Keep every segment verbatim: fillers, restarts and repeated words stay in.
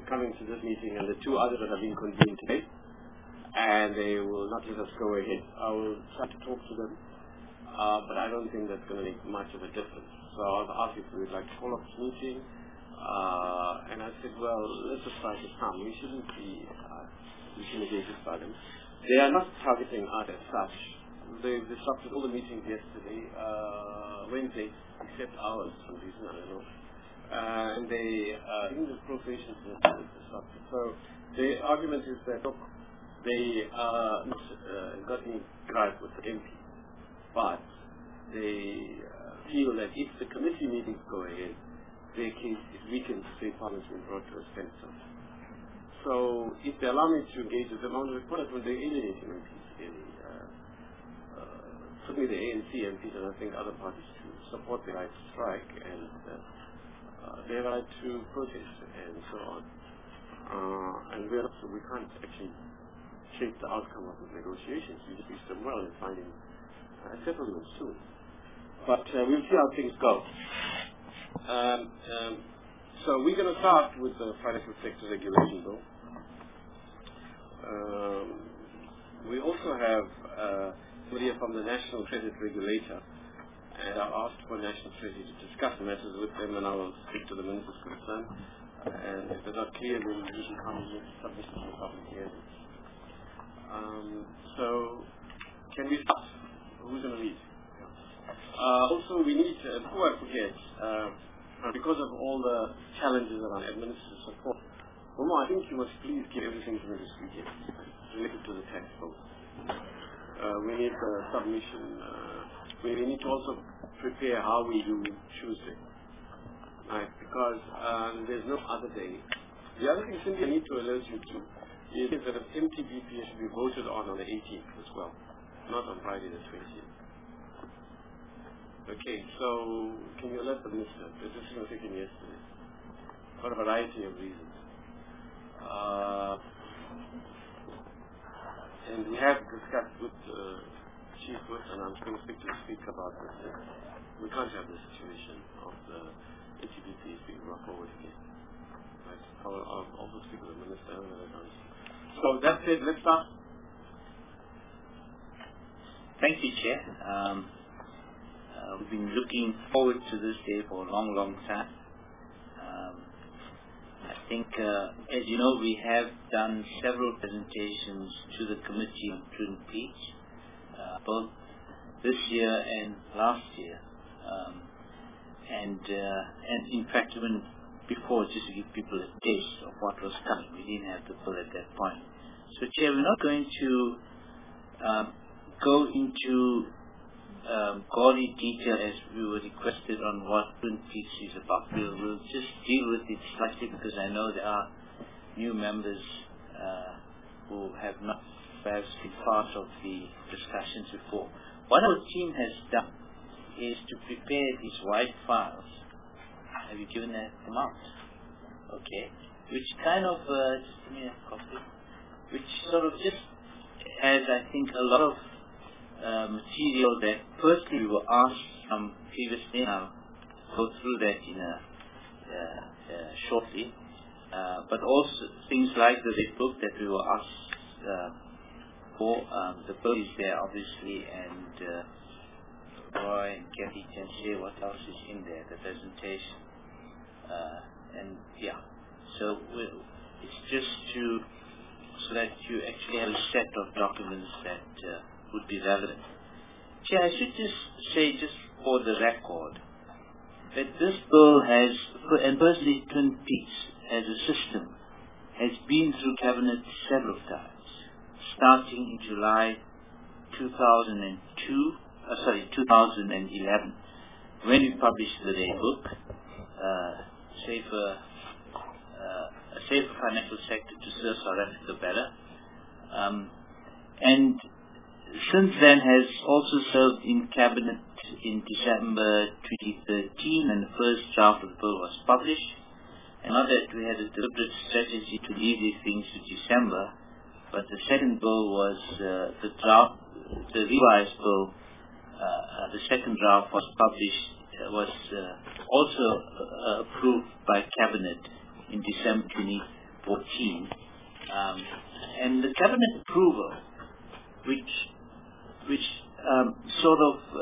coming to this meeting and the two others that have been convened today, and they will not let us go ahead. I will try to talk to them, uh, but I don't think that's going to make much of a difference. So I've asked if we would like to call up this meeting, uh, and I said, well, let's just try to come. We shouldn't be uh, intimidated by them. They are not targeting us as such. They disrupted all the meetings yesterday, uh, Wednesday, except ours for some reason, I don't know. Uh, and they, uh, in the appropriations disrupted. So the argument is that, look, they uh, uh, got any gripe with the M P, but they uh, feel that if the committee meetings go ahead, their case is weakened, say Parliament's been brought to a standstill. So if they allow me to engage with them, I want to report it when they're alienating M Ps, really. Uh, uh, certainly the A N C M Ps, and I think other parties to support the right to strike and uh, uh, their right to protest and so on. Uh, and we're also, we can't actually shape the outcome of the negotiations. We just wish them well in finding uh, a settlement soon. But uh, we'll see how things go. Um, um, so we're going to start with the financial sector regulation bill. Um, we also have uh, somebody from the National Credit Regulator, and I've asked for National Treasury to discuss the matters with them, and I will speak to the ministers concerned. Uh, and if they're not clear, then we can come and make submissions in the public hearing. Um, so, can we start? Who's going to lead? Uh, also, we need to, before I forget, uh, because of all the challenges around administrative support, Momo, I think you must please give everything to me this weekend related to the tax bill. Uh, we need the submission. Uh, we need to also prepare how we do Tuesday, right? Because um, there's no other day. The other thing simply I need to alert you to is that an M T B P should be voted on on the eighteenth as well, not on Friday the twentieth. Okay, so can you alert the minister? The decision was taken yesterday for a variety of reasons. Uh, and we have discussed with uh, Chief Whip, and I'm going to speak to the Speaker about this. Uh, we can't have the situation of the H E B Ps being brought forward again. Right? I'll, I'll also speak with the Minister. So that's it. Let's start. Thank you, Chair. Um, uh, we've been looking forward to this day for a long, long time. Um, I think, uh, as you know, we have done several presentations to the Committee on Twin Peaks, uh, both this year and last year. Um, and, uh, and in fact, even before, just to give people a taste of what was coming. We didn't have the bill at that point. So, Chair, we're not going to um, go into um, gory detail as we were requested on what Twin Peaks is about. We'll, we'll just deal with it slightly because I know there are new members uh, who have not perhaps been part of the discussions before. What our team has done is to prepare these white files. Have you given that them out? Okay. Which kind of, uh, just give me a copy, which sort of just has, I think, a lot of uh, material that firstly we were asked um, previously, and I'll go through that in a, uh, uh, shortly, uh, but also things like the red book that we were asked uh, for. Um, the bill is there, obviously, and uh, Roy and Kathy can share what else is in there, the presentation. Uh, and yeah, so we'll, it's just to so that you actually have a set of documents that uh, would be relevant. See, I should just say, just for the record, that this bill has, and personally Twin Peaks as a system, has been through Cabinet several times, starting in July two thousand two, uh, sorry, two thousand eleven, when we published the Red Book. Uh, safer, uh, a safer financial sector to serve South Africa better. Um, and since then has also served in Cabinet in December twenty thirteen, and the first draft of the bill was published. And not that we had a deliberate strategy to leave these things to December, but the second bill was uh, the draft, the revised bill, uh, uh, the second draft was published was uh, also uh, approved by Cabinet in December twenty fourteen. Um, and the cabinet approval, which which um, sort of uh,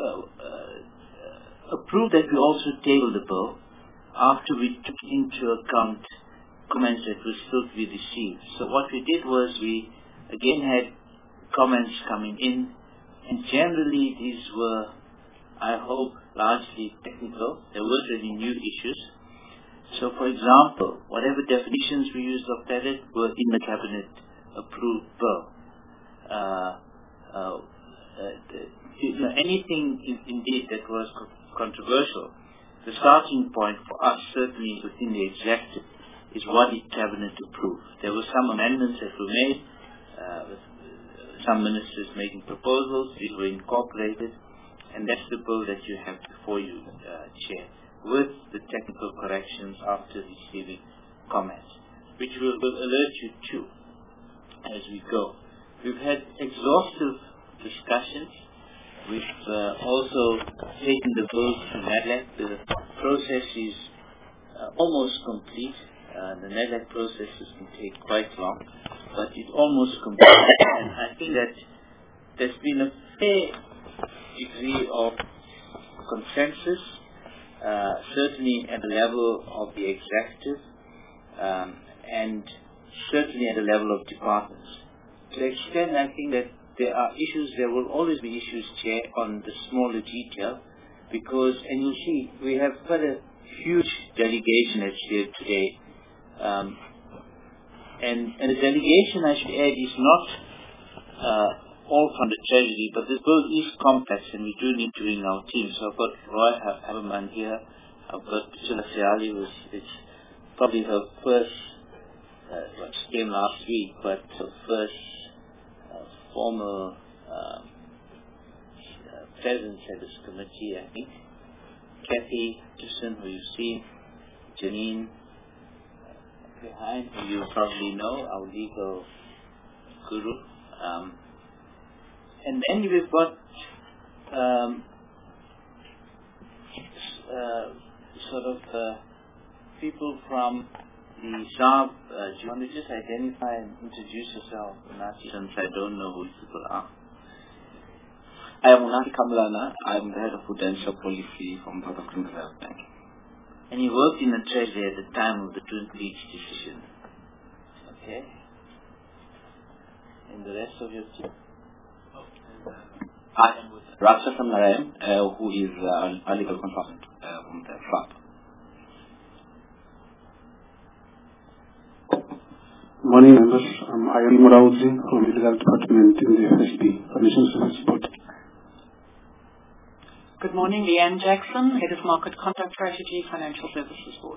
uh, approved that we also tabled the bill after we took into account comments that were still to be received. So what we did was we again had comments coming in, and generally these were, I hope, largely technical. There weren't any new issues. So, for example, whatever definitions we used of credit were in the cabinet approved bill. Uh, uh, uh, the, you know, anything in, indeed that was co controversial, the starting point for us, certainly within the executive, is what the cabinet approved. There were some amendments that were made, uh, with some ministers making proposals. These were incorporated, and that's the bill that you have before you, uh, Chair, with the technical corrections after receiving comments, which we'll, will alert you to as we go. We've had exhaustive discussions. We've uh, also taken the bill to NADLAC. The process is uh, almost complete. Uh, the NADLAC processes can take quite long, but it's almost complete. And I think that there's been a fair degree of consensus, uh, certainly at the level of the executive, um, and certainly at the level of departments. To the extent, I think that there are issues, there will always be issues, Chair, on the smaller detail, because, and you'll see, we have quite a huge delegation that's here today. Um, and, and the delegation, I should add, is not uh, all from the Treasury, but this bill is complex, and we do need to bring our team. So I've got Roy Haberman here. I've got Priscilla Siali, who's it's probably her first, uh, well, she came last week, but her first uh, formal um, uh, presence at this committee, I think. Kathy Gibson, who you've seen, Janine uh, behind, who you probably know, our legal guru. Um, and then we've got um, uh, sort of uh, people from the S A B. Uh, do you want to just identify and introduce yourself, Munati, since I don't know who people are? I am Munati Kamlana. I am the head of Prudential Policy from South African Reserve Bank. And you worked in the Treasury at the time of the Twin Peaks decision. Okay. And the rest of your team? I am with Rakshasa Narayan, uh, who is uh, a legal consultant uh, from the S A B. Morning, members. I'm Ayan Moraudzi from the Legal Department in the F S B, Financial Services Board. Good morning, Leanne Jackson, Head of Market Conduct Strategy, Financial Services Board.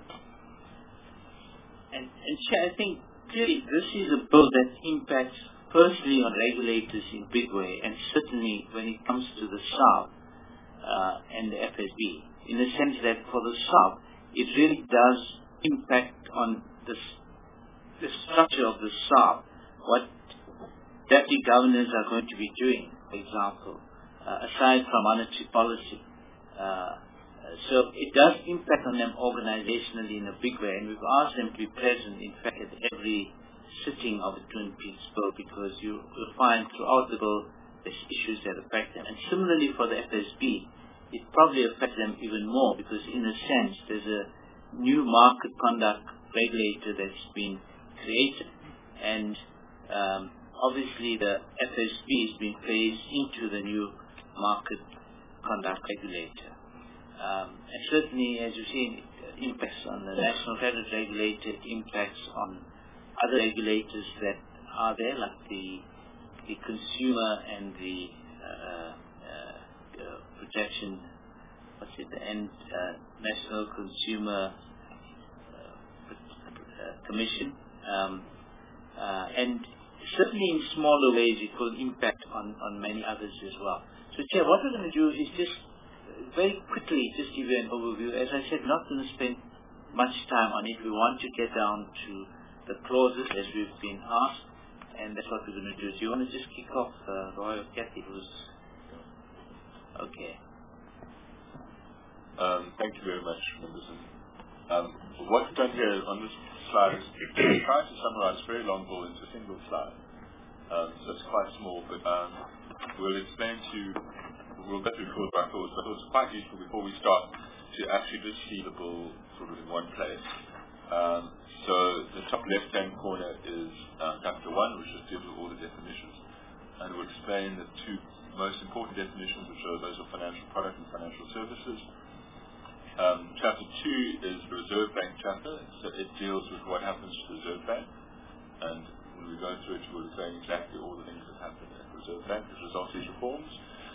And, and Chair, I think clearly this is a bill that impacts firstly on regulators in a big way, and certainly when it comes to the S A B uh, and the F S B, in the sense that for the S A B, it really does impact on this the structure of the S A B, what deputy governors are going to be doing, for example, uh, aside from monetary policy. Uh, so it does impact on them organizationally in a big way, and we've asked them to be present, in fact, at every sitting of the Twin Peaks bill, because you will find throughout the bill there's issues that affect them. And similarly for the F S B, it probably affects them even more, because in a sense there's a new market conduct regulator that's been created, and um, obviously the F S B has been phased into the new market conduct regulator. Um, and certainly, as you've seen, it impacts on the National Credit Regulator, it impacts on other regulators that are there, like the, the consumer and the uh, uh, uh, protection, what's it, the N, uh, National Consumer uh, uh, Commission. Um, uh, and certainly in smaller ways it will impact on, on many others as well. So Chair, what we're going to do is just very quickly just give you an overview. As I said, not going to spend much time on it. We want to get down to the clauses as we've been asked, and that's what we're going to do. Do you want to just kick off, uh, Roy or Kathy, who's... Okay. Um, thank you very much, members. Um, what's done here on this slide is try to summarize very long bull into a single slide. Um, so it's quite small, but um, we'll explain to you, we'll go through thought by thought, but it's quite useful before we start to actually just see the bull sort of in one place. Um, so the top left-hand corner is um, chapter one, which just deals with all the definitions, and we'll explain the two most important definitions, which are those of financial product and financial services. Um, chapter two is the Reserve Bank chapter, so it deals with what happens to the Reserve Bank, and when we go through it, we'll explain exactly all the things that happen at the Reserve Bank as a result of these reforms.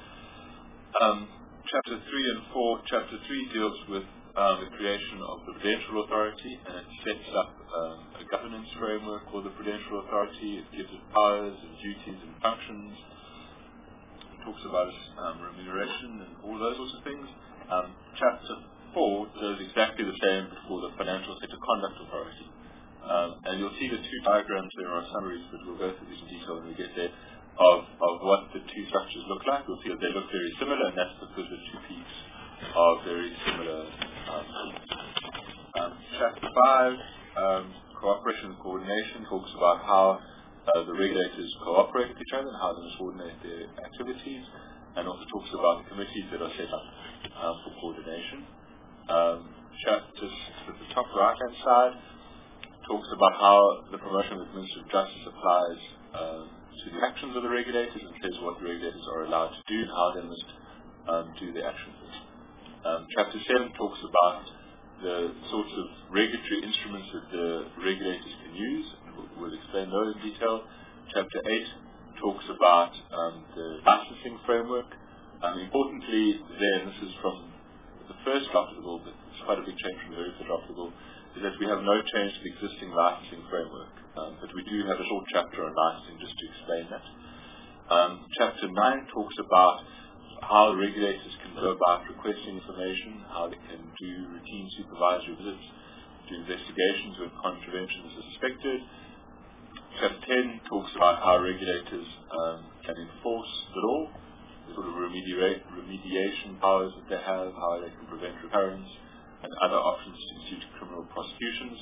Um, chapter three and four, chapter three deals with um, the creation of the Prudential Authority, and it sets up um, a governance framework for the Prudential Authority. It gives it powers and duties and functions. It talks about um, remuneration and all those sorts of things. Um, chapter four does exactly the same for the Financial Sector Conduct Authority. Um, and you'll see the two diagrams there are summaries, but we'll go through these in detail when we get there, of, of what the two structures look like. We'll see that they look very similar, and that's because the two peaks are very similar. Um, um, chapter five, um, Cooperation and Coordination, talks about how uh, the regulators cooperate with each other and how they must coordinate their activities, and also talks about the committees that are set up um, for coordination. Um, chapter at the top right-hand side talks about how the promotion of administrative justice applies um, to the actions of the regulators, and says what the regulators are allowed to do and how they must um, do the actions. Um, chapter seven talks about the sorts of regulatory instruments that the regulators can use, and we'll, we'll explain those in detail. Chapter eight talks about um, the licensing framework. Um, importantly, there, and this is from the first draft of the bill, but it's quite a big change from the very first draft of the bill, is that we have no change to the existing licensing framework. Um, but we do have a short chapter on licensing just to explain that. Um, chapter nine talks about how regulators can go about requesting information, how they can do routine supervisory visits, do investigations when contraventions are suspected. Chapter ten talks about how regulators um, can enforce the law, the sort of remediate, remediation powers that they have, how they can prevent recurrence, and other options to institute criminal prosecutions.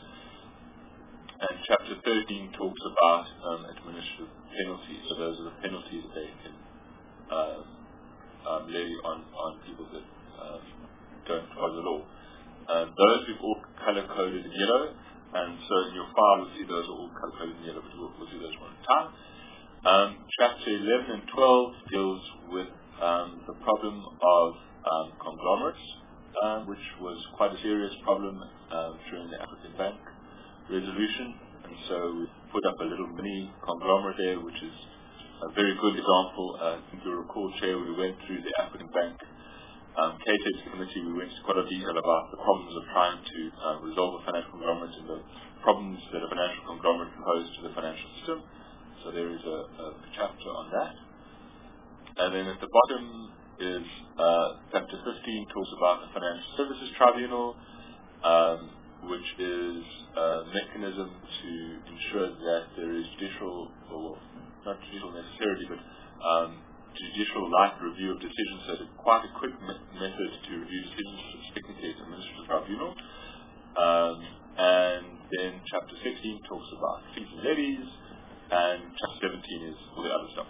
And chapter thirteen talks about um, administrative penalties. So those are the penalties that they can um, um, levy on, on people that um, don't follow the law. Um, those we've all color-coded in yellow, and so in your file you'll see those are all color-coded in yellow, but we'll, we'll do those one at a time. Um, chapter eleven and twelve deals with um, the problem of um, conglomerates, um, which was quite a serious problem um, during the African Bank resolution, and so we put up a little mini conglomerate there, which is a very good example. Uh, I think you'll recall, Chair, we went through the African Bank um, K T E X committee. We went into quite a detail about the problems of trying to uh, resolve a financial conglomerate and the problems that a financial conglomerate poses to the financial system. So there is a, a chapter on that. And then at the bottom is uh, chapter fifteen, talks about the Financial Services Tribunal, um, which is a mechanism to ensure that there is judicial, or not judicial necessarily, but um, judicial-like review of decisions. So it's quite a quick me- method to review decisions, which technically is a administrative tribunal. Um, and then chapter sixteen talks about fees and levies, and chapter seventeen is all the other stuff.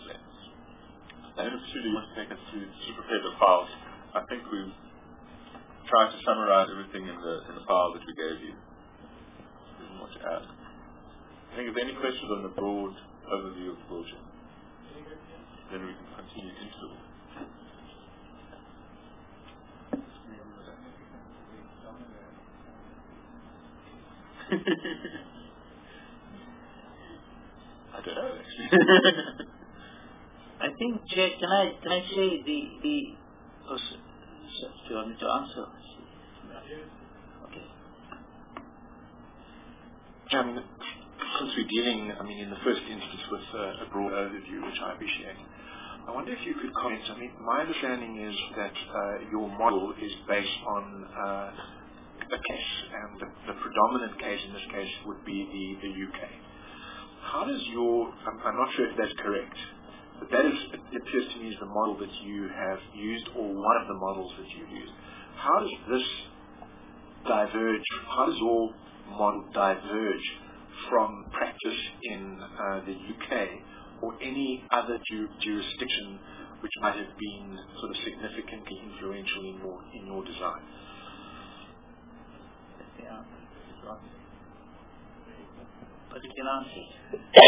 And if Julie wants to take us through to prepare the files, I think we've tried to summarize everything in the in the file that we gave you. There's more to add. I think if there are any questions on the broad overview of the bullshit, then we can continue into the I don't know actually. I think, Chair, can I can I say the the oh, so, so, do you want me to answer? Okay. Um, since we're dealing, I mean, in the first instance with uh, a broad overview, which I appreciate, I wonder if you could comment. I mean, my understanding is that uh, your model is based on uh, a case, and the, the predominant case in this case would be the, the U K. How does your, I'm, I'm not sure if that's correct, but that is, it appears to me is the model that you have used, or one of the models that you've used. How does this diverge, how does your model diverge from practice in uh, the U K or any other ju- jurisdiction which might have been sort of significantly influential in your in your design? Yeah. But you can answer it.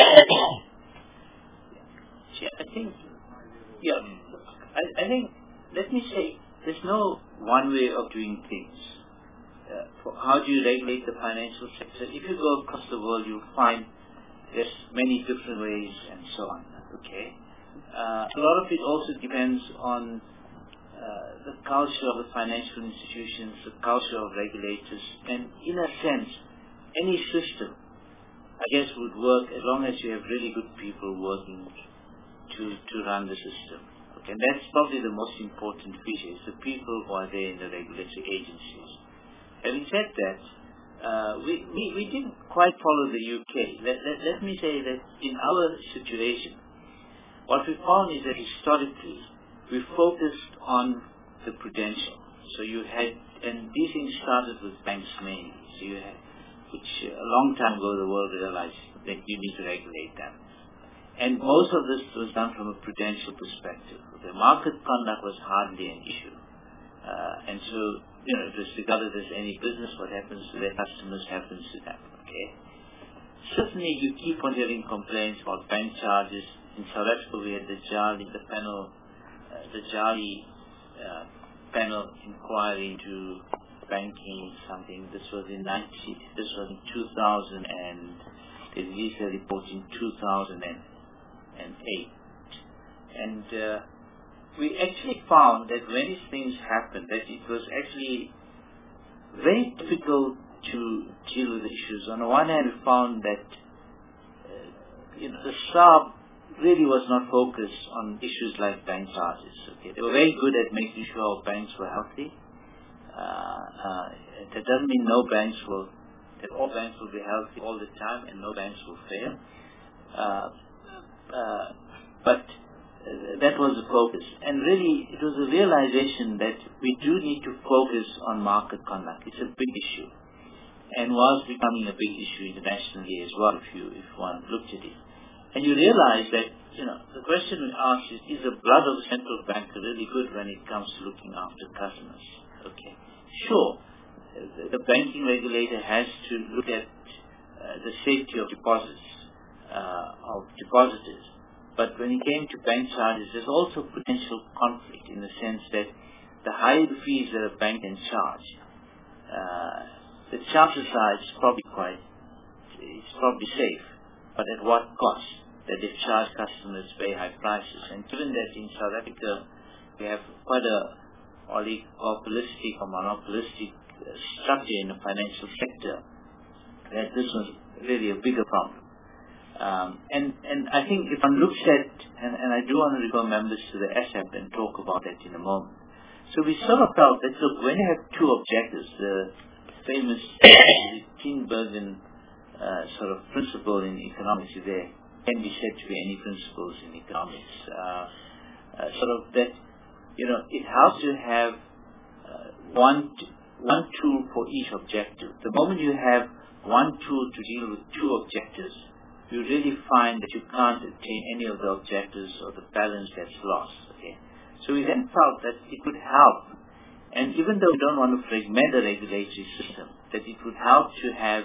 Yeah, I think, yeah, I, I think, let me say, there's no one way of doing things. Uh, for how do you regulate the financial sector? If you go across the world, you'll find there's many different ways and so on. Okay, uh, a lot of it also depends on uh, the culture of the financial institutions, the culture of regulators, and in a sense, any system, I guess, would work as long as you have really good people working to to run the system. Okay, and that's probably the most important feature: is the people who are there in the regulatory agencies. Having said that, uh, we, we, we didn't quite follow the U K. Let, let, let me say that in our situation, what we found is that historically, we focused on the prudential. So you had, and these things started with banks mainly, so you had, which uh, a long time ago the world realized that you need to regulate them. And most of this was done from a prudential perspective. The market conduct was hardly an issue. Uh, and so, you know, it was regarded as any business, what happens to their customers happens to them, okay? Certainly you keep on hearing complaints about bank charges. In South Africa we had the Jali, the panel, uh, the Jali uh, panel inquiry into banking something. This was in ninety, this was in two thousand and they released a report in two thousand eight. And uh, we actually found that when these things happened, that it was actually very difficult to deal with the issues. On the one hand, we found that uh, you know, the S A R B really was not focused on issues like bank charges. Okay, they were very good at making sure our banks were healthy. Uh, uh, that doesn't mean no banks will, that all banks will be healthy all the time and no banks will fail. Uh, uh, but Uh, that was the focus. And really, it was a realization that we do need to focus on market conduct. It's a big issue. And was becoming a big issue internationally as well, if you if one looked at it. And you realize that, you know, the question we ask is, is the blood of the central bank really good when it comes to looking after customers? Okay. Sure, the banking regulator has to look at uh, the safety of deposits, uh, of depositors. But when it came to bank charges, there's also potential conflict in the sense that the higher the fees that a bank can charge, uh, the chances are it's probably quite, it's probably safe, but at what cost? That they've charged customers very high prices. And given that in South Africa we have quite a oligopolistic or monopolistic uh, structure in the financial sector, that this was really a bigger problem. Um, and, and I think if one looks at, and, and I do want to recall members to the A S A P and talk about that in a moment. So we sort of felt that, look, when you have two objectives, the famous Tinbergen uh, sort of principle in economics, if there can be said to be any principles in economics, uh, uh, sort of that, you know, it helps to have uh, one, t- one tool for each objective. The moment you have one tool to deal with two objectives, you really find that you can't attain any of the objectives or the balance that's lost. Okay, so we then felt that it would help, and even though we don't want to fragment the regulatory system, that it would help to have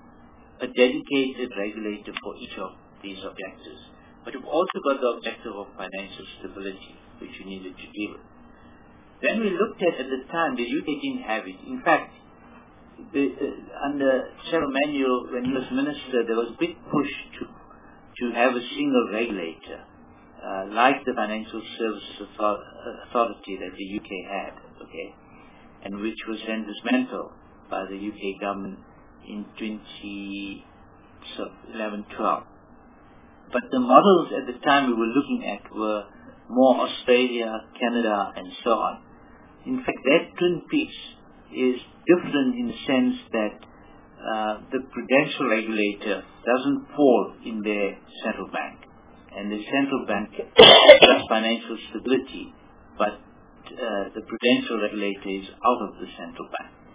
a dedicated regulator for each of these objectives. But you've also got the objective of financial stability, which you needed to deal with. Then we looked at, at the time, the U K didn't have it. In fact, The, uh, under Cheryl Manuel, when he was minister, there was a big push to to have a single regulator, uh, like the Financial Services Authority that the U K had, okay, and which was then dismantled by the U K government in twenty eleven twelve. But the models at the time we were looking at were more Australia, Canada, and so on. In fact, that Twin Peaks is different in the sense that uh, the prudential regulator doesn't fall in their central bank, and the central bank does financial stability, but uh, the prudential regulator is out of the central bank.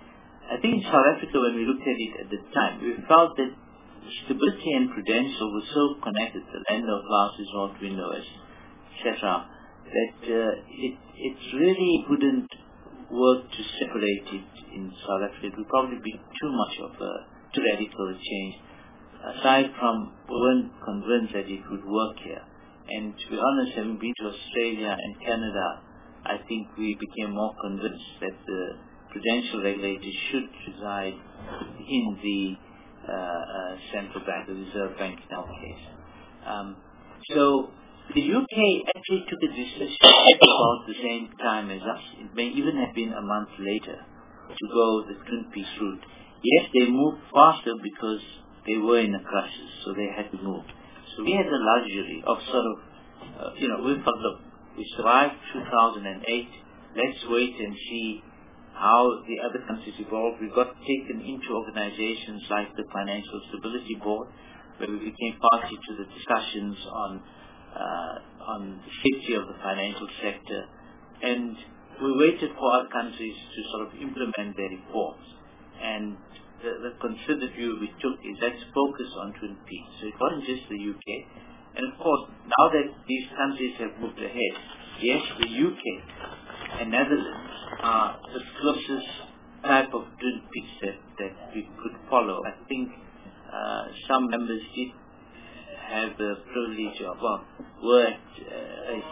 I think in South Africa, when we looked at it at the time, we felt that Stability and Prudential were so connected, the lender classes, North Window, et cetera, that uh, it it really wouldn't work to separate it in South Africa. It would probably be too much of a too radical a change. Aside from, we weren't convinced that it would work here. And to be honest, having been to Australia and Canada, I think we became more convinced that the prudential regulators should reside in the uh, uh, central bank, the Reserve Bank in our case. Um, so the U K actually took a decision at about the same time as us. It may even have been a month later to go the Twin Peaks route. Yes, they moved faster because they were in a crisis, so they had to move. So we had the luxury of sort of, uh, you know, we thought, look, we survived two thousand eight, let's wait and see how the other countries evolved. We got taken into organizations like the Financial Stability Board, where we became party to the discussions on uh, on the safety of the financial sector, and we waited for other countries to sort of implement their reforms. And the, the considered view we took is let's focus on Twin Peaks. So it wasn't just the U K. And of course, now that these countries have moved ahead, yes, the U K and Netherlands are the closest type of Twin Peaks that, that we could follow. I think uh, some members did have the privilege of, well, were at uh, a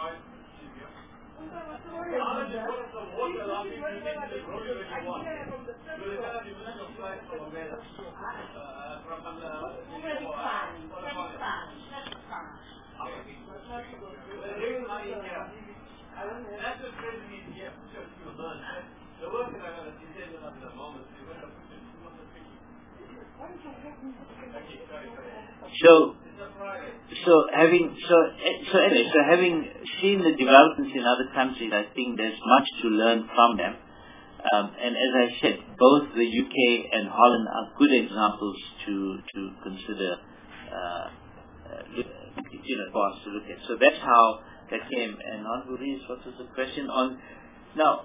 So, so having so so anyway, so having seen the developments in other countries, I think there's much to learn from them. Um, and as I said, both the U K and Holland are good examples to to consider, uh, uh, you know, for us to look at. So that's how that came. And on Louise, what was the question on? Now,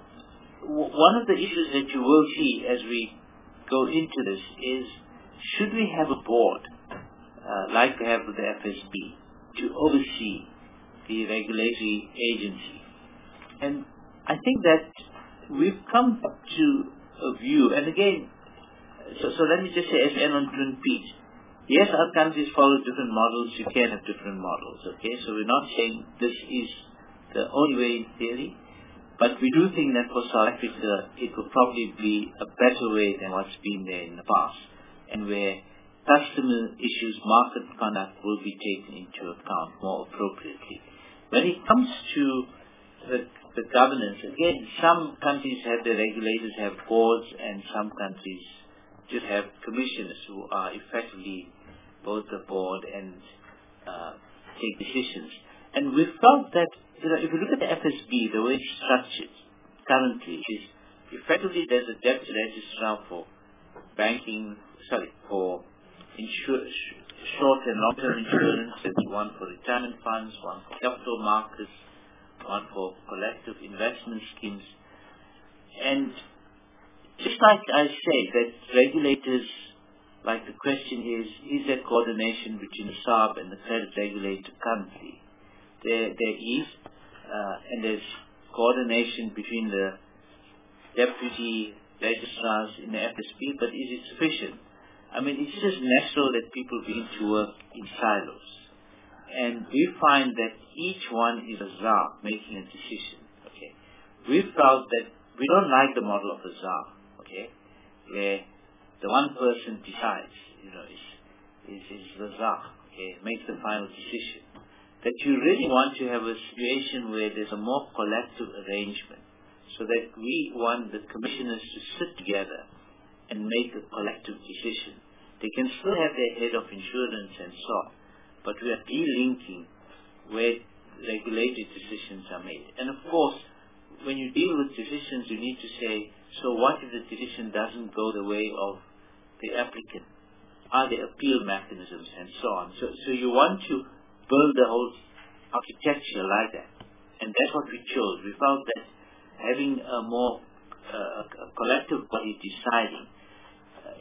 w- one of the issues that you will see as we go into this is, should we have a board? Uh, like we have with the F S B, to oversee the regulatory agency. And I think that we've come to a view, and again, so, so let me just say, as on Twin Peaks, yes, our countries follow different models, you can have different models, okay? So we're not saying this is the only way in theory, but we do think that for South Africa, it will probably be a better way than what's been there in the past, and where customer issues, market conduct will be taken into account more appropriately. When it comes to the, the governance, again, some countries have the regulators have boards, and some countries just have commissioners who are effectively both the board and uh, take decisions. And we felt that, you know, if you look at the F S B, the way it's structured currently is effectively there's a deputy registrar for banking, sorry, for Insure, short and long-term insurance. There's one for retirement funds, one for capital markets, one for collective investment schemes. And just like I say, that regulators, like the question is, is there coordination between the S A R B and the credit regulator currently? There, there is, uh, and there's coordination between the deputy registrars in the F S B, but is it sufficient? I mean, it's just natural that people begin to work in silos. And we find that each one is a Z A R making a decision, okay? We felt that we don't like the model of a Z A R, okay, where the one person decides, you know, is, is, is the Z A R, okay, makes the final decision. That you really want to have a situation where there's a more collective arrangement, so that we want the commissioners to sit together and make a collective decision. They can still have their head of insurance and so on, but we are delinking where regulatory decisions are made. And of course, when you deal with decisions, you need to say, so what if the decision doesn't go the way of the applicant? Are there appeal mechanisms and so on? So, so you want to build the whole architecture like that. And that's what we chose. We found that having a more uh, a collective body deciding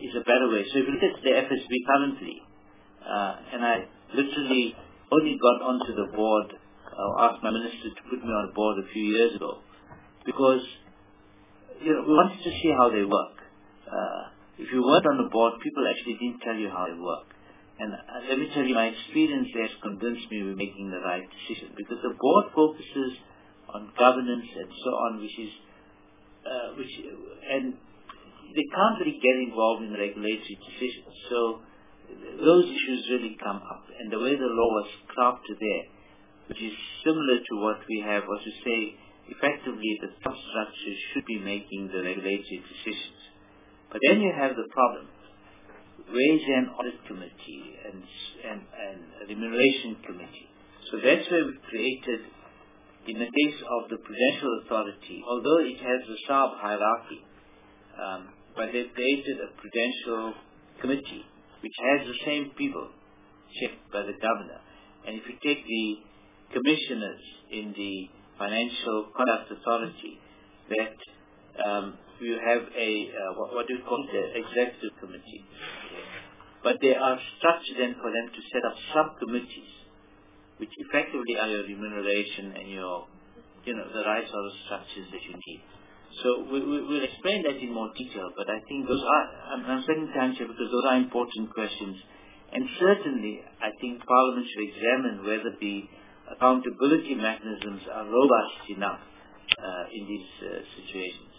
is a better way. So if you look at the F S B currently, uh, and I literally only got onto the board, uh, asked my minister to put me on the board a few years ago, because you know, we wanted to see how they work. Uh, if you weren't on the board, people actually didn't tell you how they work. And uh, let me tell you, my experience there has convinced me we're making the right decision, because the board focuses on governance and so on, which is, uh, which, and they can't really get involved in regulatory decisions. So those issues really come up. And the way the law was crafted there, which is similar to what we have, was to say, effectively, the top structure should be making the regulatory decisions. But then you have the problem. Raise an audit committee and, and, and a remuneration committee. So that's where we created, in the case of the Prudential Authority, although it has a sub-hierarchy, um, but they've created a Prudential Committee, which has the same people checked by the governor. And if you take the commissioners in the Financial Conduct Authority, that um, you have a, uh, what, what do you call it, the Executive Committee. Okay. But there are structures then for them to set up subcommittees, which effectively are your remuneration and your, you know, the right sort of structures that you need. So we, we, we'll explain that in more detail, but I think those are, I'm, I'm spending time here because those are important questions. And certainly, I think Parliament should examine whether the accountability mechanisms are robust enough uh, in these uh, situations.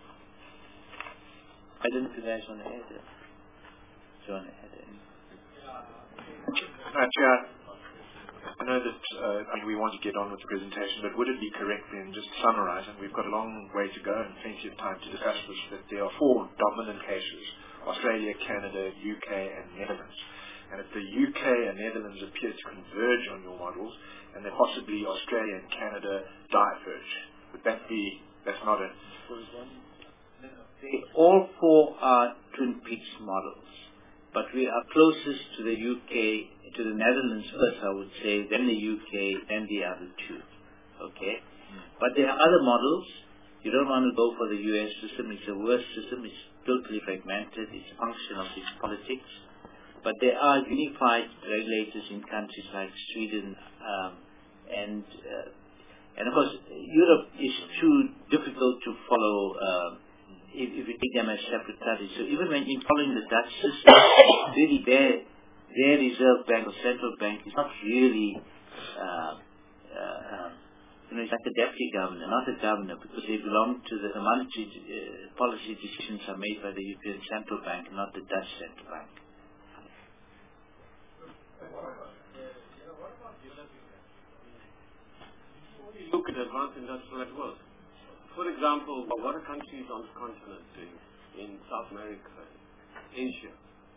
I don't know if you guys want to add that. Do you want to add that? Uh, Chair, I know that uh, I mean, we want to get on with the presentation, but would it be correct then, just to summarize, and we've got a long way to go and plenty of time to discuss this, that there are four dominant cases: Australia, Canada, U K, and Netherlands. And if the U K and Netherlands appear to converge on your models, and then possibly Australia and Canada diverge, would that be, that's not a... They all four are Twin Peaks models, but we are closest to the U K, to the Netherlands first, I would say, then the U K, then the other two. Okay? But there are other models. You don't want to go for the U S system. It's a worse system. It's totally fragmented. It's a function of its politics. But there are unified regulators in countries like Sweden, um, and uh, and of course Europe is too difficult to follow uh, if, if you take them as separate countries. So even when in following the Dutch system, really their their reserve bank or central bank is not really uh, uh, you know, it's like a deputy governor, not a governor, because they belong to the, the monetary uh, policy decisions are made by the European Central Bank, not the Dutch Central Bank. Look at advanced industrial networks. For example, what are countries on the continent doing in South America, Asia?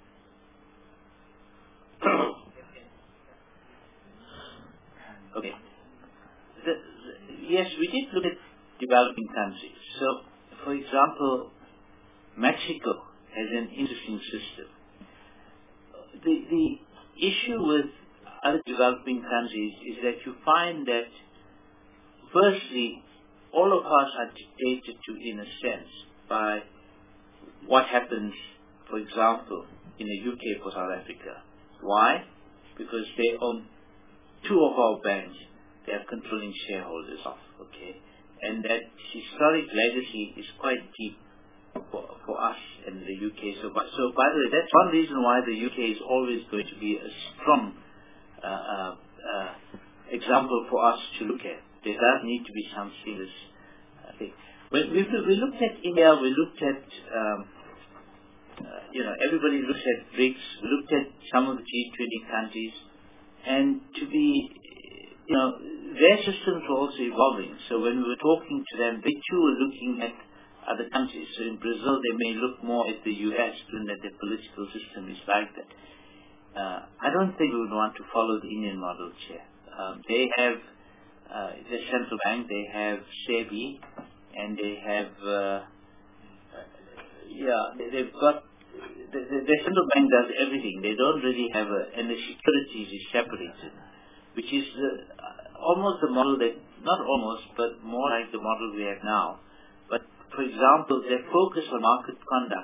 Okay. The, the, yes, we did look at developing countries. So, for example, Mexico has an interesting system. The, the issue with other developing countries is that you find that, firstly, all of us are dictated to, in a sense, by what happens, for example, in the U K for South Africa. Why? Because they own two of our banks. They are controlling shareholders of, okay? And that historic legacy is quite deep for, for us in the U K. So, but, so, by the way, that's one reason why the U K is always going to be a strong uh, uh, uh, example for us to look at. There does need to be some serious uh, thing. When we, we looked at India, we looked at, um, uh, you know, everybody looks at BRICS, we looked at some of the G twenty countries, and to be, you know, their systems were also evolving. So when we were talking to them, they too were looking at other countries. So in Brazil, they may look more at the U S, given that their political system is like that. Uh, I don't think we would want to follow the Indian model, Chair. Um, they have uh, the central bank, they have SEBI, and they have, uh, yeah, they, they've got, the, the, the central bank does everything. They don't really have a, and the securities is separated, which is uh, almost the model that, not almost, but more like the model we have now. But, for example, their focus on market conduct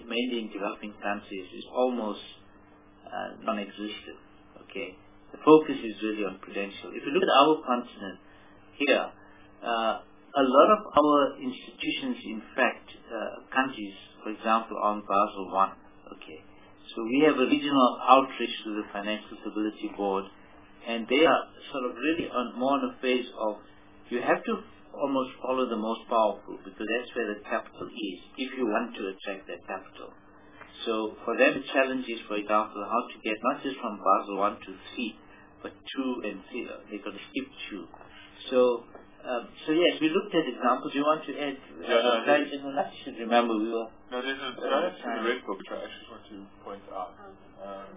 mainly in developing countries, is almost uh, non-existent. Okay, the focus is really on prudential. If you look at our continent here, uh, a lot of our institutions, in fact, uh, countries, for example, on Basel one. Okay, so we have a regional outreach to the Financial Stability Board, and they are sort of really on more on a phase of you have to almost follow the most powerful, because that's where the capital is, if you want to attract that capital. So for them, the challenge is, for example, how to get not just from Basel one to three, but two and three. They're going to skip two. So, um, so yes, we looked at examples. You want to add? Yeah, no, uh, guys, you should remember we were. No, there's a there's a red book which I actually want to point out. Um,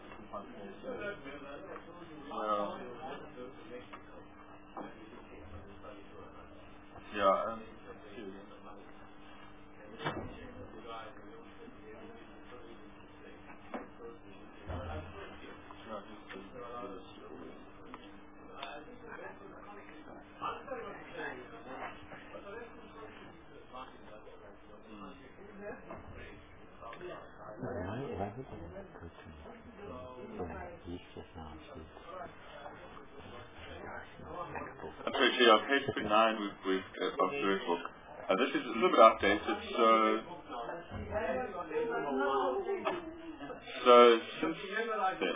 uh, yeah, um, Actually, on page twenty-nine with, with uh, of the red book. Uh, this is a little bit outdated, so so since then,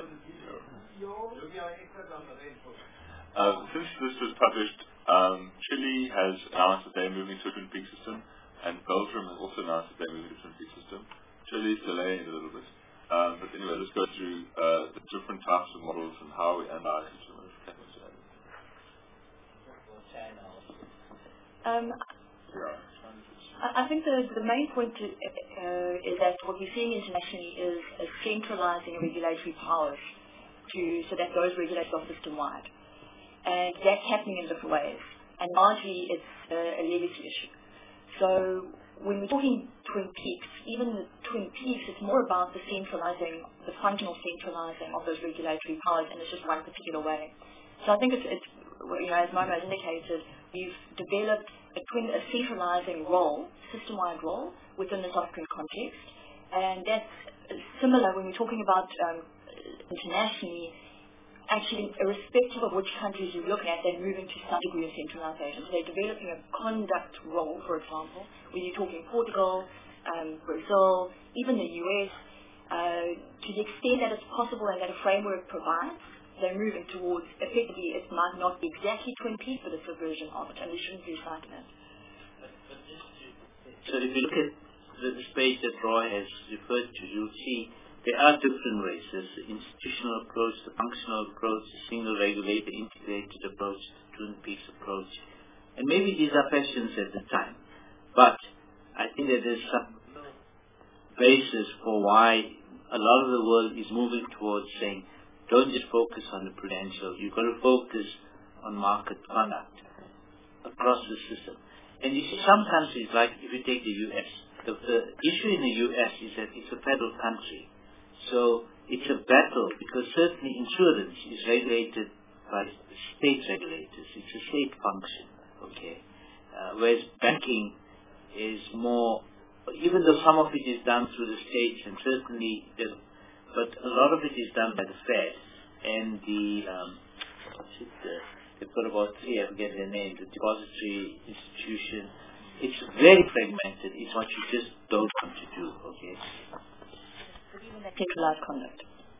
uh, since this was published, um, Chile has announced that they're moving to a twin peak system, and Belgium has also announced that they're moving to a twin peak system. Chile is delaying a little bit, um, but anyway, let's go through uh, the different types of models and how we analyze each of them. Um, I think the, the main point to, uh, is that what we're seeing internationally is a centralizing regulatory powers to, so that those regulators are system-wide. And that's happening in different ways. And largely it's uh, a legacy issue. So when we're talking Twin Peaks, even the Twin Peaks, it's more about the centralizing, the functional centralizing of those regulatory powers, and it's just one particular way. So I think it's, it's you know, as Momo has indicated, we've developed a, twin, a centralizing role, system-wide role, within the sovereign context. And that's similar when we're talking about um, internationally, actually, irrespective of which countries you're looking at, they're moving to some degree of centralization. So they're developing a conduct role, for example, when you're talking Portugal, um, Brazil, even the U S, uh, to the extent that it's possible and that a framework provides, they're moving towards, effectively, it might not be exactly Twin Peaks, but it's a version of it, and we shouldn't lose sight of it. So if you look at the, the space that Roy has referred to, you'll see there are different ways. There's the institutional approach, the functional approach, the single regulator integrated approach, the Twin Peaks approach. And maybe these are questions at the time. But I think that there's some basis for why a lot of the world is moving towards saying, don't just focus on the prudential. You've got to focus on market conduct across the system. And you see some countries, like if you take the U S, the, the issue in the U S is that it's a federal country. So it's a battle, because certainly insurance is regulated by state regulators. It's a state function, okay? Uh, whereas banking is more, even though some of it is done through the states, and certainly there's but a lot of it is done by the Fed and the, um, what's it, uh, they've got about three, I forget their name, the depository institution. It's very fragmented. It's what you just don't want to do, okay? Even that centralized conduct.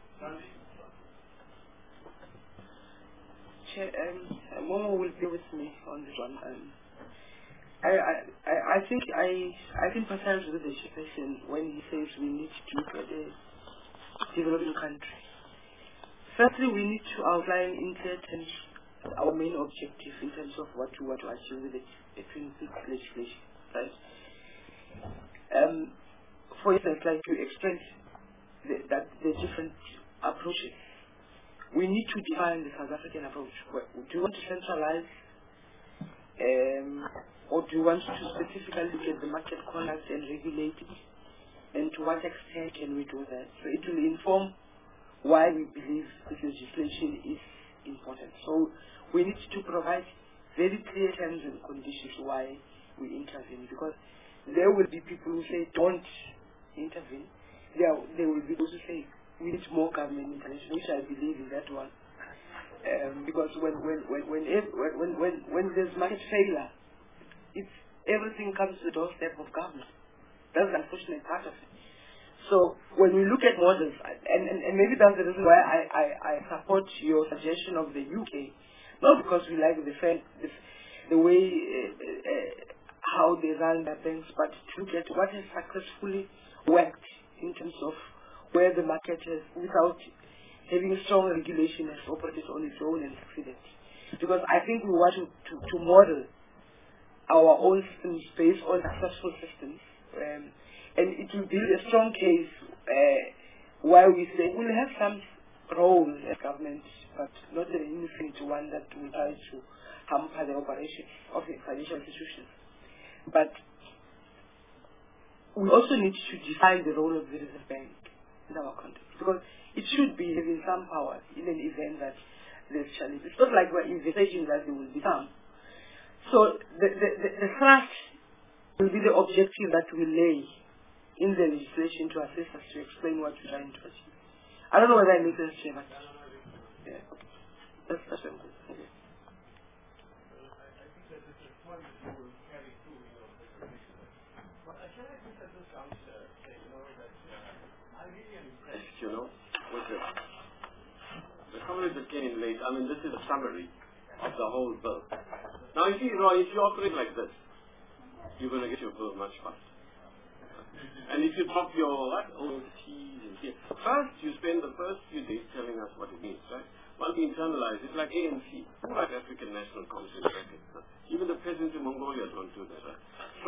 Chair, um, Momo will be with me on this one. Um, I, I, I think I, I sympathize with the chairperson when he says we need to look at the developing country. Firstly, we need to outline in clear terms our main objective in terms of what we want to achieve with the Twin Peaks legislation, right? Um, for instance, like you explained, the, that the different approaches. We need to define the South African approach. Do you want to centralize, um, or do you want to specifically look at the market conduct and regulate it? And to what extent can we do that? So it will inform why we believe this legislation is important. So we need to provide very clear terms and conditions why we intervene, because there will be people who say don't intervene, there, there will be those who say, we need more government intervention, which I believe in that one. Um, because when when when when, when when when there's market failure, it's everything comes to the doorstep of government. That's the unfortunate part of it. So when we look at models, and, and, and maybe that's the reason why I, I, I support your suggestion of the U K, not because we like the fact, the, the way uh, uh, how they run their banks, but to look at what has successfully worked in terms of where the market has, without having strong regulation, has operated on its own and succeeded. Because I think we want to, to, to model our own systems based on successful systems. Um, and it will build a strong case uh, while we say we'll have some role as government, but not an infinite one that will try to hamper the operations of the financial institutions. But we also need to define the role of the Reserve Bank in our context, because it should be having some power in an event that there's challenge. It's not like we're envisaging that there will be some. So the, the, the, the thrust will be the objective that we lay in the legislation to assist us to explain what we're trying to achieve. I don't know whether I make sense, Chair, but yeah. That's, that's what I'm good. Okay. You know, with the, the comments that came in late, I mean, this is a summary of the whole bill. Now, you see, Roy, if you operate like this, you're going to get your bill much faster. And if you drop your what, O T's and T's, first you spend the first few days telling us what it means, right? Once you internalize, it's like A N C, who like African National Congress brackets. Huh? Even the presidents in Mongolia don't do that, right? So,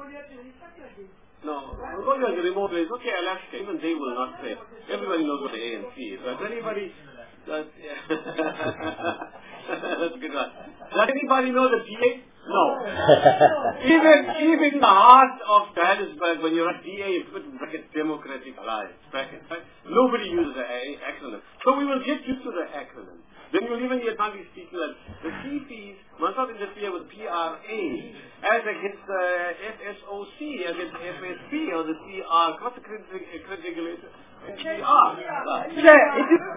no, Mongolia is a remote place. Okay, Alaska, even they will not say. Everybody knows what the A N C is, right? Does anybody, does, yeah. That's a good one. Does anybody know the P A? No. even even the heart of Johannesburg, when you're at D A, you put in bracket Democratic Alliance, bracket, right? Nobody uses the acronym. So we will get used to the acronym. Then you'll even hear countries speaking that the C Ps must not interfere with P R A as against the uh, F S O C, against F S P, or the C R. What's the credit regulator? P R. Yeah, it is.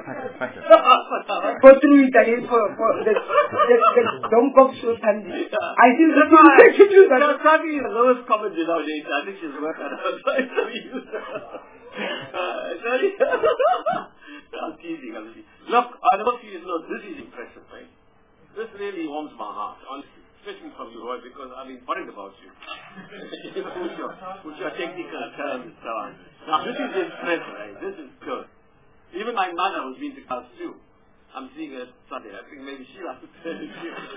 Go through it again for, for the, the, the don't go so handy. I think that's why I should do that. That's probably the lowest common denominator. I think she's working on it. Sorry. I'm teasing, I'm teasing. Look, I don't see you know, this is impressive, right? This really warms my heart, honestly. Especially from you, Roy, because I've been worried about you. You know, with, your, with your technical terms and so on. Now, this is impressive, right? This is good. Even my mother was been to class too. I'm seeing her Sunday. I think maybe she'll have to tell you.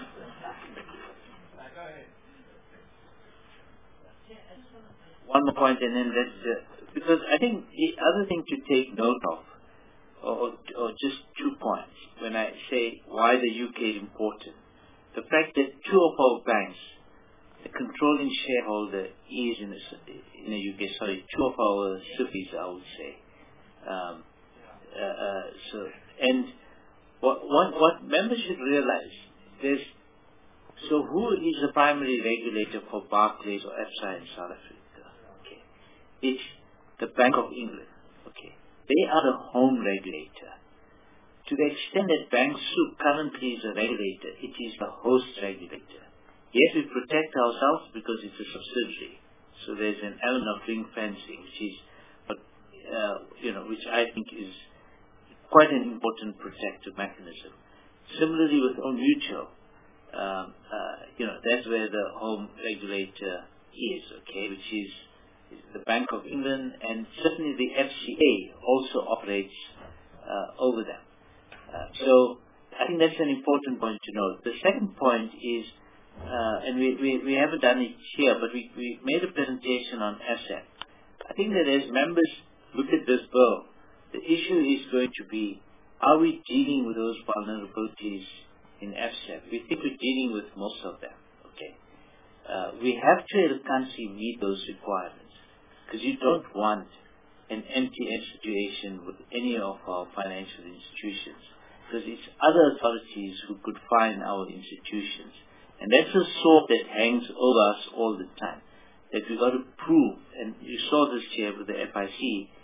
One more point, and then that's uh, because I think the other thing to take note of, or, or just two points, when I say why the U K is important. The fact that two of our banks, the controlling shareholder is in the, in the U K, sorry, two of our S I Fs, I would say. Um, uh, uh, so, and what, what, what members should realize, there's, so who is the primary regulator for Barclays or F S A in South Africa? Okay. It's the Bank of England. Okay. They are the home regulator. To the extent that Bank Soup currently is a regulator, it is the host regulator. Yes, we protect ourselves because it's a subsidiary. So there's an element of ring fencing, which is, uh, you know, which I think is quite an important protective mechanism. Similarly with Old Mutual, um, uh, you know, that's where the home regulator is, okay, which is, is the Bank of England, and certainly the F C A also operates uh, over them. Uh, so I think that's an important point to note. The second point is, uh, and we, we, we haven't done it here, but we, we made a presentation on asset. I think that as members look at this bill, the issue is going to be, are we dealing with those vulnerabilities in F S A P? We think we're dealing with most of them. Okay, uh, we have to, as a country, meet those requirements, because you don't want an empty situation with any of our financial institutions, because it's other authorities who could fine our institutions. And that's a sword that hangs over us all the time, that we've got to prove, and you saw this here with the F I C,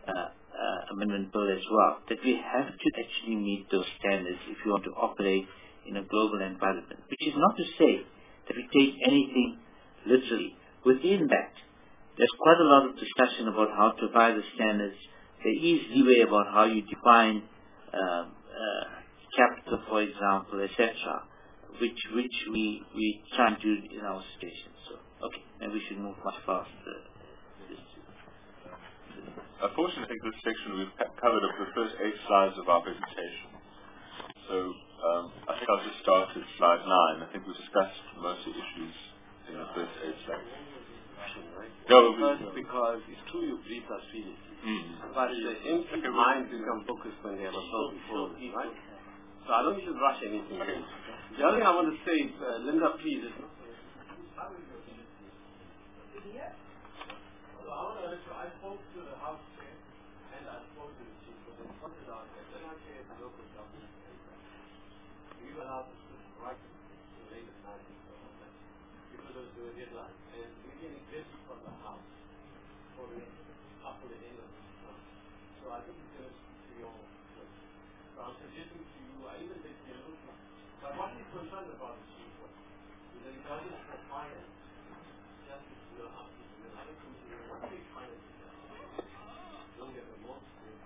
uh, uh, amendment bill as well, that we have to actually meet those standards if we want to operate in a global environment, which is not to say that we take anything literally. Within that, there's quite a lot of discussion about how to apply the standards. There is leeway about how you define um, uh, capital, for example, et cetera, which which we we try to do in our situation. So, okay, and we should move much faster. Unfortunately, I think this section we've covered up the first eight slides of our presentation. So um, I think I'll just start at slide nine. I think we discussed most of the issues in the first eight slides. No, first, because it's true you brief us previously, mm. but the empty minds become focused when they have a thought before them, right? So I don't think you should rush anything. Okay. The other thing I want to say, uh, Linda, please. Is I spoke to the House Chair and I spoke to the Chief, but they pointed out that when I chair the local government, we were allowed to sit right to late at night because of the deadline. And we get exist from the House for the up to the end of this month. So I think it's going to speak to your work. So I'm suggesting to you, I even think they're looking. But what he's concerned about the Chief was is that he doesn't for finance. Justice will have to do another committee. What they finance don't get the most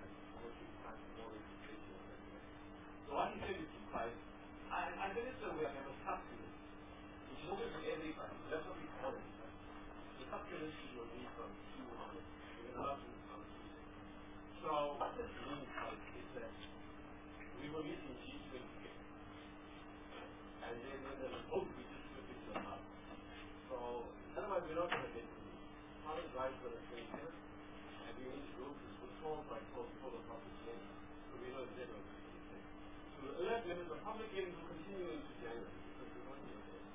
so what he said is like, I, I think it's a way I have a subsidy, which is open to everybody. That's what we call it. The subsidy will be from two hundred. We're allowed to come to So what this means is that we will meet in G twenty, and then when the vote we just put it to the house. So otherwise we're not going to get to it. How is right for the twenty-seventh? And we need to go to the twelve by twelve before the public hearing. So we know it's never going to be the So the alert limit, the public hearings will continue into January because we want to know that.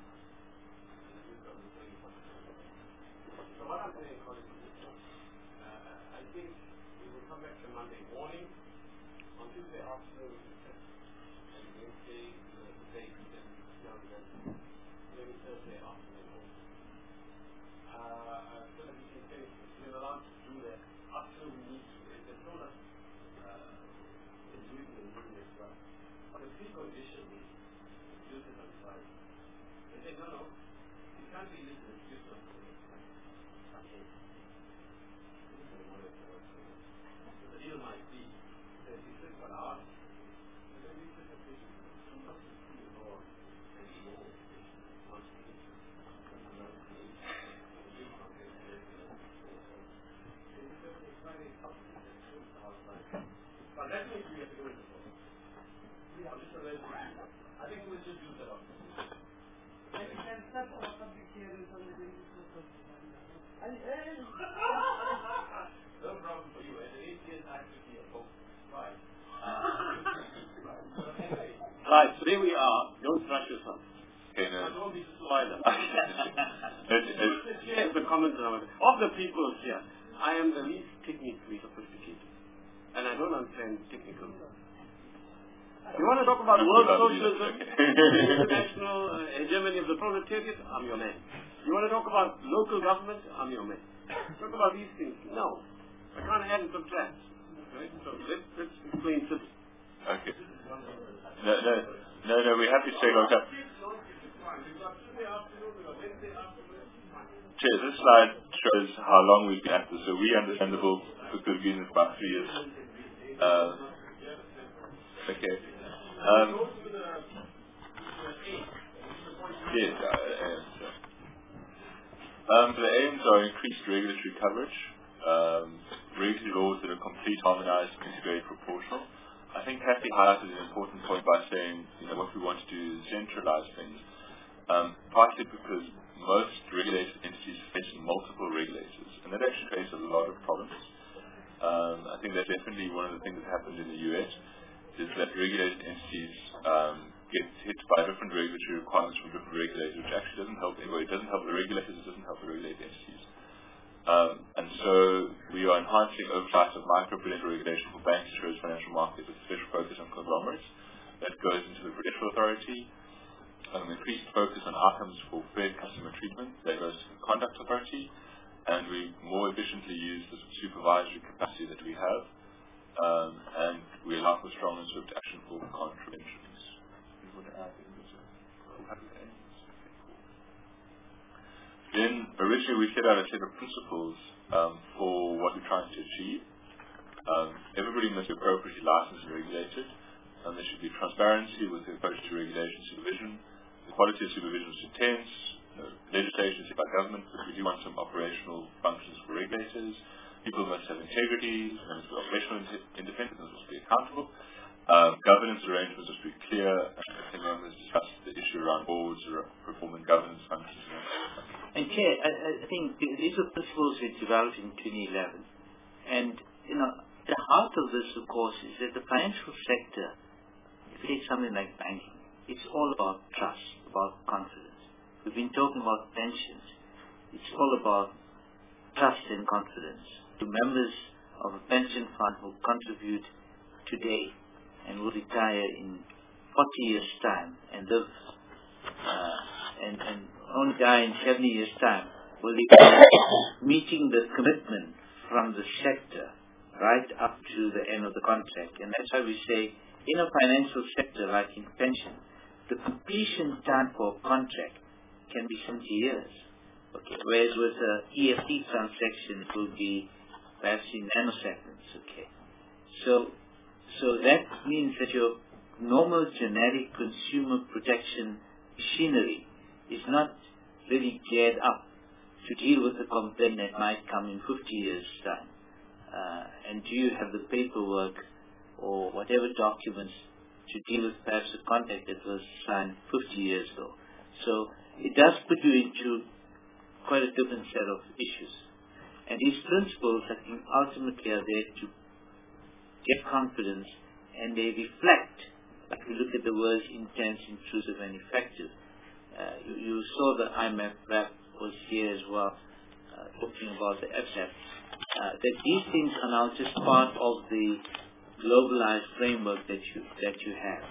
So what I'm saying, colleagues, is uh, I think we will come back to Monday morning. On Tuesday afternoon, we can test. And Wednesday, the day, we can young them. Maybe Thursday afternoon also. Uh, so that we can say we're allowed to do that after we need to. And they told us uh, in doing the meeting as well. But the key condition is use it on Friday. They say, no, no, it can't be used as use on Friday. Okay. So the deal might be that we sit for hours, and then we sit a vision. So not to see the Lord and the Lord once we need to. But that means we have to go into the Yeah, just a little bit. I think we'll just use that up. I think that's that's all public hearings on the no problem for you. As an atheist, I could be a pope. Right. Right, so there we are. Don't rush yourself. Okay, no. Don't be spoiler. Here's the comment of the people here. I am the least technically sophisticated. And I don't understand technical. You want to talk about world socialism, international uh, hegemony of the proletariat? I'm your man. You want to talk about local government? I'm your man. Talk about these things? No. I can't add and subtract. Right? So let's, let's explain simple. Okay. No, no, no, no, we have to stay long time. Chair, this slide shows how long we've been at this, so we understand the bill because we've been in about three years. Uh, okay. Um, yes, uh, um, the aims are increased regulatory coverage, um, regulatory laws that are complete, harmonized, integrated, proportional. I think Kathy highlighted an important point by saying, you know, what we want to do is centralize things, um, partly because most regulated entities face multiple regulators, and that actually creates a lot of problems. Um, I think that's definitely one of the things that happened in the U S is that regulated entities um, get hit by different regulatory requirements from different regulators, which actually doesn't help anybody. It doesn't help the regulators, it doesn't help the regulated entities. Um, and so we are enhancing oversight of micro-prudential regulation for banks, insurers, financial markets with special focus on conglomerates. That goes into the Prudential Authority. Um, increased focus on outcomes for fair customer treatment. That goes to the Conduct Authority. and we more efficiently use the supervisory capacity that we have, um, and we allow for strong and swift action for contraventions. You want to add anything? Then originally we set out a set of principles um, for what we're trying to achieve. Um, everybody must be appropriately licensed and regulated, and there should be transparency with the approach to regulation and supervision. The quality of supervision is intense. Uh, legislation is set by government, but we do want some operational functions for regulators. People must have integrity, and must be operational independence, and must be accountable. Um, governance arrangements must be clear, and I think one has discussed the issue around boards or performing governance functions. And Chair, I, I think these are principles we developed in twenty eleven, and you know, the heart of this, of course, is that the financial sector, if you take something like banking, it's all about trust, about confidence. We've been talking about pensions. It's all about trust and confidence. The members of a pension fund who contribute today and will retire in forty years' time and live uh, and, and only die in seventy years' time, will be meeting the commitment from the sector right up to the end of the contract. And that's why we say, in a financial sector like in pension, the completion time for a contract can be seventy years. Okay. Whereas with a E F T transaction, it will be perhaps in nanoseconds. Okay. So, so that means that your normal generic consumer protection machinery is not really geared up to deal with a complaint that might come in fifty years' time. Uh, and do you have the paperwork or whatever documents to deal with perhaps a contract that was signed fifty years ago? So it does put you into quite a different set of issues. And these principles, I think, ultimately are there to get confidence, and they reflect, like we look at the words intense, intrusive, and effective. Uh, you, you saw the I M F rep was here as well, uh, talking about the F S A P. Uh, that these things are now just part of the globalized framework that you that you have.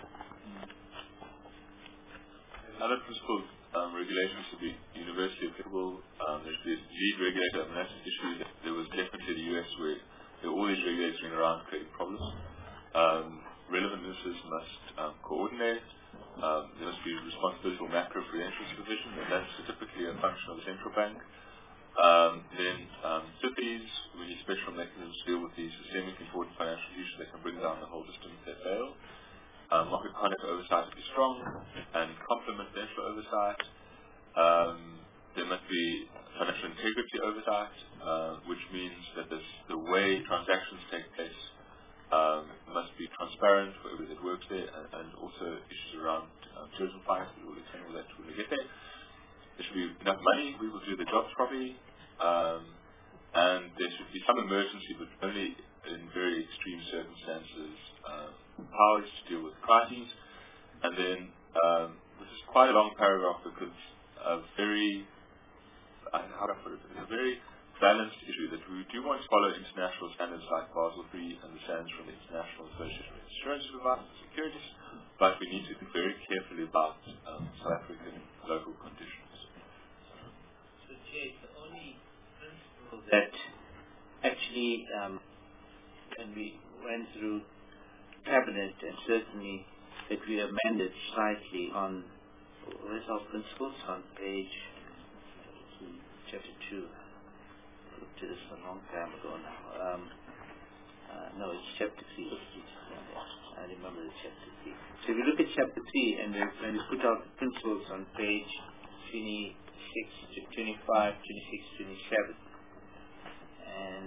Another principle, um, regulations should be universally applicable. Um, there should be a lead regulator, and that's an issue that there was definitely in the U S where there are all these regulators running around creating problems. Um, relevant ministers must um, coordinate. Um, there must be responsibility for macro-prudential supervision, and that's typically a function of the central bank. Um, then um, S I F Is, we need special mechanisms to deal with these systemically important financial issues that can bring down the whole system if they fail. Um, market conduct oversight to be strong and complement prudential oversight. Um, there must be financial integrity oversight, uh, which means that this, the way transactions take place um, must be transparent for everybody that works there, and, and also issues around um, tourism finance. We will explain all that when we get there. There should be enough money. We will do the jobs properly. Um, and there should be some emergency, but only in very extreme circumstances, uh, powers to deal with crises. And then, um, this is quite a long paragraph because a very, uh, how do I put it, it's a very balanced issue that we do want to follow international standards like Basel three and the standards from the International Association of Insurance Providers and Securities, but we need to think very carefully about um, South African local conditions. So, Jay, the only principle that actually, um, when we went through Cabinet, and certainly that we amended slightly on, where's our principles? On page, chapter two. I looked at this a long time ago now. Um, uh, no, it's chapter three. I remember the chapter three. So if you look at chapter three, and we, when we put out the principles on page twenty-six to twenty-five, twenty-six, twenty-seven, and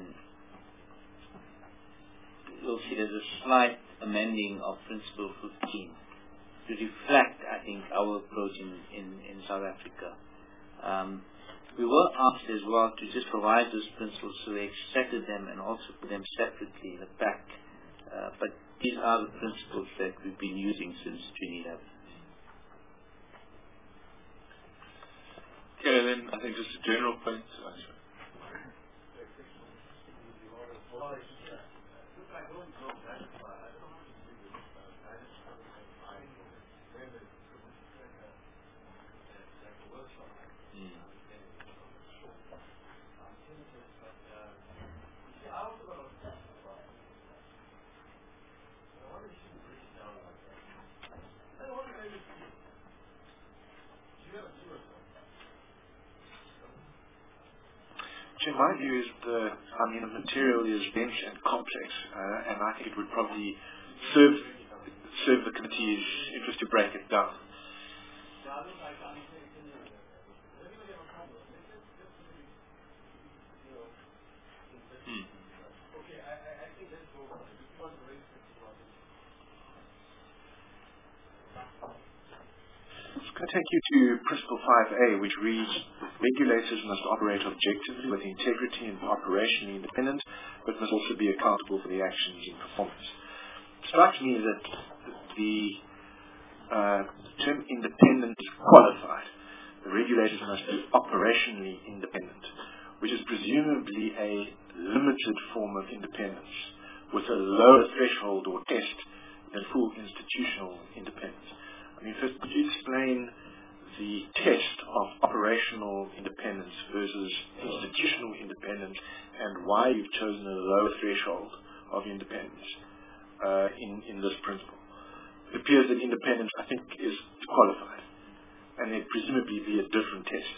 you'll see there's a slight amending of principle fifteen to reflect, I think, our approach in, in, in South Africa. Um, we were asked as well to just provide those principles, so we extracted them and also put them separately in the back. Uh, but these are the principles that we've been using since twenty eleven. Okay, then I think just a general point. in my view, is the, I mean, the material is dense and complex, uh, and I think it would probably serve serve the committee's interest to break it down. I'm going to take you to Principle five A, which reads, regulators must operate objectively with integrity and operationally independent, but must also be accountable for the actions and performance. It strikes me that the uh, term independent is qualified. The regulators must be operationally independent, which is presumably a limited form of independence with a lower threshold or test than full institutional independence. I mean, first, could you explain the test of operational independence versus institutional independence and why you've chosen a lower threshold of independence uh, in, in this principle? It appears that independence, I think, is qualified, and there presumably be a different test.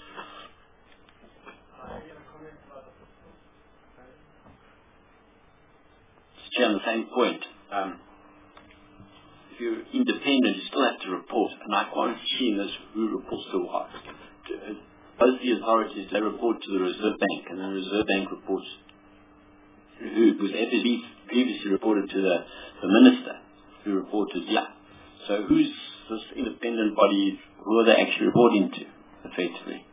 Chair, on the same point. Um, If you're independent, you still have to report, and I can't see in this who reports to what. Both the authorities, they report to the Reserve Bank, and the Reserve Bank reports to who? Because F S B previously reported to the, the Minister, who reported, yeah. So who's this independent body, who are they actually reporting to, effectively?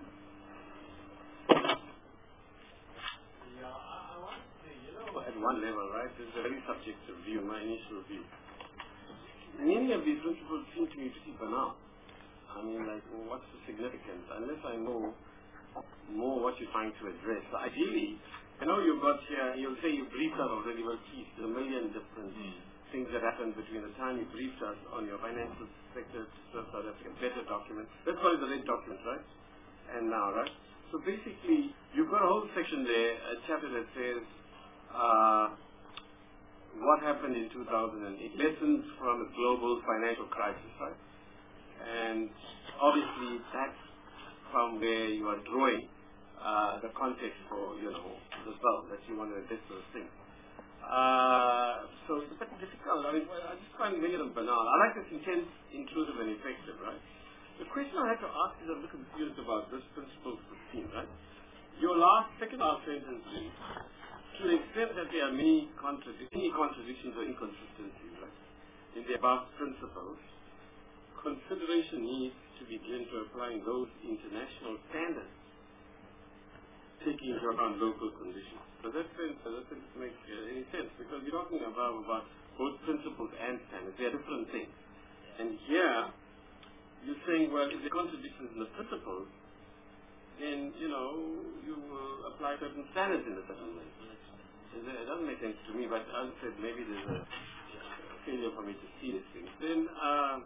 Yeah, I, I want to say, you know, at one level, right, this is a very subjective view, my initial view. Many of these principles seem to me to be banal. I mean, like, well, what's the significance? Unless I know more what you're trying to address. So ideally, I know you've got here, you'll say you briefed us already, well, geez, there are a million different mm. things that happened between the time you briefed us on your financial sector to South Africa, better document. Let's call it the red document, right? And now, right? So basically, you've got a whole section there, a chapter that says, uh, what happened in two thousand eight, lessons from a global financial crisis, right? And obviously that's from where you are drawing uh, the context for, you know, the result that you want to address those things. Uh, so it's a bit difficult. I mean, I just find many of them banal. I like this intense, intrusive, and effective, right? The question I had to ask is, I'm a little confused about this principle fifteen, right? Your last, second last sentence is, to the extent that there are many, contradic many contradictions or inconsistencies, right, in the above principles, consideration needs to be given to applying those international standards, taking into account local conditions. So that sense, that doesn't make uh, any sense, because you're talking about, about both principles and standards. They are different things. And here, you're saying, well, if there are contradictions in the principles, then, you know, you will apply certain standards in a certain way. It doesn't make sense to me, but as I said, maybe there's a failure for me to see these things. Then, uh,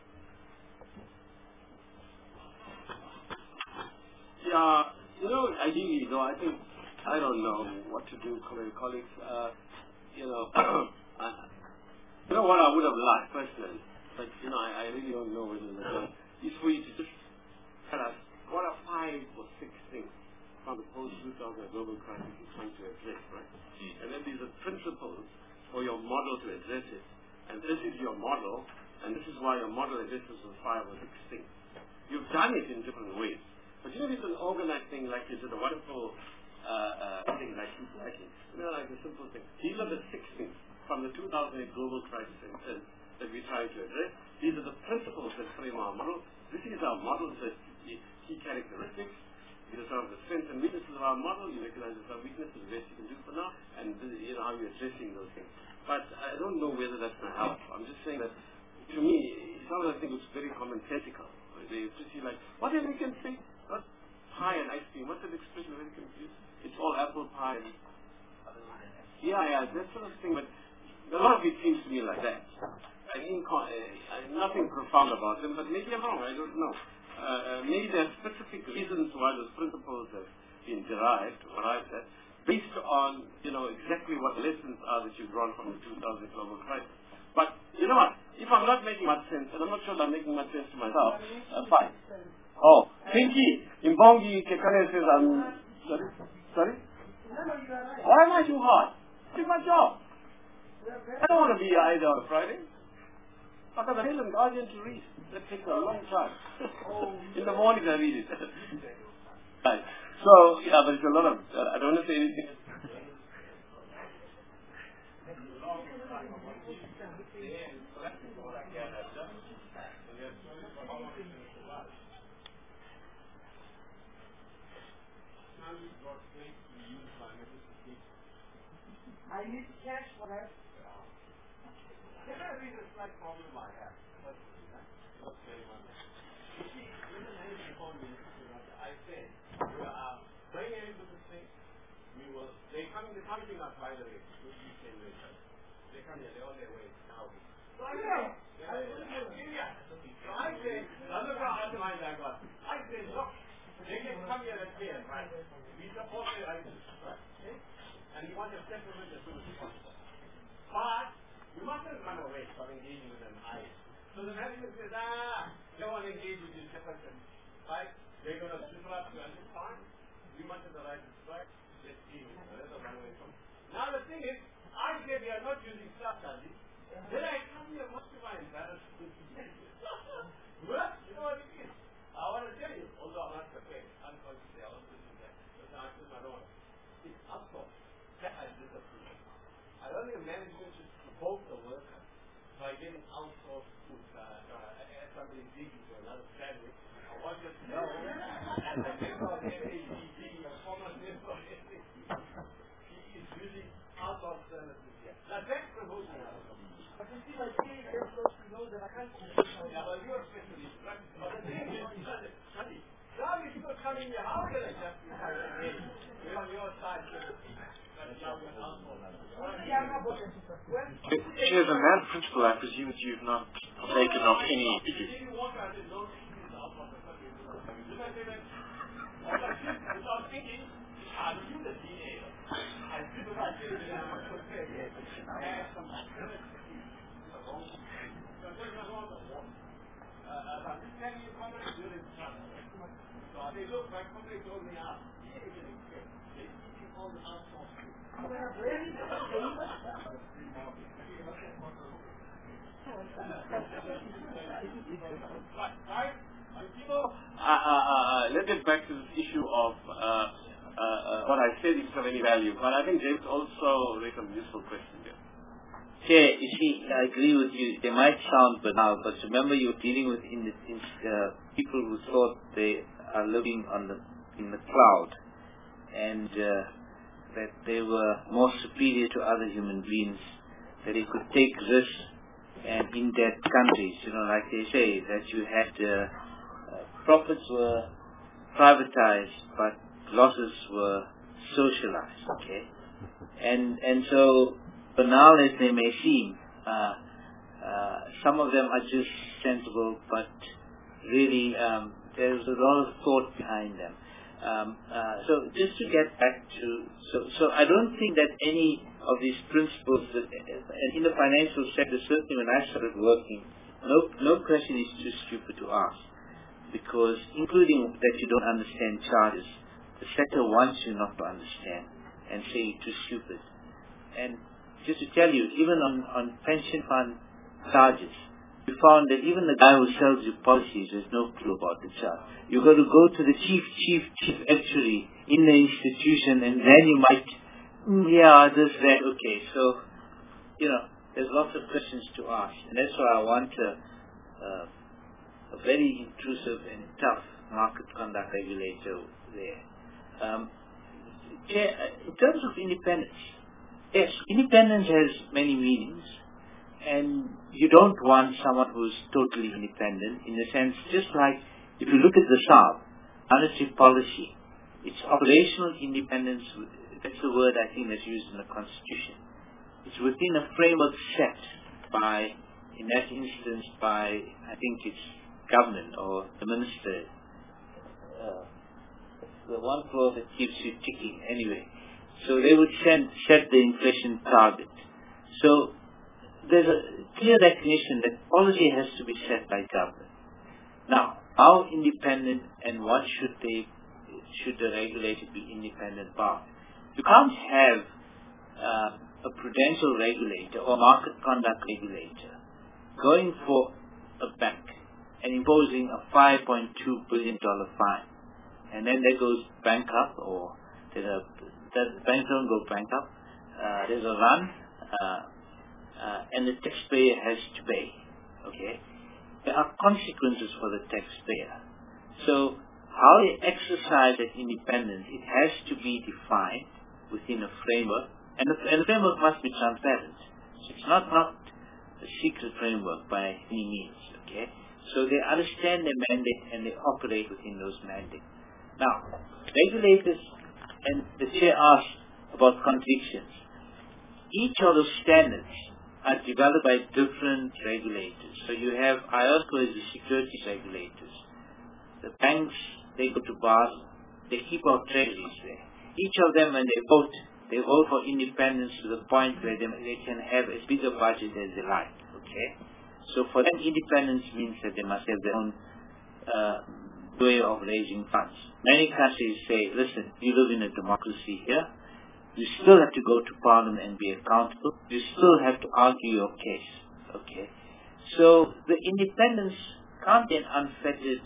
yeah, you know, ideally, though, I think, I don't know what to do, colleagues. Uh, you know, I, you know what I would have liked personally, but, you know, I, I really don't know whether the is for you to just tell us what are five or six things from the post two thousand global crisis you're trying to address, right? Mm. And then these are principles for your model to address it. And this is your model, and this is why your model addresses those five or six things. You've done it in different ways. But you know, it's an organized thing, like you did a wonderful uh, uh, thing like keep writing. You know, like a simple thing. These are the six things from the two thousand eight global crisis instance that we try to address. These are the principles that frame our model. This is our model, the key characteristics. These are some of the strengths and weaknesses of our model. You recognize some weaknesses, the best you can do for now, and this is, you know, how you're addressing those things. But I don't know whether that's going to help. I'm just saying that, to me, some of the things are very commonsensical. They just see like, what did we can say? What? Pie and ice cream. What's that expression? Very confused. It's all apple pie. Yeah, yeah, that sort of thing. But a lot of it seems to me like that. I mean, uh, nothing profound about them, but maybe I'm wrong. I don't know. Uh, maybe there are specific reasons why those principles have been derived, arrived at, based on, you know, exactly what lessons are that you've drawn from the two thousand global crisis. But, you know what, if I'm not making much sense, and I'm not sure that I'm making much sense to myself, that's fine. Oh, Pinky, Imbongi Kekane says I'm Sorry? Sorry? Why am I too hard? It's my job. I don't want to be idle on a Friday. I've got a mail and Guardian to read. That takes a long time. In the morning I read it. Right. So, yeah, but it's a lot of, uh, I don't want to say anything. I need cash for that. Can I read a slight problem I have? What's going on there? You see, in the nineteen forties, I said, we are going into this thing, we will, they come, they come to us, by the way, with these ten nations. They come here, they're on their way now. So I said, yeah. So I said, another line I got, I said, look, they can come here and pay us, right? We support their rights, right? Okay? And you want a settlement as soon as possible. But you mustn't run away from engaging with an eye. So the management says, ah, they don't want to engage with you separately. Right? They're going to disrupt you, and it's fine. We must have the right to strike. Let's deal with it. Let them run away from it. Now the thing is, I said we are not using strategy. Then I come here, much to my embarrassment. Well, you know what it is? I want to tell you, although I'm not prepared, unconsciously, I want to do that. Because I still don't want to. It's outsourced. That I disapprove. I don't think management should provoke the worker by getting outsourced food. Uh, uh, as somebody digging to another family, I want you to know, as a member of N A B D, a former member of N A B D, he is using outsourced services here. Now that's promoting our company. But you see, my team is supposed to know that I can't compete. Yeah, well, you're a specialist. But the thing is, honey, now you should come in here, how can I justify the name? We're on your side, Chair, as a matter of principle, I presume that you've not taken off any issues. Look, my company told me now, they're eating all the outsourced food. Uh, uh, uh, let's get back to this issue of uh, uh, uh, what I said is of any value. But I think James also raised a useful question here. Chair, you see, I agree with you. They might sound banal, but remember you're dealing with in the, in, uh, people who thought they are living on the in the cloud, and uh, that they were more superior to other human beings, that they could take risks, and in that countries, you know, like they say, that you had uh, uh, profits were privatized, but losses were socialized. Okay, and and so banal as they may seem, uh, uh, some of them are just sensible, but really um, there's a lot of thought behind them. Um, uh, so just to get back to, so, so I don't think that any of these principles, that, and in the financial sector, certainly when I started working, no, no question is too stupid to ask, because including that you don't understand charges, the sector wants you not to understand and say you're too stupid. And just to tell you, even on, on pension fund charges, we found that even the guy who sells you policies has no clue about the charge. You've got to go to the chief, chief, chief actuary in the institution, and then you might, mm, yeah, this, that, okay. So, you know, there's lots of questions to ask, and that's why I want a, uh, a very intrusive and tough market conduct regulator there. Um, in terms of independence, yes, independence has many meanings, and you don't want someone who's totally independent, in the sense, just like if you look at the S A R B, monetary policy, it's operational independence, that's the word I think that's used in the Constitution. It's within a framework set by, in that instance, by, I think it's government or the minister, uh, the one clause that keeps you ticking anyway. So they would send, set the inflation target. So there's a clear recognition that policy has to be set by government. Now, how independent and what should they should the regulator be independent bound. You can't have uh, a prudential regulator or market conduct regulator going for a bank and imposing a five point two billion dollars fine, and then that goes bankrupt, or there's a, the banks don't go bankrupt, uh, there's a run, uh, uh, and the taxpayer has to pay. Okay, there are consequences for the taxpayer. So how they exercise that independence, it has to be defined within a framework, and the, and the framework must be transparent. So it's not not a secret framework by any means. Okay, so they understand their mandate and they operate within those mandates. Now, regulators, and the chair asked about contradictions. Each of those standards are developed by different regulators. So you have I O S C O as the securities regulators. The banks, they go to Basel. They keep our treasuries there. Each of them, when they vote, they vote for independence to the point where they, they can have as big a budget as they like. Okay? So for them, independence means that they must have their own uh, way of raising funds. Many countries say, listen, you live in a democracy here. You still have to go to Parliament and be accountable. You still have to argue your case. Okay? So the independence can't be an unfettered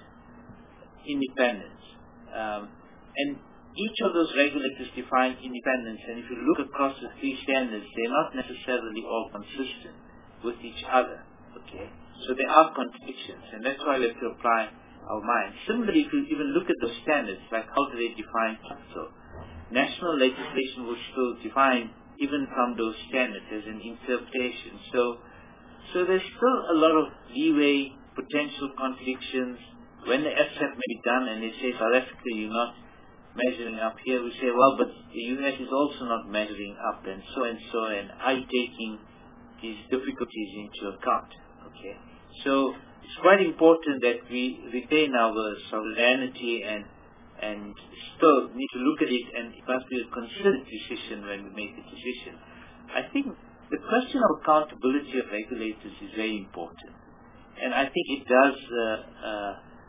independence. Um, and each of those regulators define independence, and if you look across the three standards, they're not necessarily all consistent with each other. Okay? So there are contradictions, and that's why we have to apply our mind. Similarly, if you even look at the standards, like how do they define capital? National legislation will still define, even from those standards, as an interpretation. So, so there's still a lot of leeway, potential contradictions. When the F S A P may be done and they say, South Africa, you're not measuring up here, we say, well, but the U S is also not measuring up, and so and so, and are you taking these difficulties into account? Okay, so it's quite important that we retain our sovereignty and and still need to look at it, and it must be a considered decision when we make a decision. I think the question of accountability of regulators is very important, and I think it does uh, uh,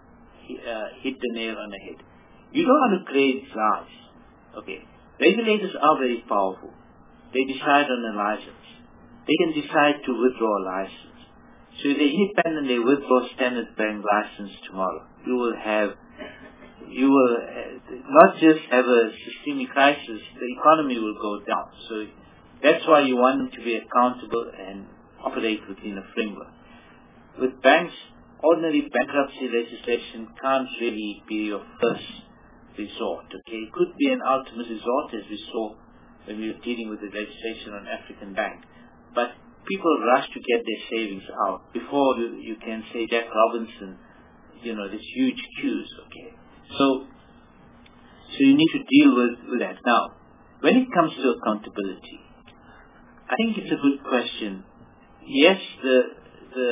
uh, hit the nail on the head. You don't want to create czars. Okay, regulators are very powerful. They decide on a license. They can decide to withdraw a license. So if they're independent, they withdraw Standard Bank license tomorrow. You will have You will uh, not just have a systemic crisis, the economy will go down. So that's why you want them to be accountable and operate within a framework. With banks, ordinary bankruptcy legislation can't really be your first resort. Okay, it could be an ultimate resort, as we saw when we were dealing with the legislation on African Bank. But people rush to get their savings out before you, you can say Jack Robinson, you know, there's huge queues. Okay. So, so you need to deal with, with that. Now, when it comes to accountability, I think it's a good question. Yes, the the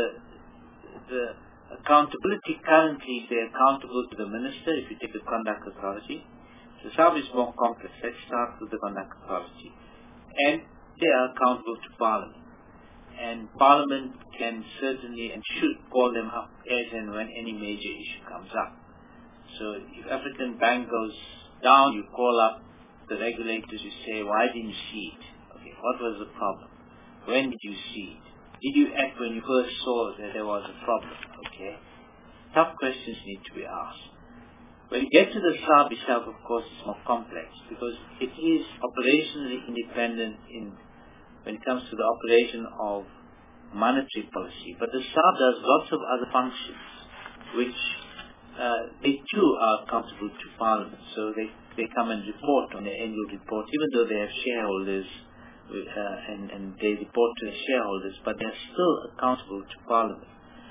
the accountability currently, they're accountable to the minister if you take the conduct authority. The South is more complex. Let's start with the conduct authority. And they are accountable to Parliament. And Parliament can certainly and should call them up as and when any major issue comes up. So if African Bank goes down, you call up the regulators, you say, why didn't you see it? Okay, what was the problem? When did you see it? Did you act when you first saw that there was a problem? Okay, tough questions need to be asked. When you get to the S A R B itself, of course, it's more complex because it is operationally independent in when it comes to the operation of monetary policy. But the S A R B does lots of other functions which Uh, they too are accountable to Parliament, so they, they come and report on their annual report, even though they have shareholders uh, and, and they report to the shareholders, but they're still accountable to Parliament.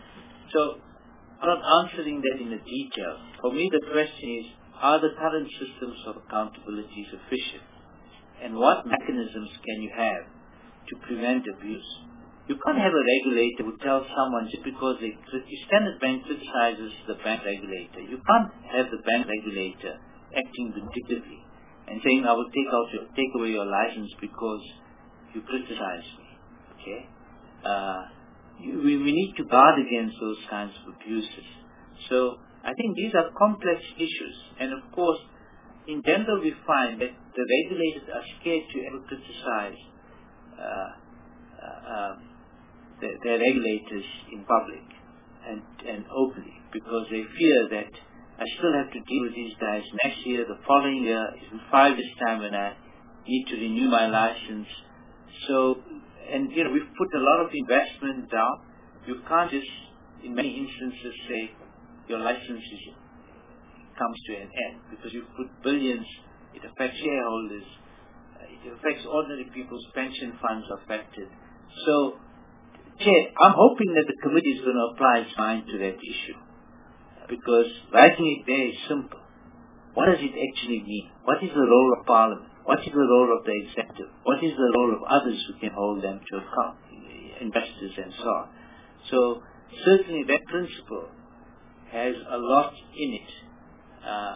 So I'm not answering that in the detail. For me, the question is, are the current systems of accountability sufficient? And what mechanisms can you have to prevent abuse? You can't have a regulator who tells someone just because they, Standard Bank criticizes the bank regulator. You can't have the bank regulator acting vindictively and saying, I will take out your, take away your license because you criticize me. Okay? Uh, you, we, we need to guard against those kinds of abuses. So I think these are complex issues. And of course, in general we find that the regulators are scared to ever criticize uh, uh, uh, their, their regulators in public and, and openly, because they fear that I still have to deal with these guys next year, the following year, in five years' time when I need to renew my license. So, and you know, we've put a lot of investment down. You can't just, in many instances, say your license is, comes to an end, because you've put billions. It affects shareholders. Uh, it affects ordinary people's pension funds affected. So, Chair, I'm hoping that the committee is going to apply its mind to that issue, because writing it there is simple. What does it actually mean? What is the role of Parliament? What is the role of the executive? What is the role of others who can hold them to account, investors and so on? So certainly that principle has a lot in it. Uh,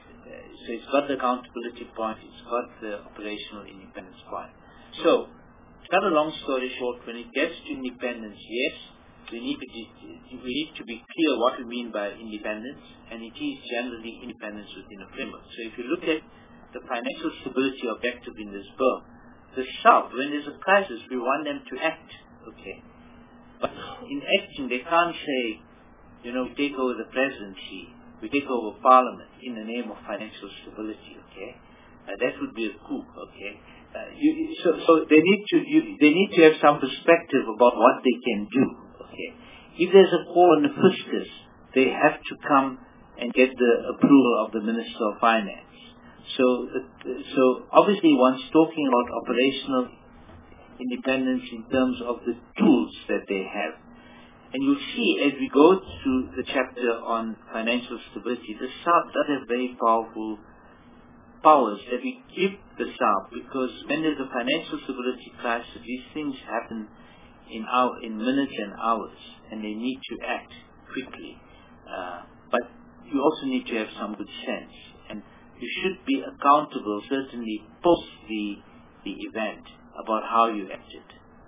so it's got the accountability point, it's got the operational independence point. So, to cut a long story short, when it gets to independence, yes, we need to be, we need to be clear what we mean by independence, and it is generally independence within a framework. So if you look at the financial stability objective in this bill, the South, when there's a crisis, we want them to act, okay? But in acting, they can't say, you know, we take over the presidency, we take over Parliament in the name of financial stability, okay? Uh, that would be a coup, okay? Uh, you, so, so they need to, you, they need to have some perspective about what they can do, okay? If there's a call on the fiscus, they have to come and get the approval of the Minister of Finance. So, so obviously one's talking about operational independence in terms of the tools that they have. And you'll see as we go through the chapter on financial stability, the South does have very powerful powers that we give the South, because when there's a financial stability crisis, these things happen in hour, in minutes and hours, and they need to act quickly. Uh, but you also need to have some good sense, and you should be accountable, certainly post the the event, about how you acted.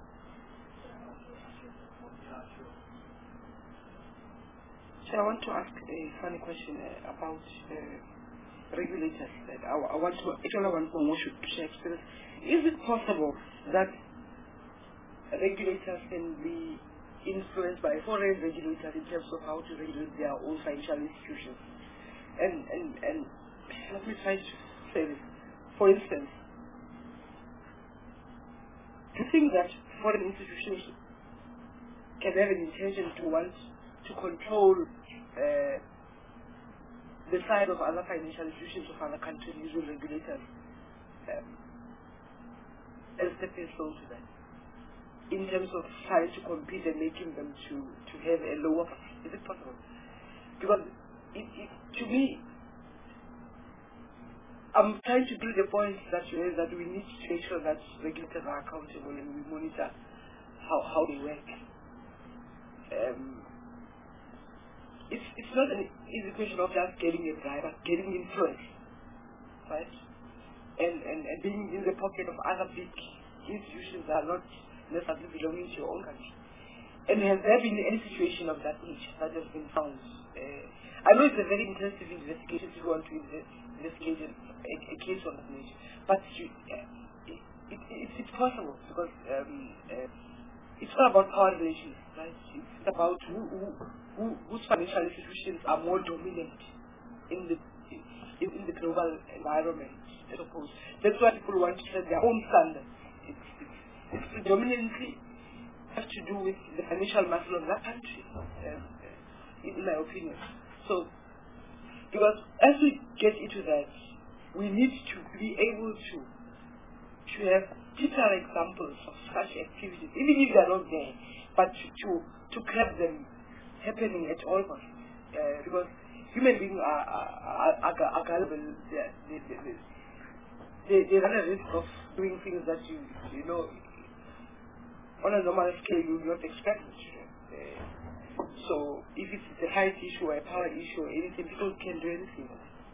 So I want to ask a funny question uh, about uh, regulators. That I, I want to actually want to know should share experience. Is it possible that regulators can be influenced by foreign regulators in terms of how to regulate their own financial institutions? And and and let me try to say this. For instance, do you think that foreign institutions can have an intention to want to control uh, the side of other financial institutions of other countries using regulators um, as stepping stones to that, in terms of trying to compete and making them to, to have a lower? Is it possible? Because it, it, to me, I'm trying to build a point that you know, that we need to make sure that regulators are accountable and we monitor how, how they work. Um, it's it's not an easy question of just getting a bribe, but getting influence, right? And, and and being in the pocket of other big institutions that are not necessarily belonging to your own country. And has there been any situation of that nature that has been found? Uh, I know it's a very intensive investigation if you want to invest, investigate a, a case of that nature, but you, uh, it, it, it, it's possible because um, uh, it's not about power relations, right? It's about who, who, who, whose financial institutions are more dominant in the in, in the global environment, I suppose. That's why people want to set their own standards. It's, it's, it's predominantly has to do with the financial muscle of that country, um, in my opinion. So, because as we get into that, we need to be able to to have deeper examples of such activities, even if they are not there, but to to, to grab them happening at all costs. Uh, because human beings are are, are, are gullible. They, they, they, they, they run a risk of doing things that you you know on a normal scale you would not expect. Uh, so if it's a height issue or a power issue or anything, people can do anything.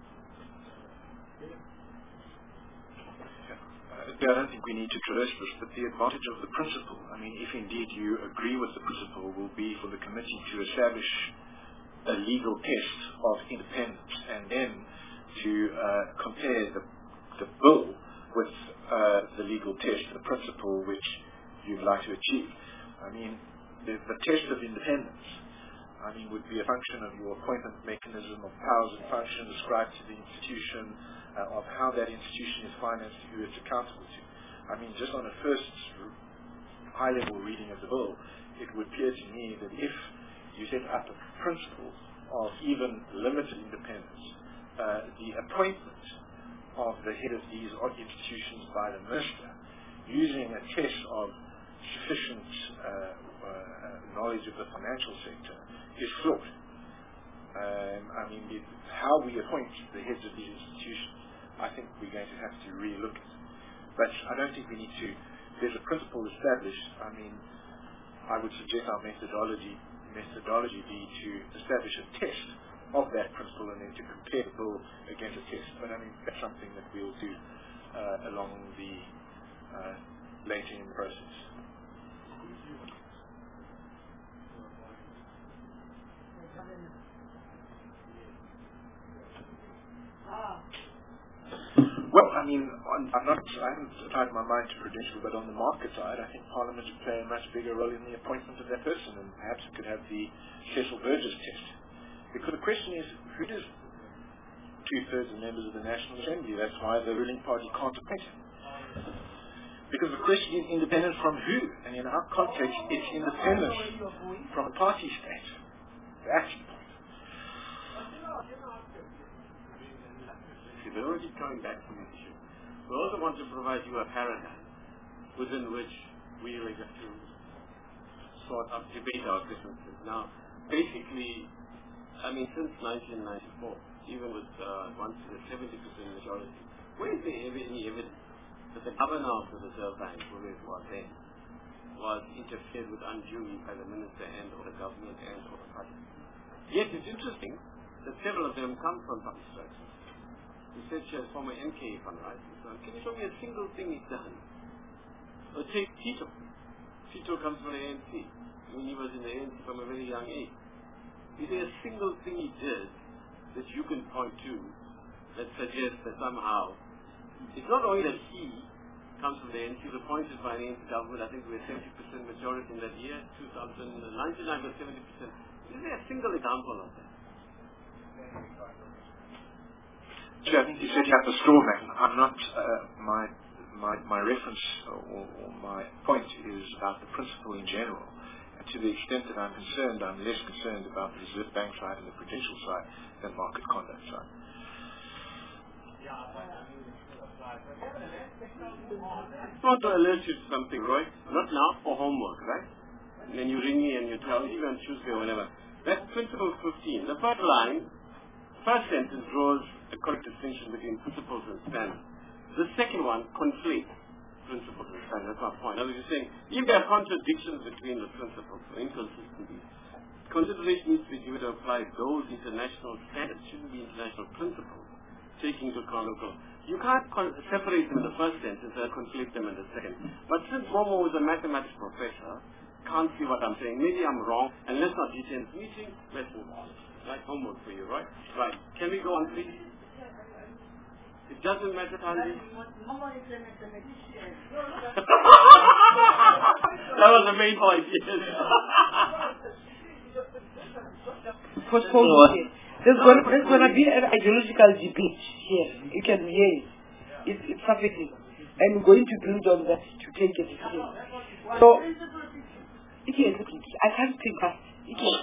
I don't think we need to traverse this, but the advantage of the principle, I mean, if indeed you agree with the principle, will be for the committee to establish a legal test of independence, and then to uh, compare the, the bill with uh, the legal test, the principle which you'd like to achieve. I mean, the, the test of independence, I mean, would be a function of your appointment mechanism, of powers and functions ascribed to the institution, uh, of how that institution is financed, who it's accountable to. I mean, just on a first high-level reading of the bill, it would appear to me that if you set up a principle of even limited independence, uh, the appointment of the head of these institutions by the minister, using a test of sufficient uh, uh, knowledge of the financial sector, is flawed. Um, I mean, the, how we appoint the heads of these institutions, I think we're going to have to re-look at. But I don't think we need to. There's a principle established. I mean, I would suggest our methodology methodology be to establish a test of that principle and then to compare the bill against a test. But I mean, that's something that we'll do uh, along the uh, later in the process. Well, I mean, on, I'm not, I haven't tied my mind to Prudential, but on the market side, I think Parliament would play a much bigger role in the appointment of that person, and perhaps it could have the Cecil Burgess test. Because the question is, who does two-thirds of members of the National Assembly? That's why the ruling party can't appoint him. Because the question is independent from who? And in our context, it's independence from a party state. The action point. We're already coming back from this issue. We also want to provide you a paradigm within which we are going to sort of debate our differences. Now, basically, I mean, since nineteen ninety-four, even with uh, once the seventy percent majority, where is there any evidence that the governor of the Reserve Bank, who it was then, was interfered with unduly by the minister and or the government and or the party? Yet it's interesting that several of them come from public structures. You said she has former N K fund, right? Can you show me a single thing he's done? Or take Tito. Tito comes from the A N C. I mean, he was in the A N C from a very young age. Is there a single thing he did that you can point to that suggests that somehow, it's not only that he comes from the A N C, was appointed by the A N C government, I think we were seventy percent majority in that year, two thousand ninety-nine was seventy percent. Is there a single example of that? Sure, I think you said you have the straw man. I'm not, uh, my, my, my reference or, or my point is about the principle in general. And to the extent that I'm concerned, I'm less concerned about the Reserve Bank side and the Prudential side than market conduct side. I want to alert you to something, Roy. Not now, for homework, right? And then you ring me and you tell me, even on Tuesday or whatever. That's principle fifteen. The first line, first sentence draws a correct distinction between principles and standards. The second one conflates principles and standards. That's my point. I was just saying, if there are contradictions between the principles or inconsistencies, consideration needs to be given to apply those international standards, shouldn't be international principles, taking into account local. You can't con- separate them in the first sentence and conflate them in the second. But since Momo is a mathematics professor, can't see what I'm saying. Maybe I'm wrong, and let's not detain this meeting. Let's move on. Right, homework for you, right? Right. Can we go on, please? It doesn't matter, Tanvi. That was the main point, yes. Postpone here. There's going, there's going to be an ideological debate here. You can hear it. It's, it's suffocating. I'm going to build on that to take a decision. So, it is, I can't think fast. It is.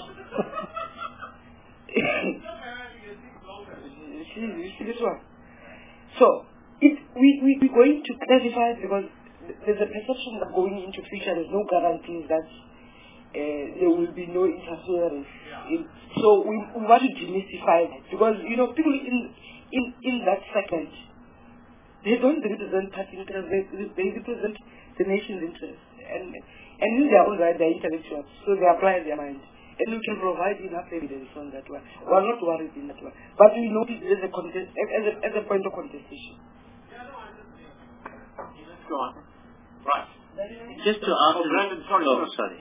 You see, you see this one? So, it, we, we, we're going to clarify because there's a perception that going into future there's no guarantees that uh, there will be no interference. In, so we, we want to demystify it because, you know, people in, in, in that segment, they don't represent party interest, they, they represent the nation's interest. And, and in their own right, they're intellectuals, so they apply their mind. And we can provide enough evidence on that one. We're not worried in that one. But we notice as a, contest, as a, as a point of contestation. Let's go on. Right. Just to answer... Oh, Brandon, sorry. Oh, sorry.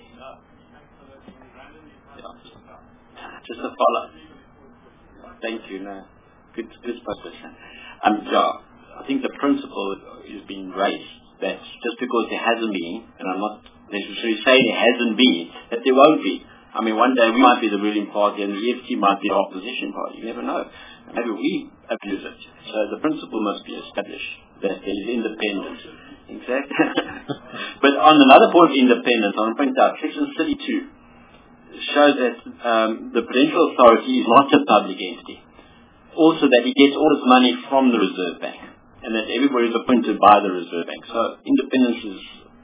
Yeah. Just a follow-up. Thank you. No. good, good question. Um, yeah, I think the principle is being raised that just because there hasn't been, and I'm not necessarily saying there hasn't been, that there won't be. I mean, one day we might be the ruling party and the E F F T might be the opposition party. You never know. Maybe we abuse it. So the principle must be established that there is independence. Exactly. But on another point of independence, I want to point out Section thirty-two shows that um, the Prudential Authority is not a public entity. Also that it gets all its money from the Reserve Bank, and that everybody is appointed by the Reserve Bank. So independence is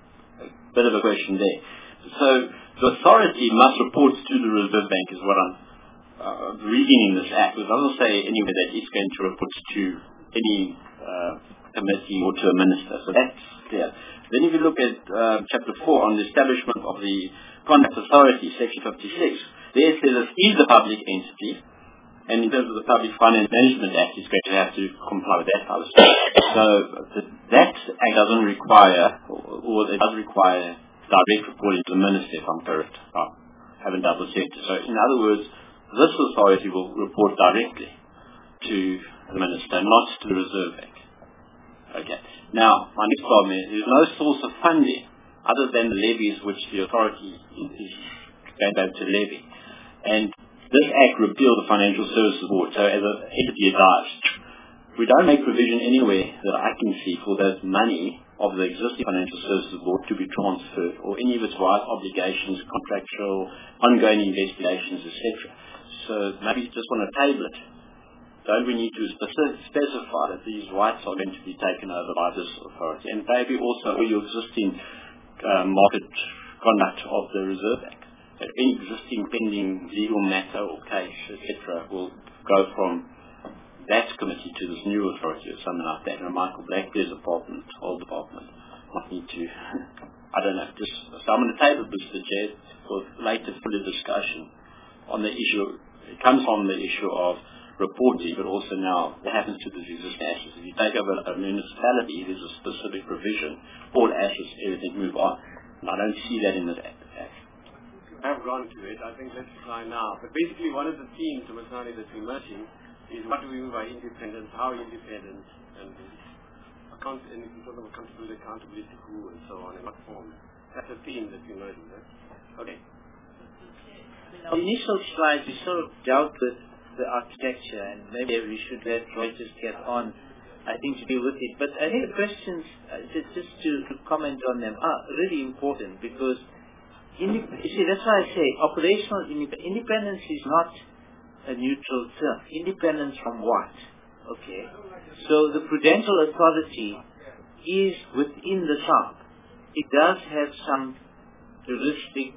a bit of a question there. So the authority must report to the Reserve Bank is what I'm uh, reading in this act. It doesn't say anywhere that it's going to report to any uh, committee or to a minister. So that's clear. Then if you look at uh, Chapter four on the establishment of the Conduct Authority, Section fifty-six, there it says it is a public entity. And in terms of the Public Finance Management Act, it's going to have to comply with that policy. So the, that act doesn't require, or, or it does require direct reporting to the minister, if I'm correct. I haven't double checked. So in other words, this authority will report directly to the minister, not to the Reserve Bank. Okay. Now, my next problem is there's no source of funding other than the levies which the authority is going to have to levy. And this Act repealed the Financial Services Board, so as an entity advised, we don't make provision anywhere that I can see for that money of the existing Financial Services Board to be transferred, or any of its rights, obligations, contractual, ongoing investigations, et cetera. So maybe you just want to table it. Don't we need to specific, specify that these rights are going to be taken over by this authority, and maybe also all your existing uh, market conduct of the Reserve Bank? That any existing pending legal matter or case, et cetera, will go from that committee to this new authority or something like that. And Michael Blackbeard's department, whole department, might need to, I don't know, just, so I'm going to table this, Mister Chair, for later further discussion on the issue. It comes from the issue of reporting, but also now what happens to these existing assets. If you take over a municipality, there's a specific provision, all assets, everything move on. And I don't see that in this act. I've gone to it. I think let's try now. But basically, one of the themes, Masani, that's emerging is what do we mean by independence, how independent, and account, and in terms of accountability, accountability to who, and so on, in what form. That's a theme that's emerging, right? Okay. On the initial slides, we sort of dealt with the architecture, and maybe we should let Roy just get on, I think, to deal with it. But I think the questions, uh, just, just to, to comment on them, are really important because Indep- you see, that's why I say operational indep- independence is not a neutral term. Independence from what? Okay. So the Prudential Authority is within the S A R B. It does have some juristic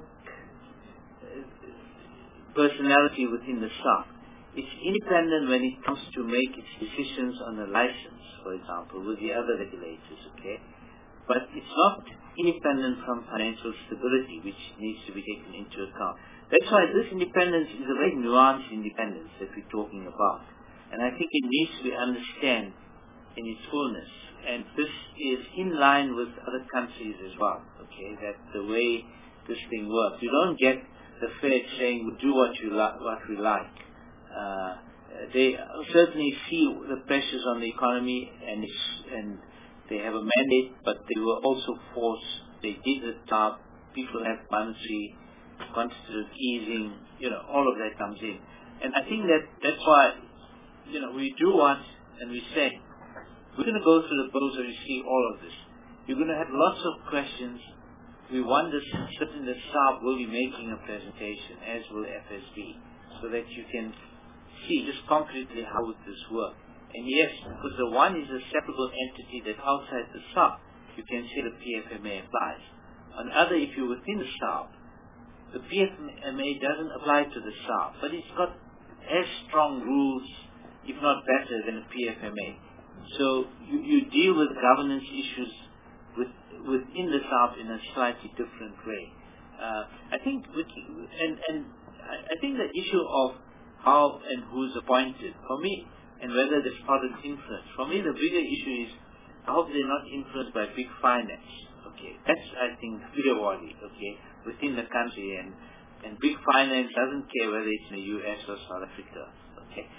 uh, personality within the S A R B. It's independent when it comes to make its decisions on the license, for example, with the other regulators, okay? But it's not independent from financial stability, which needs to be taken into account. That's why this independence is a very nuanced independence that we're talking about. And I think it needs to be understood in its fullness. And this is in line with other countries as well, okay, that the way this thing works. You don't get the Fed saying, we'll do what, you li- what we like. Uh, they certainly see the pressures on the economy and it's, and they have a mandate, but they were also forced. They did the top. People have monetary, quantitative easing. You know, all of that comes in. And I think that that's why, you know, we do want, and we say, we're going to go through the bills and we see all of this. You're going to have lots of questions. We want this, certainly the S A R B will be making a presentation, as will F S B, so that you can see just concretely how would this work. And yes, because the one is a separable entity that outside the S A R B, you can say the P F M A applies. On the other, if you're within the S A R B, the P F M A doesn't apply to the S A R B, but it's got as strong rules, if not better, than the P F M A. So you, you deal with governance issues with, within the S A R B in a slightly different way. Uh, I think, with, and, and I think the issue of how and who's appointed, for me, and whether there's foreign influence. For me, the bigger issue is I hope they're not influenced by big finance. Okay, that's I think bigger worry. Okay, within the country, and and big finance doesn't care whether it's in the U S or South Africa. Okay,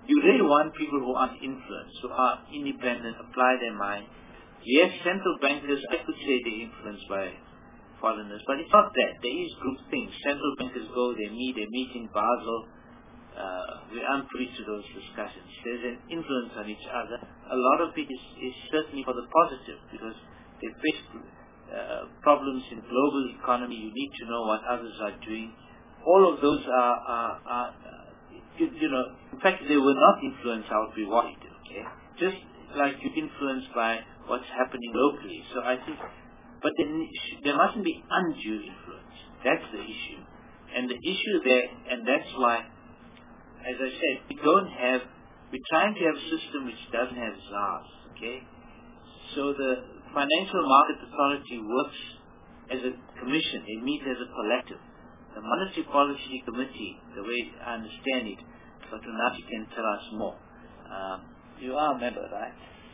you really want people who aren't influenced, who are independent, apply their mind. Yes, central bankers, I could say they're influenced by foreigners, but it's not that. There is group things. Central bankers go, they meet, they meet in Basel. Uh, we aren't privy to those discussions. There's an influence on each other. A lot of it is, is certainly for the positive, because they face uh, problems in global economy. You need to know what others are doing. All of those are, are, are uh, you, you know, in fact, they were not influenced, I would be worried, okay? Just like you're influenced by what's happening locally. So I think, but there, there mustn't be undue influence. That's the issue. And the issue there, and that's why, as I said, we don't have, we're trying to have a system which doesn't have Z A Rs, okay? So the Financial Market Authority works as a commission, they meet as a collective. The Monetary Policy Committee, the way I understand it, but Unati can tell us more. Um, you are a member, right?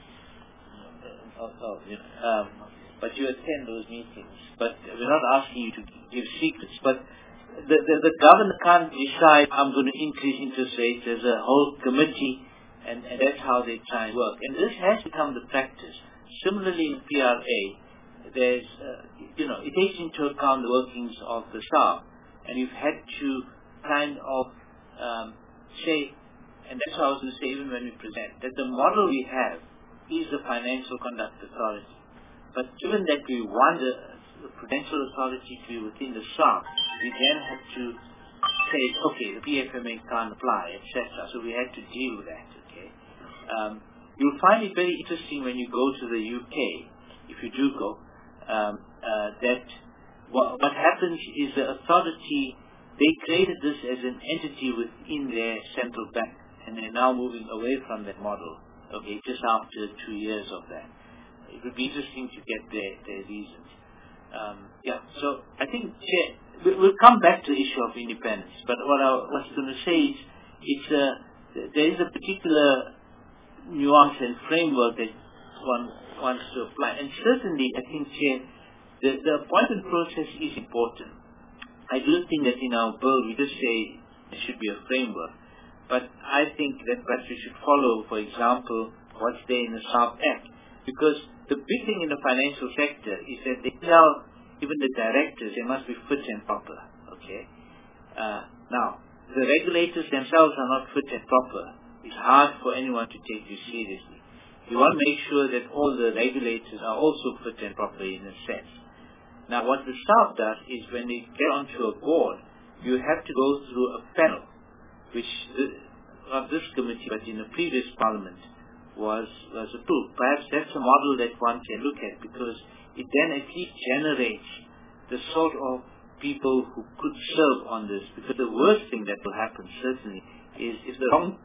Oh, oh, you know, um, but you attend those meetings. But we're not asking you to give secrets, but The, the, the governor can't decide, I'm going to increase interest rates. There's a whole committee, and, and that's how they try and work. And this has become the practice. Similarly in P R A, there's, uh, you know, it takes into account the workings of the S A R, and you've had to kind of um, say, and that's what I was going to say even when we present, that the model we have is the Financial Conduct Authority. But given that we want the the Prudential Authority to be within the S A R, we then have to say, okay, the P F M A can't apply, et cetera. So we had to deal with that, okay? Um, you'll find it very interesting when you go to the U K, if you do go, um, uh, that what, what happens is the authority, they created this as an entity within their central bank, and they're now moving away from that model, okay, just after two years of that. It would be interesting to get their, their reasons. Um, yeah, so I think yeah, we'll come back to the issue of independence. But what I was going to say is, it's a, there is a particular nuance and framework that one wants to apply. And certainly, I think yeah, the, the appointment process is important. I do think that in our bill we just say there should be a framework. But I think that perhaps we should follow, for example, what's there in the S A R Act. Because the big thing in the financial sector is that they tell even the directors they must be fit and proper. Okay. Uh, now, the regulators themselves are not fit and proper. It's hard for anyone to take you seriously. You want to make sure that all the regulators are also fit and proper in a sense. Now, what the staff does is when they get onto a board, you have to go through a panel, which the, not this committee, but in the previous parliament, was was approved. Perhaps that's a model that one can look at, because it then at least generates the sort of people who could serve on this. Because the worst thing that will happen certainly is if the wrong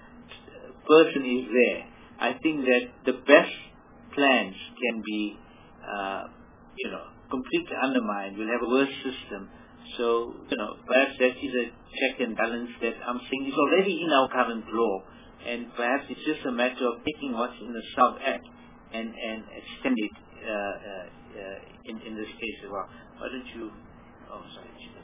person is there. I think that the best plans can be, uh, you know, completely undermined. We'll have a worse system. So, you know, perhaps that is a check and balance that I'm saying is already in our current law. And perhaps it's just a matter of taking what's in the S A R Act and, and extend it uh, uh, uh, in, in this case as well. Why don't you... Oh, sorry.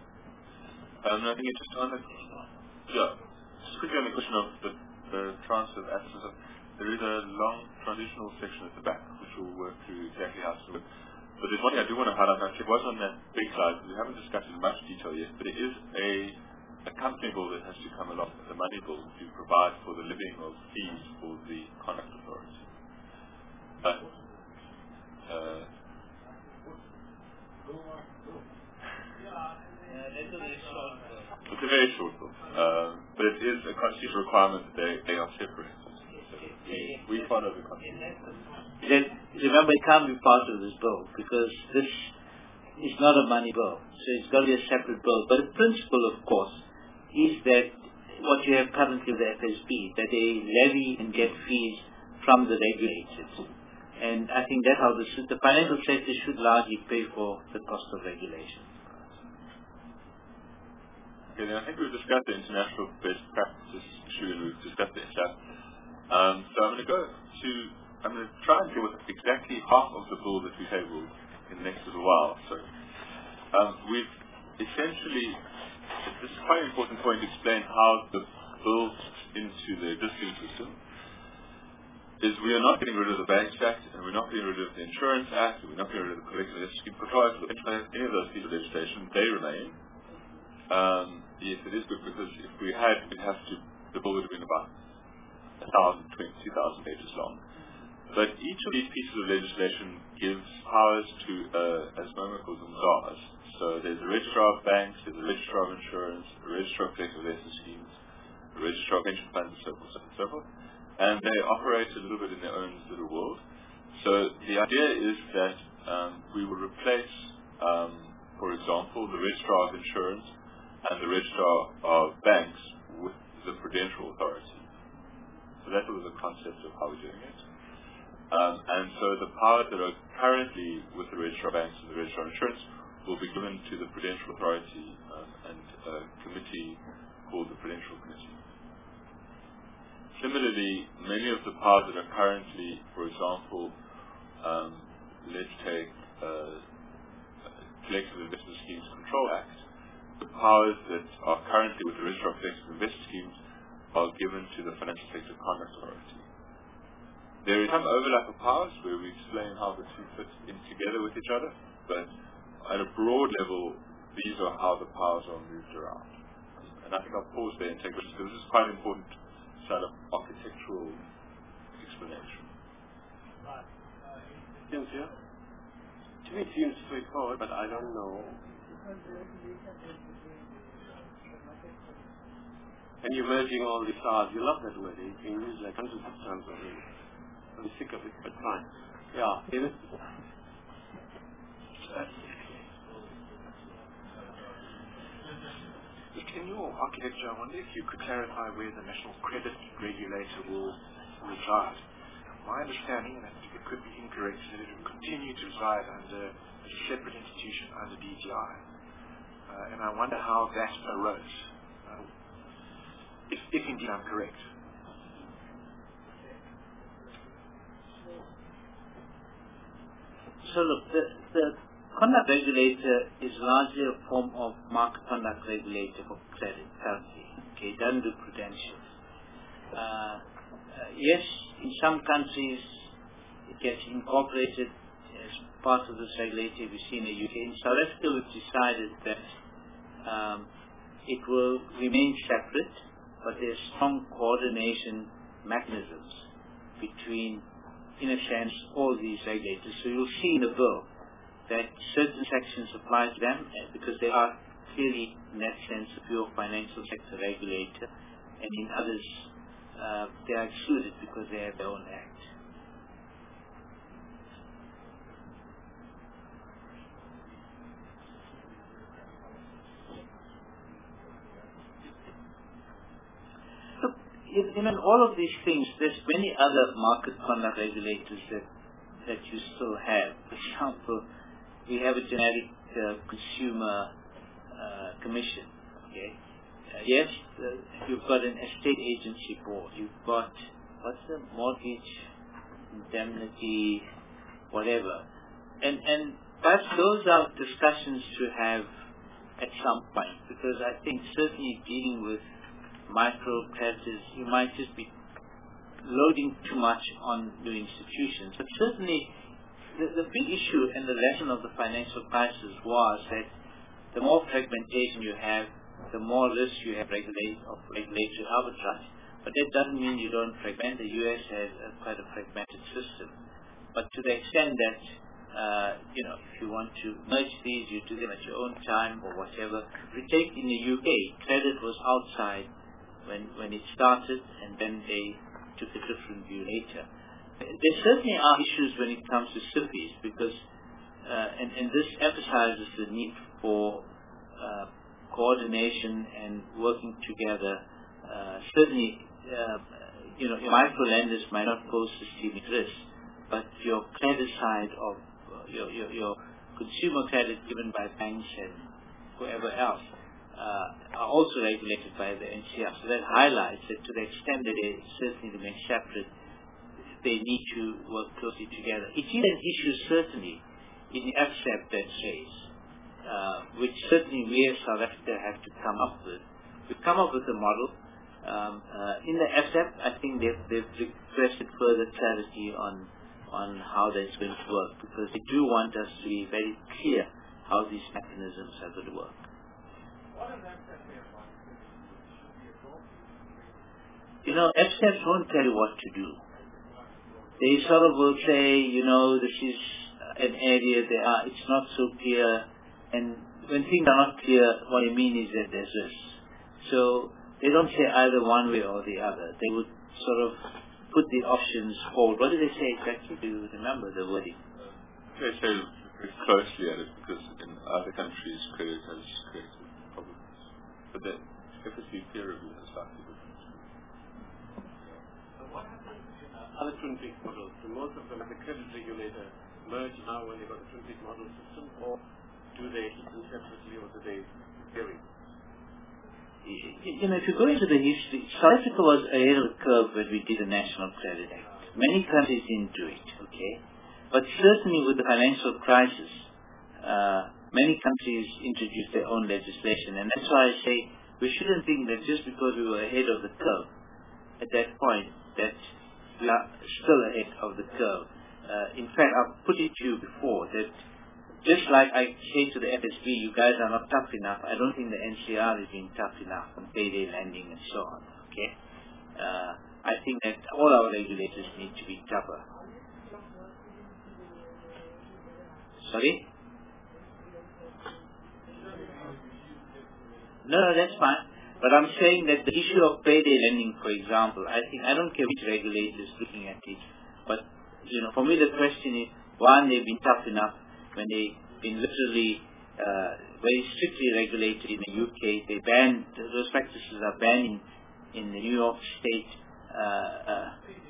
Um, I think it's just on the... Yeah. Just quickly on the question of the, the transfer of assets. There is a long transitional section at the back which will work through exactly how to work. But there's one thing I do want to highlight. Actually, it was on that big slide. We haven't discussed it in much detail yet, but it is a... a company bill that has to come along, the money bill, to provide for the living of fees for the Conduct Authority. But, uh, it's a very short bill, uh, but it is a constitutional requirement that they, they are separate. So we, we follow the constitution. Then, remember, it can't be part of this bill, because this is not a money bill, so it's got to be a separate bill. But the principle, of course, is that what you have currently with the F S B, that they levy and get fees from the regulators. And I think that's how the, the financial sector should largely pay for the cost of regulation. Okay, then I think we've discussed the international best practices issue, and we've discussed the S A P. Um, so I'm going to go to, I'm going to try and deal with exactly half of the bill that we tabled in the next little while. So um, we've essentially, this is quite an important point to explain how the bill fits into to the existing system is we are not getting rid of the Banks Act, and we're not getting rid of the Insurance Act, and we're not getting rid of the Collective Investment Scheme Control Act. Any of those pieces of legislation, they remain. Um, yes, it is good because if we had, we'd have to, the bill would have been about one thousand, two thousand pages long. But each of these pieces of legislation gives powers to, uh, as Moma calls them, Z A Rs. So there's a registrar of banks, there's a registrar of insurance, a registrar of collective investment schemes, a registrar of pension funds, and so forth, so on and so forth. And they operate a little bit in their own little world. So the idea is that um, we will replace, um, for example, the registrar of insurance and the registrar of banks with the Prudential Authority. So that was the concept of how we're doing it. Um, and so the powers that are currently with the registrar of banks and the registrar of insurance will be given to the Prudential Authority um, and a committee called the Prudential Committee. Similarly, many of the powers that are currently, for example, um, let's take uh, Collective Investment Schemes Control Act, the powers that are currently with the Registrar of Collective Investment Schemes are given to the Financial Sector Conduct Authority. There is some overlap of powers where we explain how the two fit in together with each other, but at a broad level, these are how the powers are moved around. And I think I'll pause there and take questions because this is quite an important sort of architectural explanation. Right. Uh, seems here. To me, it seems straightforward, but I don't know. And you're merging all the stars. You love that word. You can use like hundreds of times already. I'm sick of it, but fine. Yeah. David? In your architecture, I wonder if you could clarify where the National Credit Regulator will reside. My understanding, and it could be incorrect, is that it will continue to reside under a separate institution under D T I. Uh, and I wonder how that arose, uh, if, if indeed I'm correct. So look, the, the conduct regulator is largely a form of market conduct regulator for credit currency. Okay, it doesn't do credentials. Uh, uh, yes, in some countries it gets incorporated as part of this regulator. We've seen in the U K. In South Africa, we've decided that um, it will remain separate, but there's strong coordination mechanisms between, in a sense, all these regulators. So you'll see in the bill that certain sections apply to them because they are clearly, in that sense, a pure financial sector regulator, and in others, uh, they are excluded because they have their own act. Look, in, in all of these things, there's many other market conduct regulators that that you still have. For example, we have a generic uh, consumer uh, commission. Okay, uh, yes, uh, you've got an estate agency board. You've got what's the mortgage indemnity, whatever, and and perhaps those are discussions to have at some point, because I think certainly dealing with micro creditors, you might just be loading too much on your institutions. But certainly, the, the big issue and the lesson of the financial crisis was that the more fragmentation you have, the more risk you have regulate, of regulatory arbitrage. But that doesn't mean you don't fragment. The U S has a, quite a fragmented system. But to the extent that, uh, you know, if you want to merge these, you do them at your own time or whatever. We take in the U K, credit was outside when, when it started, and then they took a different view later. There certainly are issues when it comes to S I F Is, because, uh, and, and this emphasizes the need for uh, coordination and working together. Uh, certainly, uh, you know, your micro lenders might not pose systemic risk, but your credit side of uh, your, your, your consumer credit given by banks and whoever else Uh, are also regulated by the N C R. So that highlights that to the extent that they certainly remain separate, they need to work closely together. It is an issue certainly in the F S A P that's raised, uh, which certainly we as South Africa have to come up with. We've come up with a model. Um, uh, in the F S A P, I think they've, they've requested further clarity on on how that's going to work, because they do want us to be very clear how these mechanisms are going to work. You know, F S A Ps won't tell you what to do. They sort of will say, you know, this is an area that are, it's not so clear, and when things are not clear, what I mean is that there's this. So they don't say either one way or the other. They would sort of put the options forward. What do they say exactly? Do you remember the wording? They say very closely at it, because in other countries credit has created problems. But the F S B peer review is slightly different. What happens in uh, other twin peak models? Do most of them, the credit regulator, merge now when they've got a twin peak model system, or do they keep them separately, or do they vary? You know, if you go into the history, South Africa was ahead of the curve when we did the National Credit Act. Many countries didn't do it, okay? But certainly with the financial crisis, uh, many countries introduced their own legislation. And that's why I say we shouldn't think that just because we were ahead of the curve at that point, that we are still ahead of the curve. Uh, in fact, I've put it to you before that just like I say to the F S B, you guys are not tough enough, I don't think the N C R is being tough enough on payday lending and so on, okay? Uh, I think that all our regulators need to be tougher. Sorry? No, no, that's fine. But I'm saying that the issue of payday lending, for example, I think, I don't care which regulator is looking at it, but, you know, for me the question is, one, they've been tough enough when they've been literally uh, very strictly regulated in the U K. They banned, those practices are banned in, in the New York State. Uh, uh,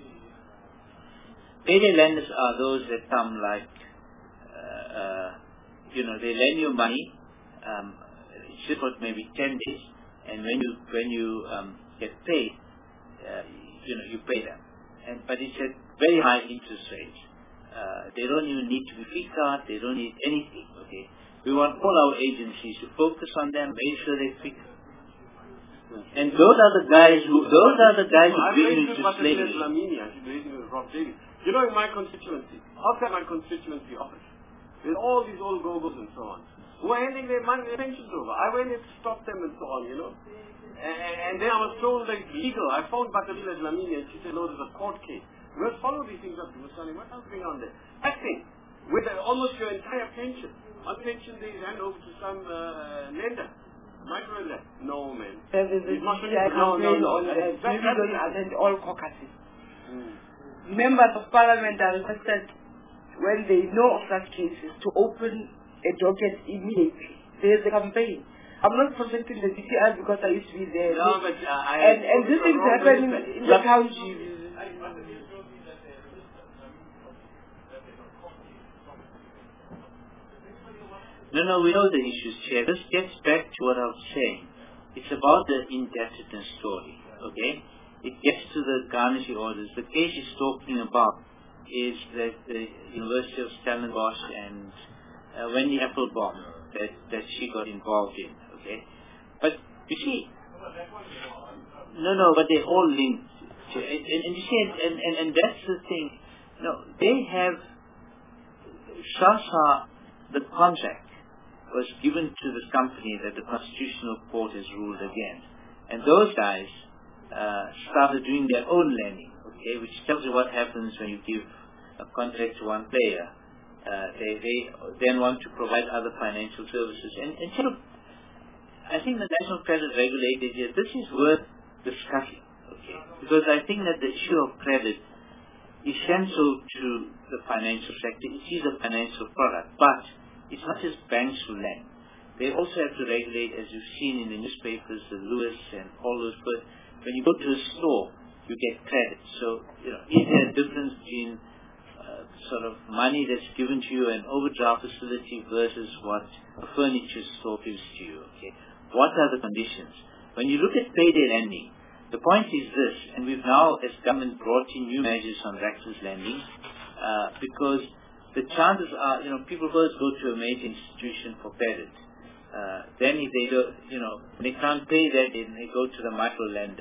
payday lenders are those that come like, uh, uh, you know, they lend you money, um, it's just for maybe ten days, and when you when you um, get paid, uh, you know, you pay them. And, but it's at very high interest rates. Uh, they don't even need to be fee-card, they don't need anything, okay? We want all our agencies to focus on them, make sure they fix. And those are the guys who, those are the guys who bring you to slavery. You know, in my constituency, outside my constituency office, there's all these old gogos and so on, who are handing their money, their pensions over. I went in to stop them and so on, you know. And, and then I was told that it's legal. I phoned Batabila Dlamini and she said, no, there's a court case. We must follow these things up. We must tell him what else is going on there. Acting with uh, almost your entire pension. One pension they hand over to some uh, lender. Micro lender. No, man. There is a no, no, no. on uh, and all caucuses. Mm. Members of Parliament are requested, when they know of such cases, to open a docket immediately. There is a campaign. I'm not protecting the D C I because I used to be there. No, but uh, I and and this is happening in the county. No, no, we know the issues, Chair. This gets back to what I was saying. It's about the indebtedness story, okay? It gets to the garnishing orders. The case he's talking about is that the University of Stellenbosch and uh, Wendy Applebaum that, that she got involved in, okay? But, you see, no, no, but they're all linked. And, and, and you see, and, and, and that's the thing. No, they have, SASA, the contract, was given to this company that the Constitutional Court has ruled against. And those guys uh, started doing their own lending, okay, which tells you what happens when you give a contract to one player. Uh, they, they then want to provide other financial services. And, and sort of, I think the National Credit Regulator here, this is worth discussing, okay, because I think that the issue of credit is central to the financial sector. It is a financial product, but it's not just banks who lend. They also have to regulate, as you've seen in the newspapers, the Lewis and all those. But when you go to a store, you get credit. So, you know, is there a difference between uh, sort of money that's given to you, an overdraft facility, versus what a furniture store gives to you? Okay, what are the conditions? When you look at payday lending, the point is this, and we've now, as government, brought in new measures on reckless lending, uh, because the chances are, you know, people first go to a major institution for credit. Uh, then if they don't, you know, they can't pay that, then they go to the micro lender.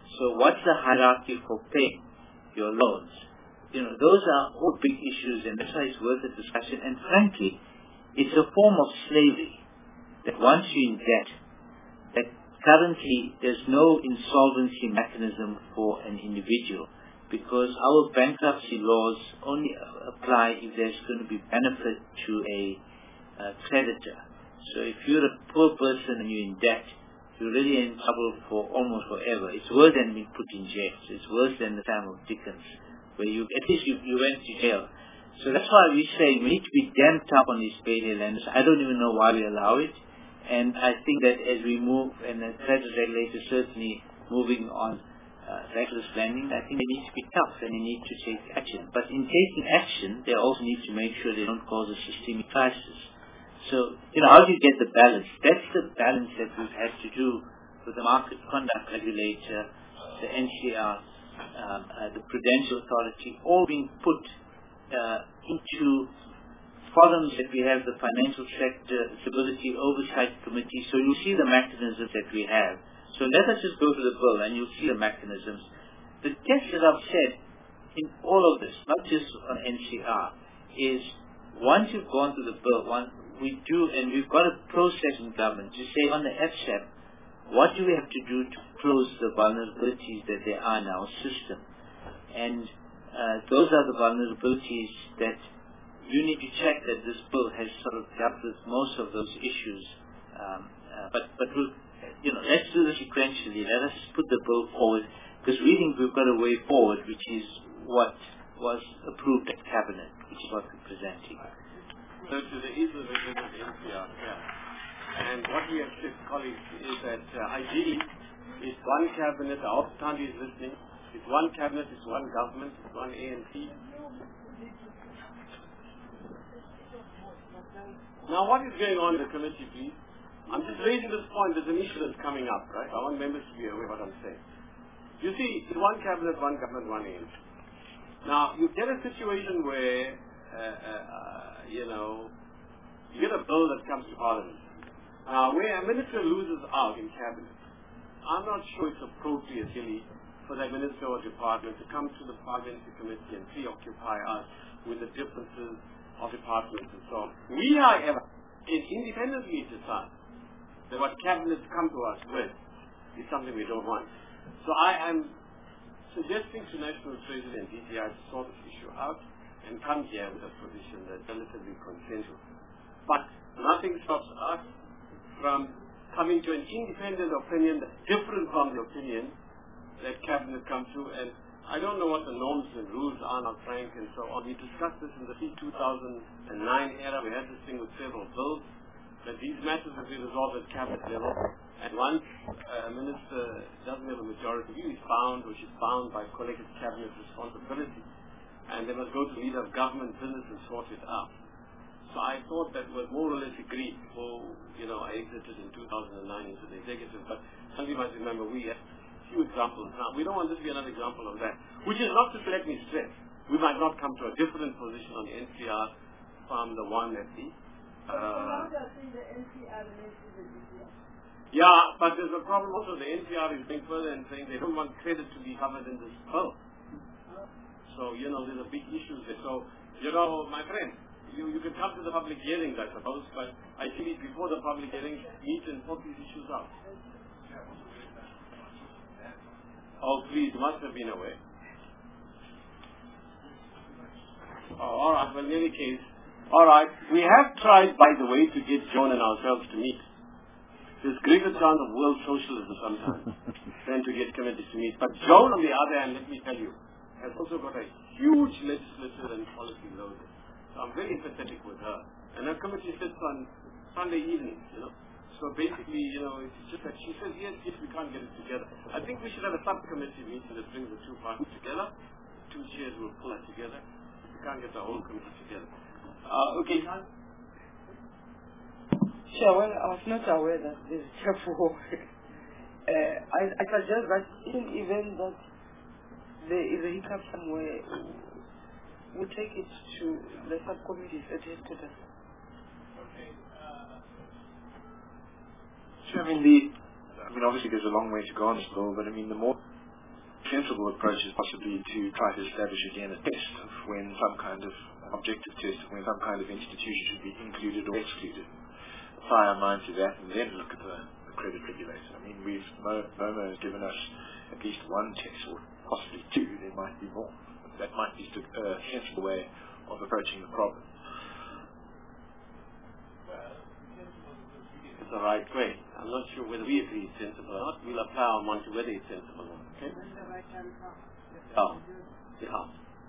So what's the hierarchy for paying your loans? You know, those are all big issues, and that's why it's worth a discussion. And frankly, it's a form of slavery that once you're in debt, that currently there's no insolvency mechanism for an individual, because our bankruptcy laws only apply if there's going to be benefit to a uh, creditor. So if you're a poor person and you're in debt, you're really in trouble for almost forever. It's worse than being put in jail. It's worse than the time of Dickens, where you at least you, you went to jail. So that's why we say we need to be damn tough on these payday lenders. I don't even know why we allow it. And I think that as we move, and the credit regulators certainly moving on uh, reckless lending, I think they need to be tough and they need to take action. But in taking action, they also need to make sure they don't cause a systemic crisis. So, you know, how do you get the balance? That's the balance that we've had to do with the market conduct regulator, the N C R, um, uh, the Prudential Authority, all being put uh, into forums that we have, the Financial Sector Stability Oversight Committee. So you see the mechanisms that we have. So let us just go to the bill and you'll see the mechanisms. The test that I've said in all of this, not just on N C R, is once you've gone through the bill, one, we do, and we've got a process in government to say on the F S A P, what do we have to do to close the vulnerabilities that there are in our system? And uh, those are the vulnerabilities that you need to check that this bill has sort of dealt with most of those issues. Um, uh, but but we'll, you know, let's do this sequentially. Let us put the bill forward, because we think we've got a way forward, which is what was approved at Cabinet, which is what we're presenting. So to the east of the N C R, yeah. And what we have said, colleagues, is that uh, ideally, it's one cabinet, the Outstanding is listening, it's one cabinet, it's one government, it's one A N P. Now what is going on in the committee, please? I'm just raising this point, there's an issue that's coming up, right? I want members to be aware of what I'm saying. You see, it's one cabinet, one government, one A N P. Now, you get a situation where Uh, uh, uh, you know, you get a bill that comes to Parliament. Uh, where a minister loses out in cabinet, I'm not sure it's appropriate really for that minister or department to come to the parliamentary committee and preoccupy us with the differences of departments and so on. We, however, can independently decide that what cabinets come to us with is something we don't want. So I am suggesting to National Treasury and D T I to sort this issue out and come here with a position that's relatively consensual. But nothing stops us from coming to an independent opinion that's different from the opinion that Cabinet comes to. And I don't know what the norms and rules are now, Frank, and so on. We discussed this in the two thousand nine era. We had this thing with several bills, that these matters will be resolved at Cabinet level. And once a minister doesn't have a majority, he is bound, or she's bound by collective Cabinet responsibility. And they must go to leader of government business and sort it out. So I thought that was more or less agreed before, you know, I exited in two thousand nine into the executive. But some of you might remember we have a few examples now. We don't want this to be another example of that. Which is not to let me stress. We might not come to a different position on the N C R from the one that the... Uh, yeah, but there's a problem also. The N C R is going further and saying they don't want credit to be covered in this bill. So, you know, there's a big issue there. So, you know, my friend, you, you can come to the public hearings, I suppose, but I think before the public hearings, meet and sort these issues out. Oh, please, you must have been aware. Oh, all right, well, in any case, all right, we have tried, by the way, to get John and ourselves to meet. There's greater chance of world socialism sometimes than to get committees to meet. But Joan, on the other hand, let me tell you, has also got a huge legislative and policy load. So I'm very empathetic with her. And her committee sits on Sunday evenings, you know. So basically, you know, it's just that she says, yes, yes, we can't get it together. I think we should have a subcommittee meeting that brings the two parties together. Two chairs will pull it together. We can't get the whole committee together. Uh, okay. Sure, well, I was not aware that there's a chair for uh, I, I suggest that in event that there is a hiccup somewhere, we'll take it to the subcommittees at headquarters. Okay. Uh, sure, I mean, the, I mean, obviously there's a long way to go on this bill, but I mean, the more sensible approach is possibly to try to establish again a test of when some kind of objective test of when some kind of institution should be included or excluded. Apply our mind to that and then look at the, the credit regulator. I mean, we've MoMo has given us at least one test, or possibly two. There might be more. That might be a sensible way of approaching the problem. It's the right way. I'm not sure whether we agree it's sensible or not. We'll apply our mind to whether it's sensible or not. Okay? Oh, yeah.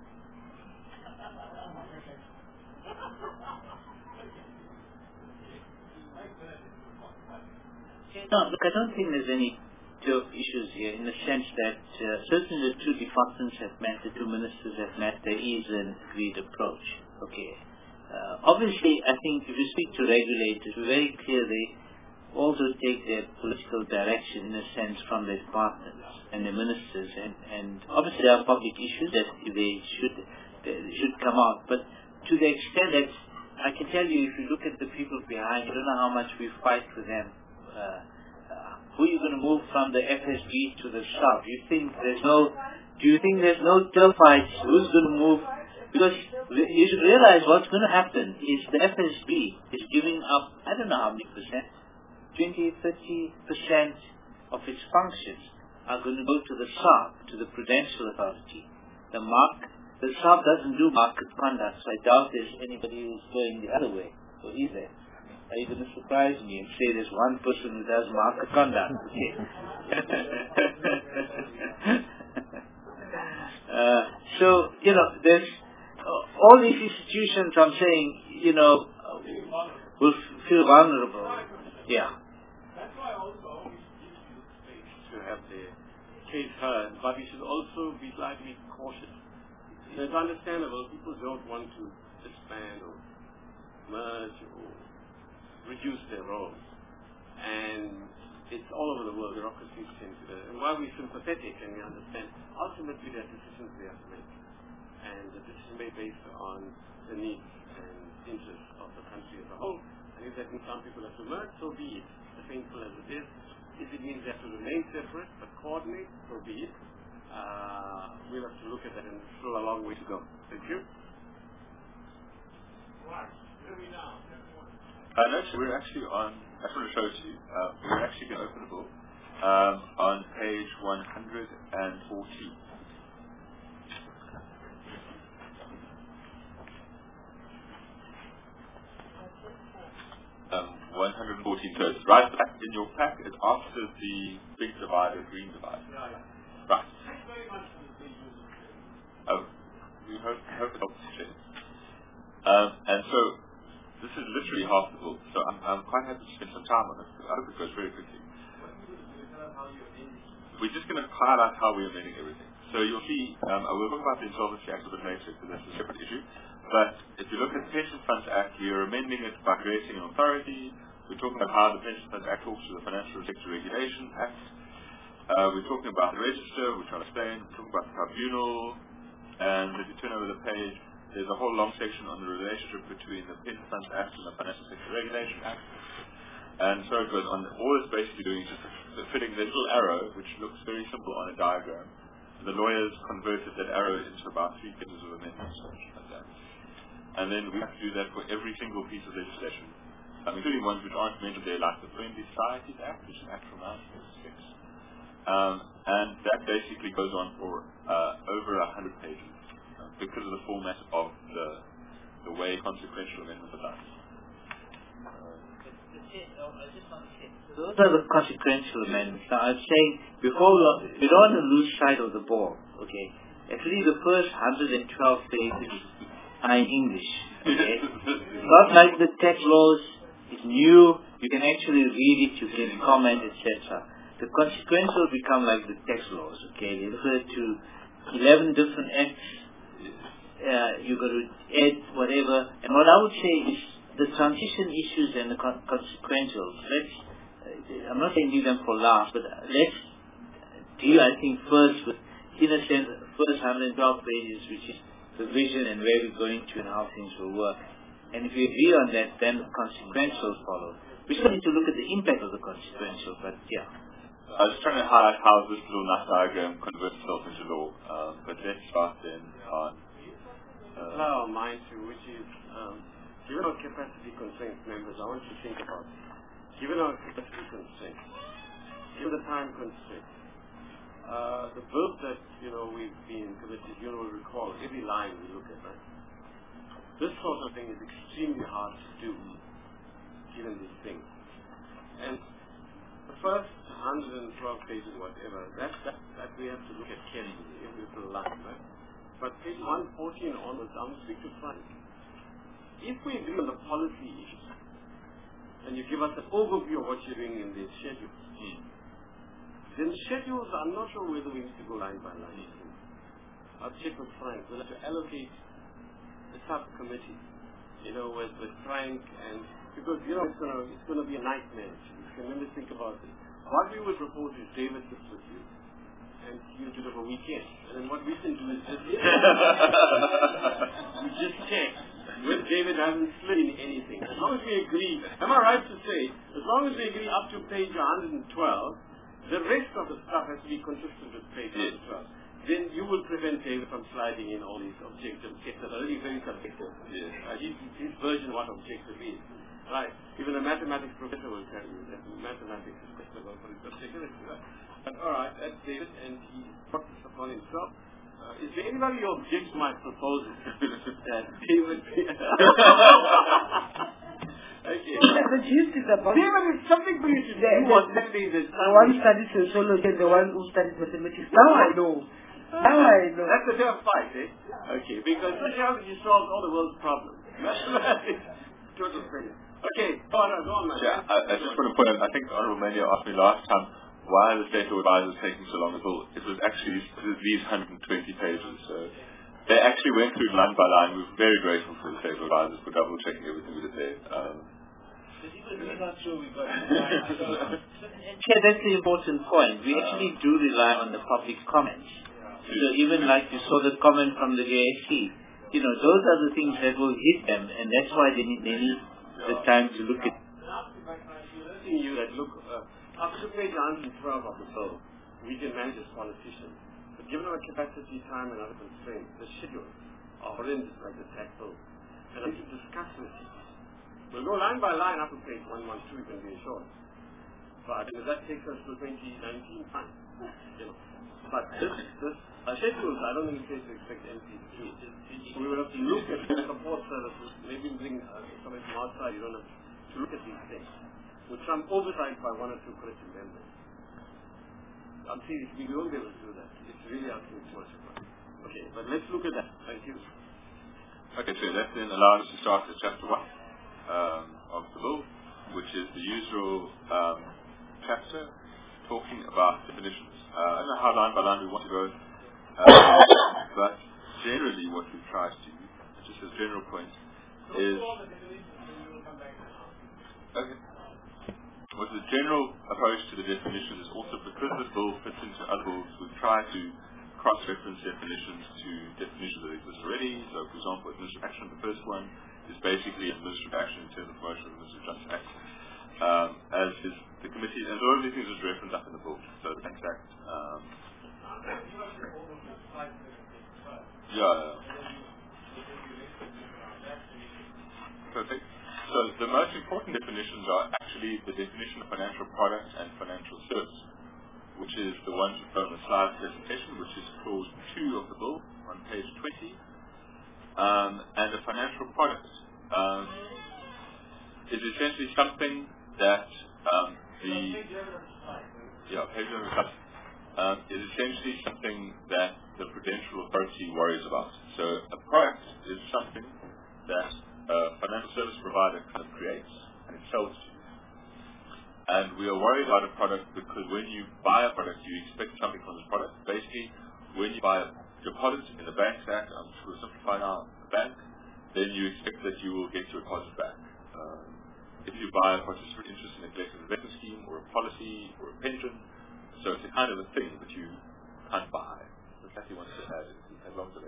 No, look, I don't think there's any two issues here in the sense that uh, certainly the two departments have met, the two ministers have met, there is an agreed approach. Okay. Uh, obviously, I think if you speak to regulators, we're very clear they also take their political direction in a sense from the departments and the ministers, and, and obviously there are public issues that they should they should come out. But to the extent that I can tell you, if you look at the people behind, I don't know how much we fight for them. Uh, uh, who are you going to move from the F S B to the South? You think there's no? Do you think there's no still fights? Who's going to move? Because you should realize what's going to happen is the F S B is giving up, I don't know how many percent, twenty, thirty percent of its functions are going to go to the S A R B, to the Prudential Authority. The mark, the S A R B doesn't do market conduct, so I doubt there's anybody who's going the other way. So is there? Are you going to surprise me and say there's one person who does market conduct? Okay. uh, so, you know, there's uh, all these institutions, I'm saying, you know, uh, will f- feel vulnerable. Yeah. That's why also we need to have the case heard, but we should also be slightly cautious. It's understandable. People don't want to disband or merge or reduce their roles. And it's all over the world, bureaucracies tend to do. And while we're sympathetic and we understand, ultimately there are decisions we have to make. And the decision made based on the needs and interests of the country as a whole. And if that means some people have to merge, so be it. As painful as it is. If it means they have to remain separate but coordinate, so be it. Uh, we'll have to look at that, and it's still a long way to go. Thank you. Right. Where are we now? Uh, no, so we're actually on, I just want to show it to you, uh, we're actually going to open the book um, on page one hundred fourteen. Um, one hundred fourteen, so it's right back in your pack, it's after the big divider, green divider. Yeah, yeah. Right. Thanks very much for the visuals. Oh, we hope, hope it helps you. Um, and so, this is literally half the book, so I'm, I'm quite happy to spend some time on it, because I hope it goes very quickly. We're just going to highlight how we're amending everything. So you'll see, um, I will talk about the Insolvency Act a bit later, because that's a separate issue. But if you look at the Pension Funds Act, we are amending it by creating an authority. We're talking about how the Pension Funds Act talks to the Financial Sector Regulation Act. Uh, we're talking about the register, which I'll explain. We're talking about the tribunal. And if you turn over the page, there's a whole long section on the relationship between the Pension Funds Act and the Financial Sector Regulation Act. And so it goes on. All it's basically doing is just fitting the little arrow, which looks very simple on a diagram. And the lawyers converted that arrow into about three pages of amendments, something like that. And then we have to do that for every single piece of legislation, um, including ones which aren't mentioned there, like the Friendly Societies Act, which is an act from nineteen forty-six. Um, and that basically goes on for uh, over a hundred pages. Because of the format of the the way consequential amendments are done. Those are the consequential amendments. Now, I'm saying before we, we don't want to lose sight of the ball. Okay, actually, the first one hundred twelve pages are in English. Okay, not like the tax laws. It's new. You can actually read it. You can comment, et cetera. The consequential become like the tax laws. Okay, they refer to eleven different acts. Uh, you're going to add whatever. And what I would say is the transition issues and the con- consequentials. Let's, uh, I'm not saying leave them for last, but let's deal, I think, first with, in a sense, the first one hundred twelve pages, which is the vision and where we're going to and how things will work. And if we agree on that, then the consequentials follow. We still need to look at the impact of the consequential, but yeah. Uh, I was trying to highlight how this little nut diagram converts itself into law, um, but let's start then on... Uh, our mind to, which is, um, given our capacity constraints, members, I want you to think about, given our capacity constraints, given the time constraints, uh, the bills that, you know, we've been committed, you will recall, every line we look at, right? This sort of thing is extremely hard to do, given these things. And the first one hundred twelve pages, whatever, that, that, that we have to look at carefully, every little line, right? But page one fourteen onwards, I will speak to Frank. If we agree on the policy issues, and you give us an overview of what you're doing in the schedules, mm. then schedules, I'm not sure whether we need to go line by line. Mm. I'll check with Frank. We'll have to allocate a subcommittee, you know, with, with Frank, and because, you know, it's going to it's going to be a nightmare. You can really think about it. What we would propose is David sits with you, and you do it over a weekend. And then what we can do is just we just check when David hasn't slid in anything. As long as we agree, am I right to say, as long as we agree up to page one hundred twelve, the rest of the stuff has to be consistent with page one hundred twelve. Then you will prevent David from sliding in all these objective checks that are really very subjective. Yes. Uh, his, his version of what objective is. Right. Even a mathematics professor will tell you that mathematics is questionable for its objectivity. Right? But alright, that's David, and he brought this upon himself. Uh, is there anybody who objects to my proposal? that David... Okay. The gist is about... David, it's something for you today. You was saying that the one studies sociology and the one who studies mathematics. Now I know. Now I know. That's a fair fight, eh? Okay, because sociology solves all the world's problems. Mathematics, total failure. Okay, go on, go on, man. Yeah, I, I just want to point out, I think the Honourable Mania asked me last time, why are the state law advisors taking so long as well? It was actually these one hundred twenty pages. So they actually went through line by line. We were very grateful for the state law advisors for double checking everything we did there. Um, We're not sure we got yeah, that's the important point. We actually do rely on the public comments. So even like you saw the comment from the A I C, you know, those are the things that will hit them, and that's why they need, they need the time to look at. You that look uh, up to page one hundred twelve of the bill, we can manage as politicians. But given our capacity, time, and other constraints, the schedule are horrendous, like the tax bill. And I need to discuss with you. We'll go line by line up to page one twelve, you can be assured. But you know, that takes us to twenty nineteen, fine. You know. But this, this uh, schedules, I don't think it's safe to expect M P to do. We will have to look at the support services, maybe bring uh, somebody from outside, you don't have to look at these things, with some oversight by one or two curriculum members. I'm serious, we won't be able to do that. It's really asking too much of us. Okay, but let's look at that. Thank you. Okay, so that then allows us to start with chapter one um, of the law, which is the usual um, chapter talking about definitions. Uh, I don't know how line by line we want to go, uh, but generally what we try to do, just as a general point, is... Okay. With the general approach to the definition is also because the bill fits into other bills, we try to cross-reference definitions to definitions that exist already. So, for example, administrative action, the first one is basically administrative action in terms of promotion of administrative justice act. Um, as is the committee, and all of these things is referenced up in the bill. So, the Banks Act. Um, yeah. Perfect. So the most important definitions are actually the definition of financial product and financial service, which is the one shown on the slide presentation, which is clause two of the bill on page twenty. Um, and a financial product um, is essentially something that um, the yeah page um, is essentially something that the Prudential Authority worries about. So a product is something that a financial service provider kind of creates and it sells to you. And we are worried about a product because when you buy a product, you expect something from this product. Basically, when you buy a deposit in the Banks Act, I'm just going to simplify now, the bank, then you expect that you will get your deposit back. Um, if you buy a participant interest in a collective investment scheme or a policy or a pension, so it's a kind of a thing that you can't buy. So Kathy wants to add, it's a long delay.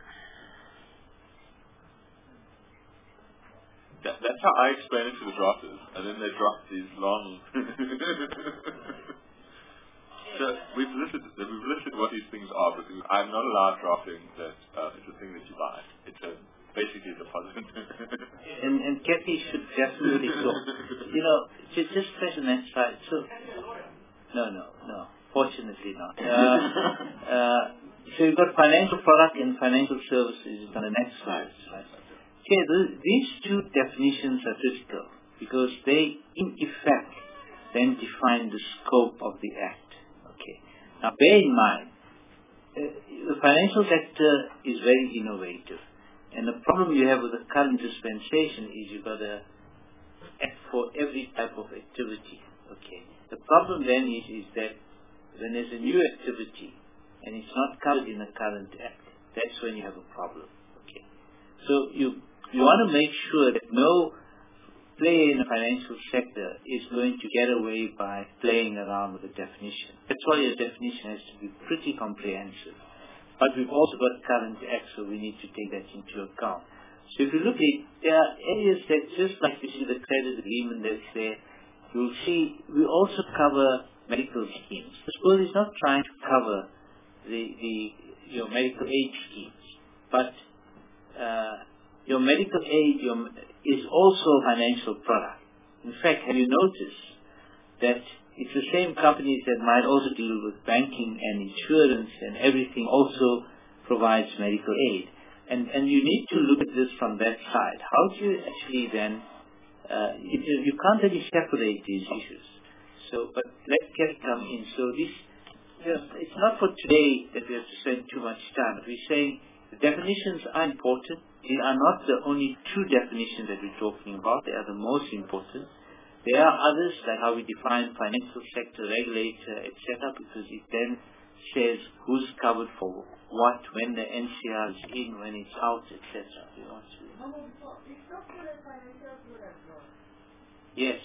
That, that's how I explain it to the drafters, and then they draft these long. So we've listed we've listed what these things are because I'm not allowed drafting that uh, it's a thing that you buy. It's a basically a deposit. and and Kathy should definitely go. You know, just just press on that side. So no, no, no. Fortunately not. Uh, uh, so you've got financial product and financial services on the next slide. Right? Okay, th- these two definitions are critical because they, in effect, then define the scope of the act. Okay. Now, bear in mind, uh, the financial sector is very innovative, and the problem you have with the current dispensation is you've got a act for every type of activity. Okay. The problem then is is that when there's a new activity and it's not covered in the current act, that's when you have a problem. Okay. So you you want to make sure that no player in the financial sector is going to get away by playing around with the definition. That's why your definition has to be pretty comprehensive. But we've also got current acts, so we need to take that into account. So if you look at, there are areas that just like you see the credit agreement that's there, you'll see we also cover medical schemes. The school is not trying to cover the, the your medical aid schemes, but uh, your medical aid your, is also a financial product. In fact, have you noticed that it's the same companies that might also deal with banking and insurance and everything also provides medical aid. And, and you need to look at this from that side. How do you actually then, uh, you, you can't really separate these issues. So, but let Kerry come in. So this, you know, it's not for today that we have to spend too much time. But we're saying the definitions are important. They are not the only two definitions that we're talking about. They are the most important. There are others, like how we define financial sector, regulator, et cetera, because it then says who's covered for what, when the N C R is in, when it's out, et cetera. You know, yes.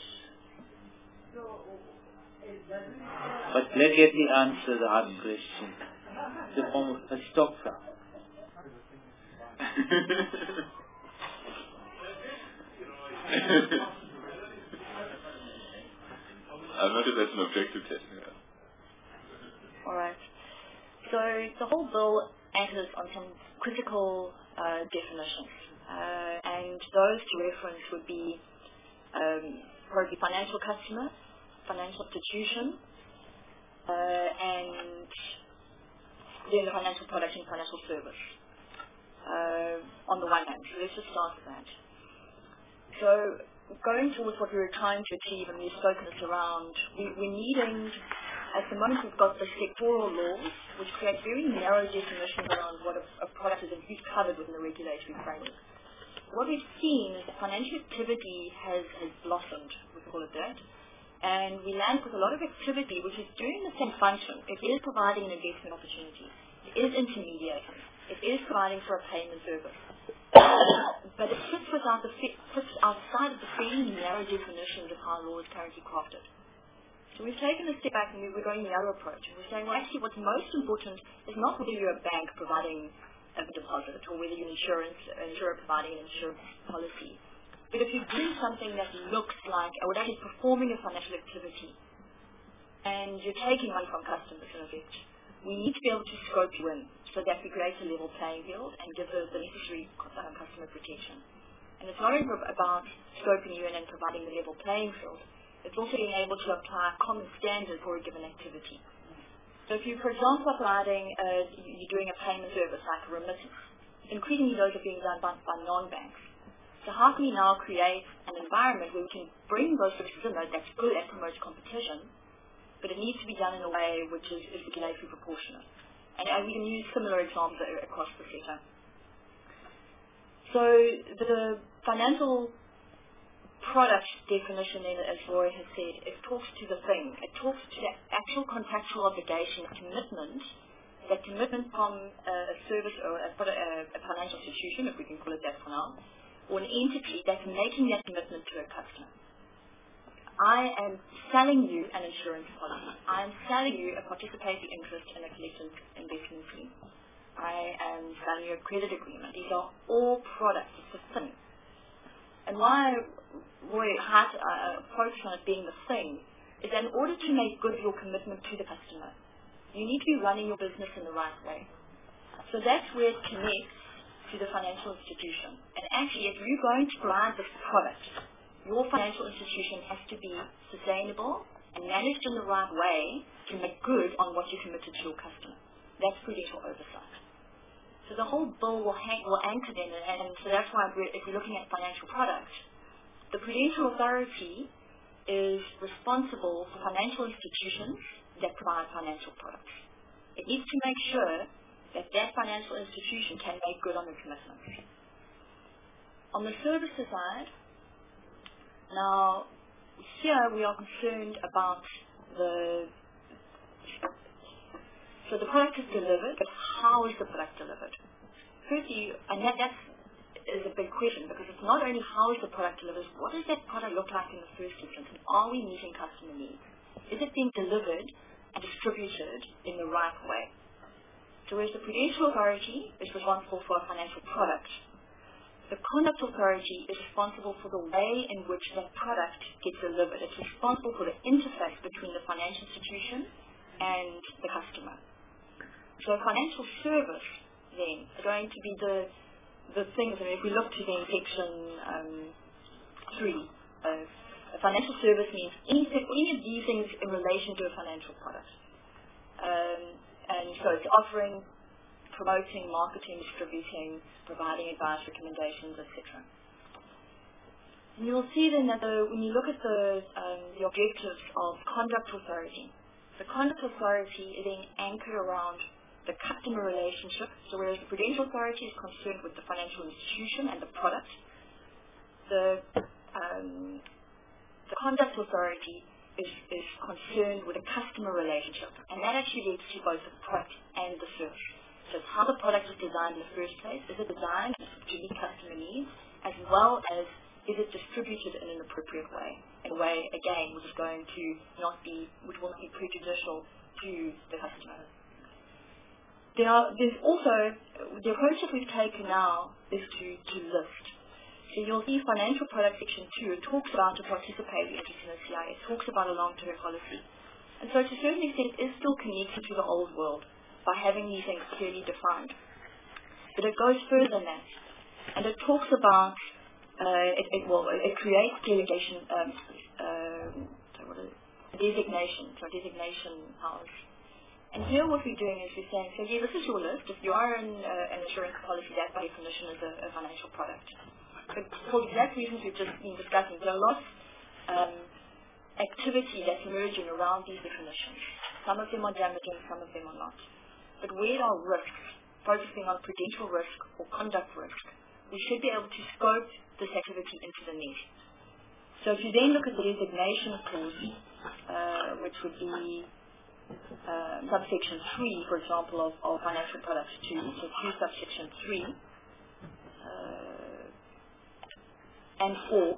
But let me answer the hard question. The form of a stock file. I noted that's an objective test. Yeah. All right. So the whole bill anchors on some critical uh, definitions, uh, and those to reference would be um, probably financial customer, financial institution, uh, and then the financial product and financial service. Uh, on the one hand, so let's just start with that. So going towards what we were trying to achieve, and we've spoken this around, we, we're needing, at the moment we've got the sectoral laws, which create very narrow definitions around what a, a product is and who's covered within the regulatory framework. What we've seen is that financial activity has, has blossomed, we call it that, and we land with a lot of activity which is doing the same function. It is providing an investment opportunity. It is intermediating. It is providing for a payment service. But it fits, without the, fits outside of the fairly narrow definitions of how law is currently crafted. So we've taken a step back and we're going the other approach. And we're saying, well, actually what's most important is not whether you're a bank providing a deposit or whether you're an insurance, an insurer providing an insurance policy. But if you're doing something that looks like, or actually performing a financial activity, and you're taking money from customers in effect, we need to be able to scope you in so that we create a level playing field and give the, the necessary uh, customer protection. And it's not only about scoping you in and providing the level playing field, it's also being able to apply common standards for a given activity. So if you, for example, are providing, uh, you're doing a payment service like a remittance, increasingly those are being done by, by non-banks. So how can we now create an environment where we can bring those services in that's good and promotes competition, but it needs to be done in a way which is, is regulatory proportionate. And uh, we can use similar examples across the sector. So the financial product definition, as Roy has said, it talks to the thing. It talks to the actual contractual obligation, commitment, that commitment from a service or a, a financial institution, if we can call it that for now, or an entity that's making that commitment to a customer. I am selling you an insurance policy. I am selling you a participating interest in a collective investment scheme. I am selling you a credit agreement. These are all products. It's a thing. And why Roy had uh, focused on it being the thing is that in order to make good your commitment to the customer, you need to be running your business in the right way. So that's where it connects to the financial institution. And actually, if you're going to provide this product, your financial institution has to be sustainable and managed in the right way to make good on what you committed to your customer. That's prudential oversight. So the whole bill will, hang, will anchor then, and so that's why we're, if we're looking at financial products, the Prudential Authority is responsible for financial institutions that provide financial products. It needs to make sure that that financial institution can make good on their commitments. On the services side, now here we are concerned about the so the product is delivered, but how is the product delivered? Firstly, and that that's, is a big question, because it's not only how is the product delivered, what does that product look like in the first instance, and are we meeting customer needs? Is it being delivered and distributed in the right way? So whereas the Prudential Authority is responsible for a financial product, the Conduct Authority is responsible for the way in which that product gets delivered. It's responsible for the interface between the financial institution and the customer. So a financial service then is going to be the the things, and if we look to the section um, three, uh, a financial service means anything, any of these things in relation to a financial product. Um, and so it's offering, promoting, marketing, distributing, providing advice, recommendations, et cetera. And you'll see then that the, when you look at the, um, the objectives of Conduct Authority, the Conduct Authority is then anchored around the customer relationship. So whereas the Prudential Authority is concerned with the financial institution and the product, the, um, the Conduct Authority is, is concerned with the customer relationship. And that actually leads to both the product and the service. So it's how the product is designed in the first place. Is it designed to meet customer needs, as well as is it distributed in an appropriate way? In a way, again, which is going to not be, which will not be prejudicial to the customer. There are, there's also, the approach that we've taken now is to, to list. So you'll see financial product section two, it talks about a participatory interest in the C I, it talks about a long-term policy. And so to a certain extent, it is still connected to the old world by having these things clearly defined. But it goes further than that. And it talks about, uh, it, it, well, it creates delegation, um, um, sorry, what is it? designation, sorry, designation powers. And here what we're doing is we're saying, so yeah, this is your list. If you are in uh, an insurance policy, that by definition is a, a financial product. But for the exact reasons we've just been discussing, there are lots of um, activity that's emerging around these definitions. Some of them are damaging, some of them are not. But where are risks, focusing on prudential risk or conduct risk, we should be able to scope this activity into the net. So if you then look at the designation clause, uh, which would be Uh, subsection three, for example, of, of financial products two, so two subsection three uh, and four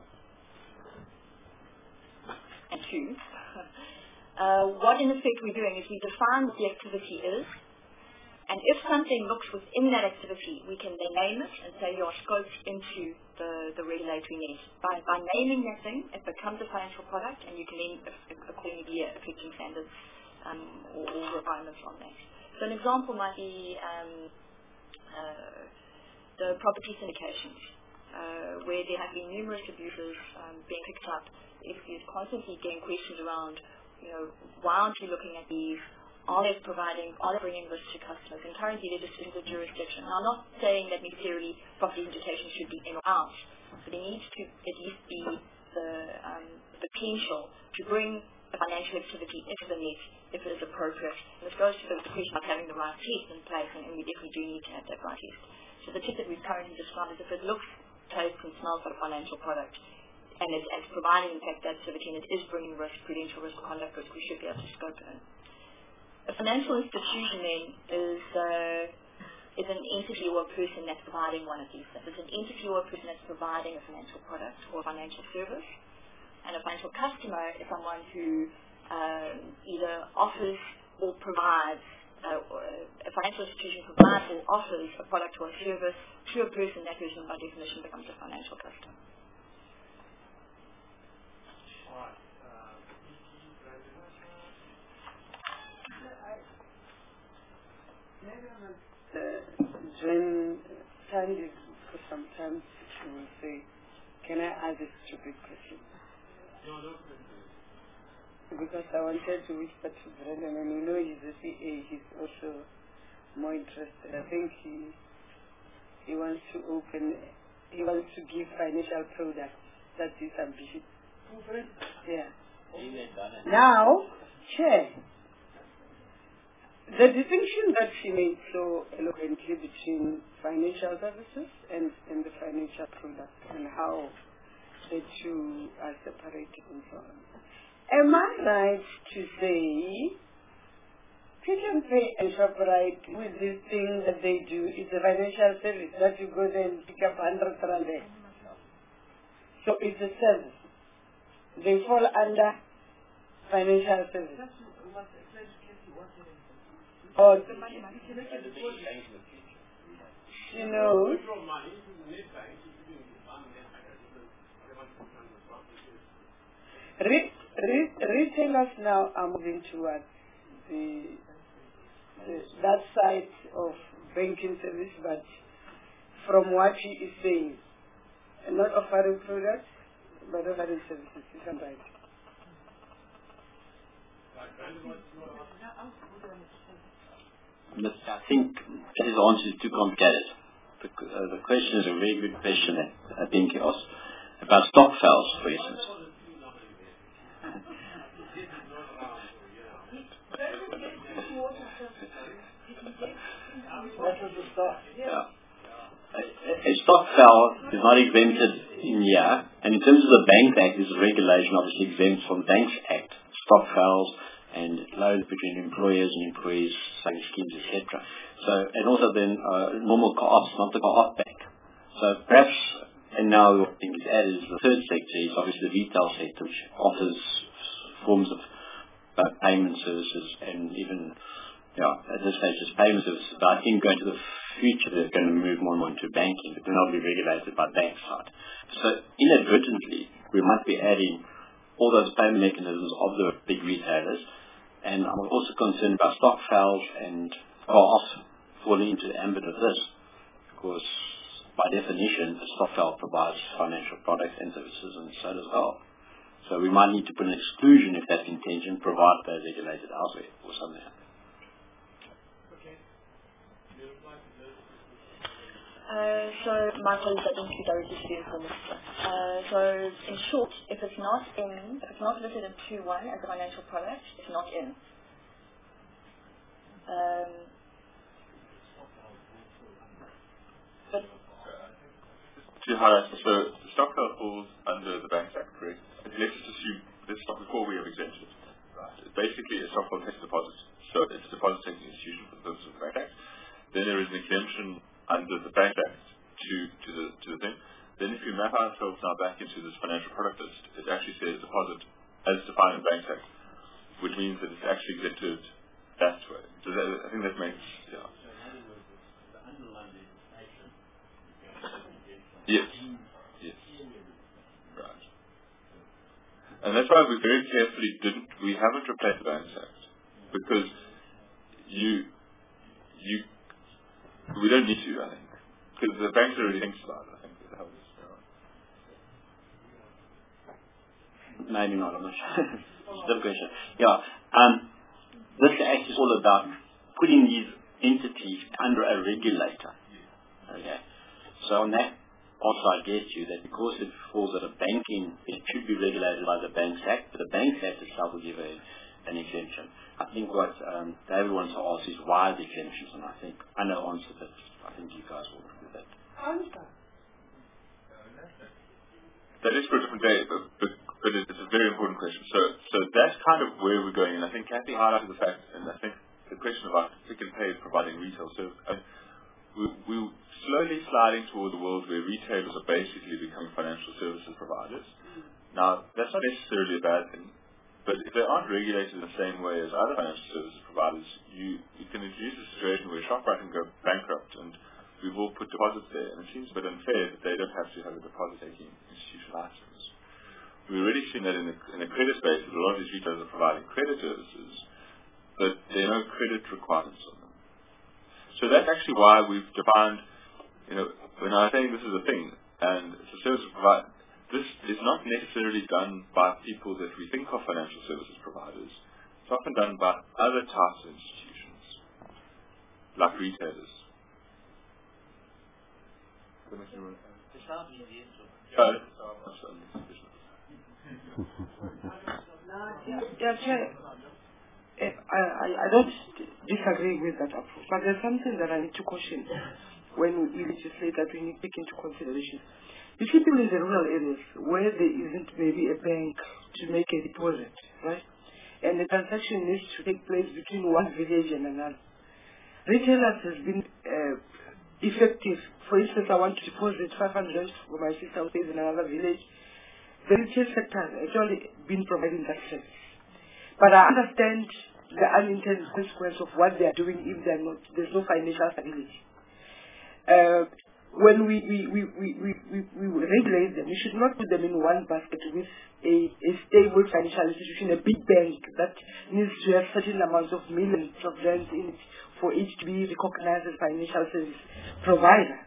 and two. uh, what in effect we're doing is we define what the activity is, and if something looks within that activity, we can then name it and say you're scoped into the, the regulatory net. By, by naming that thing, it becomes a financial product, and you can then accordingly be affecting standards Um, or, or requirements on that. So an example might be um, uh, the property syndications, uh, where there have been numerous abuses um, being picked up. If you're constantly getting questions around, you know, why aren't you looking at these? Are they providing, are they bringing risk to customers? And currently they're just in the jurisdiction. Now, I'm not saying that necessarily property syndication should be in or out, but there needs to at least be the, um, the potential to bring a financial activity into the net if it is appropriate. And this goes to the question of having the right test in place, and, and we definitely do need to have that right test. So the test that we've currently described is if it looks, tastes and smells like a financial product, and it's, it's providing in fact that activity, and it is bringing risk, prudential risk, conduct risk, we should be able to scope it in. A financial institution then is uh, is an entity or a person that's providing one of these things. It's an entity or a person that's providing a financial product or a financial service. And a financial customer is someone who um, either offers or provides, uh, or a financial institution provides or offers a product or a service to a person. That person by definition becomes a financial customer. All right. Uh, uh, when Sandy, for sometimes she will say, "Can I ask a stupid question?" No, no. Because I wanted to whisper to Brendan, and you know he's a C A, he's also more interested. I think he he wants to open, he wants to give financial products. That's his ambition. Yeah. Now, Chair, the distinction that she made so eloquently between financial services and, and the financial products and how the two are separated and so on. Am I right to say Pick n Pay and ShopRite with this thing that they do is a financial service that you go there and pick up one hundred rand there? So it's a service. They fall under financial service. Oh, you know, re, re, retailers now are moving towards the, the that side of banking service, but from what he is saying, not offering products, but offering services. Is that right? But I think his answer is too complicated. The, uh, the question is a very good question that I think he asked about stock files, for instance. Yeah. A, a stock file is not exempted in here, and in terms of the Banks Act, there's a regulation obviously exempt from the Banks Act, stock files and loans between employers and employees, saving schemes, et cetera. So, and also then uh, normal co-ops, not the co-op bank. So perhaps, and now I think it's added is the third sector is obviously the retail sector, which offers forms of uh, payment services and even, yeah, at this stage it's payment services. But I think going to the future they're going to move more and more into banking, but they're not be regulated by bank side. So inadvertently, we might be adding all those payment mechanisms of the big retailers. And I'm also concerned about stock files and co-ops falling into the ambit of this, because by definition, a stock file provides financial products and services, and so does well. So we might need to put an exclusion if that's intention, provide they're regulated elsewhere or something. Uh, so my colleagues I think you directly to the Minister. Uh, so in short, if it's not in, if it's not listed in two one as a financial product, it's not in. Um, but to highlight, so the stock file falls under the Banks Act, correct? Let's just assume, let's stop before we have exempted it. Right. Basically, a stock file takes deposits. So it's a deposit taking institution for the purpose of the Bank Act. Then there is an exemption under the Bank Act to, to the to the thing. Then if we map ourselves now back into this financial product list, it actually says deposit as defined in the Bank Act, which means that it's actually exempted that way. So that, I think that makes, yeah. Yes. Yes. Right. And that's why we very carefully didn't, we haven't replaced the Banks Act, because you, you, we don't need to, I think, because the banks already thinks about it. I think that helps. Yeah. Maybe not, I'm not sure. It's a difficult question. Yeah. Um, this act is all about putting these entities under a regulator. Okay. So on that also I get you that because it falls under banking, it should be regulated by the Banks Act, but the Banks Act itself will give a, an exemption. I think what um, David wants to ask is why the exemptions, and I think I know the answer, but I think you guys will do that. That is for a different day, but, but, but it's a very important question. So, so that's kind of where we're going, and I think Kathy highlighted the fact, and I think the question about Pick n Pay providing retail service, I mean, we, we're slowly sliding towards a world where retailers are basically becoming financial services providers. Now, that's not necessarily a bad thing. But if they aren't regulated in the same way as other financial services providers, you, you can introduce a situation where ShopRite can go bankrupt, and we've all put deposits there, and it seems a bit unfair that they don't have to have a deposit-taking institution license. We've already seen that in the, in the credit space, that a lot of these retailers are providing credit services, but there are no credit requirements on them. So that's actually why we've defined, you know, when I'm saying this is a thing, and it's a service provider, this is not necessarily done by people that we think are financial services providers. It's often done by other types of institutions, like retailers. Yeah, Chair, I, I, I don't disagree with that approach, but there's something that I need to caution when we legislate that we need to take into consideration. You see people in the rural areas where there isn't maybe a bank to make a deposit, right? And the transaction needs to take place between one village and another. Retailers has been uh, effective. For instance, I want to deposit five hundred for my sister who stays in another village. The retail sector has actually been providing that service. But I understand the unintended consequence of what they are doing if they are not, there's no financial stability. Uh, when we, we, we, we, we, we, we regulate them, we should not put them in one basket with a, a stable financial institution, a big bank that needs to have certain amounts of millions of rands in it for each to be recognized as financial service provider.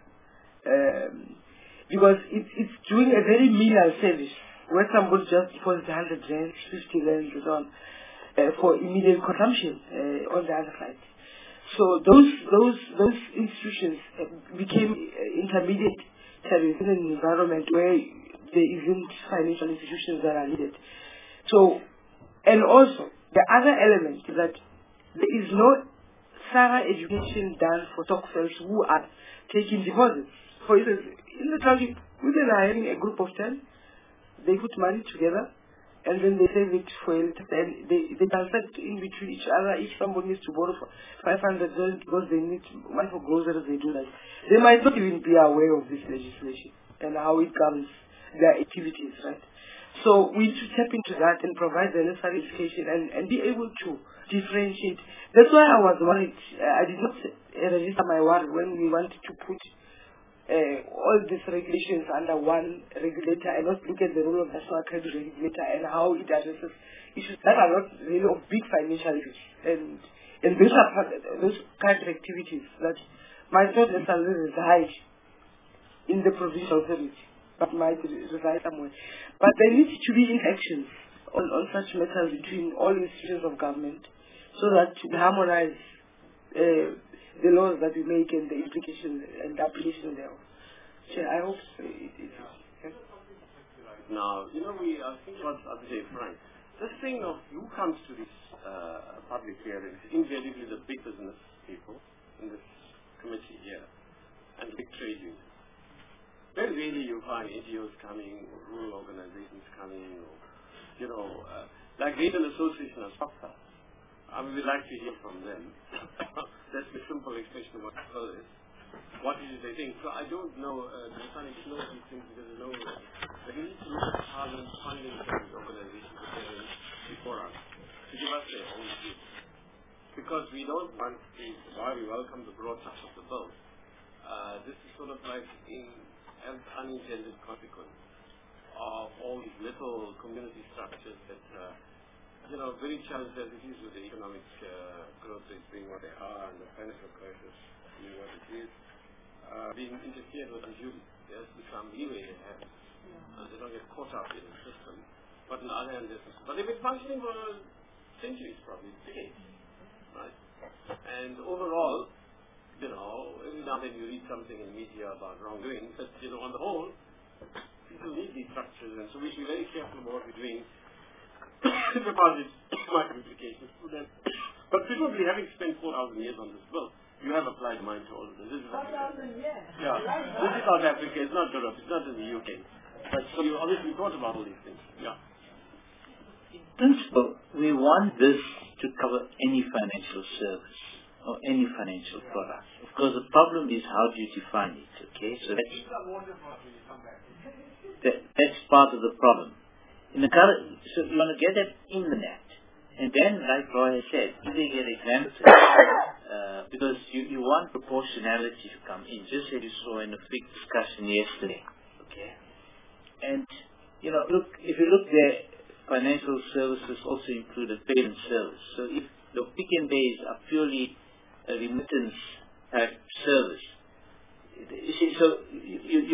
Um, because it, it's doing a very menial service where somebody just deposits one hundred rands, fifty rands, and so on, uh, for immediate consumption uh, on the other side. So those those those institutions became intermediate service in an environment where there isn't financial institutions that are needed. So, and also the other element is that there is no thorough education done for Stokvels who are taking deposits. For instance, in the country, women are having a group of ten. They put money together, and then they save it for a little, and they, they transfer it in between each other. If somebody needs to borrow for five hundred dollars because they need money for groceries, they do that. They might not even be aware of this legislation and how it governs their activities, right? So we need to tap into that and provide the necessary education and, and be able to differentiate. That's why I was worried. I did not register my worry when we wanted to put Uh, all these regulations under one regulator and not look at the role of the national credit regulator and how it addresses issues that are not really of big financial issues. And and those are those kind of activities that might not necessarily reside in the provincial authority, but might reside somewhere. But there needs to be interactions on, on such matters between all institutions of government so that we harmonize uh, the laws that we make and the implications and the application thereof. So I hope it is. Okay? Now, you know, we are thinking about the other day, Frank. This thing of who comes to these uh, public hearings, invariably the big business people in this committee here and the big trade unions. Very rarely you find N G Os coming or rural organizations coming or, you know, uh, like the Indian Association of Stokvel. I mean, we'd like to hear from them. That's the simple expression of what it is. What is it they think? So I don't know, uh, the Spanish know these things because they know that. But we need to look at Parliament funding these organizations before us to give us their own view. Because we don't want to, while we welcome the broad touch of the bill, uh, this is sort of like in, an unintended consequence of all these little community structures that uh, you know, very challenged as it is with the economic uh, growth rates being what they are and the financial crisis being what it is, uh, being interfered with unduly. There's some leeway they have. Uh, they don't get caught up in the system. But on the other hand, there's but they've been functioning for centuries, probably decades, right? And overall, you know, every now and then you read something in the media about wrongdoing, but, you know, on the whole, people need these structures, and so we should be very careful about what we're doing because it's market implications to them. But presumably, having spent four thousand years on this bill, you have applied mind to all of this. This is four thousand years? Yeah. This is South Africa. It's not Europe. It's not in the U K. But so you obviously thought about all these things. Yeah. In principle, we want this to cover any financial service or any financial product. Of course, the problem is how do you define it, okay? So that's, that, that's part of the problem. In the current, so you want to get that in the net. And then, like Roy has said, if they get exempted, uh, because you, you want proportionality to come in, just as you saw in the big discussion yesterday. Okay? And, you know, look, if you look there, financial services also include a payment service. So if the pick and pays are purely a remittance pack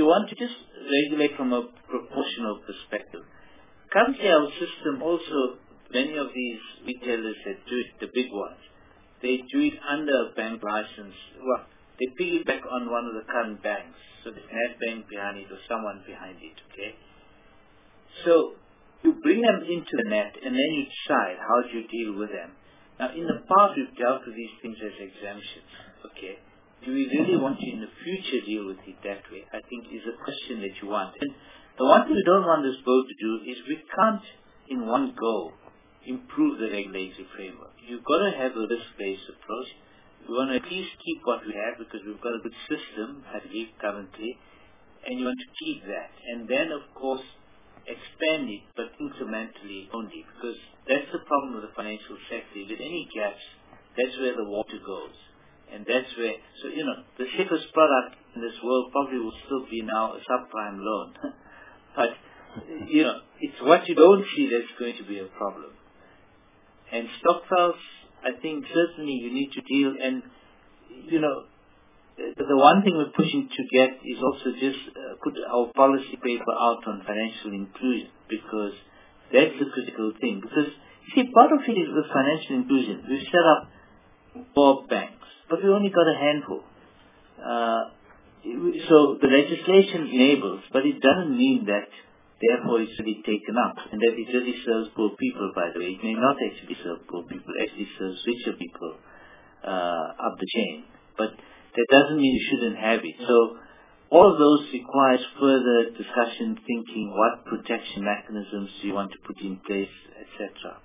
want to just regulate from a proportional perspective. Currently, our system also, many of these retailers that do it, the big ones, they do it under a bank license. Well, they piggyback on one of the current banks. So there's NetBank behind it or someone behind it, okay? So you bring them into the net and then you decide how do you deal with them. Now, in the past, we've dealt with these things as exemptions, okay? Do we really want to, in the future, deal with it that way? I think is a question that you want. And the one thing we don't want this board to do is we can't, in one go, improve the regulatory framework. You've got to have a risk-based approach. We want to at least keep what we have because we've got a good system, I believe, currently, and you want to keep that. And then, of course, expand it, but incrementally only, because that's the problem with the financial sector. If there's any gaps, that's where the water goes. And that's where, so, you know, the safest product in this world probably will still be now a subprime loan. But, you know, it's what you don't see that's going to be a problem. And stockpiles, I think certainly you need to deal, and, you know, the one thing we're pushing to get is also just uh, put our policy paper out on financial inclusion, because that's the critical thing. Because, you see, part of it is with financial inclusion. We've set up four banks, but we only got a handful. Uh, so the legislation enables, but it doesn't mean that therefore it's really taken up, and that it really serves poor people, by the way. It may not actually serve poor people, it actually serves richer people uh, up the chain. But that doesn't mean you shouldn't have it. So all of those requires further discussion, thinking, what protection mechanisms do you want to put in place, et cetera.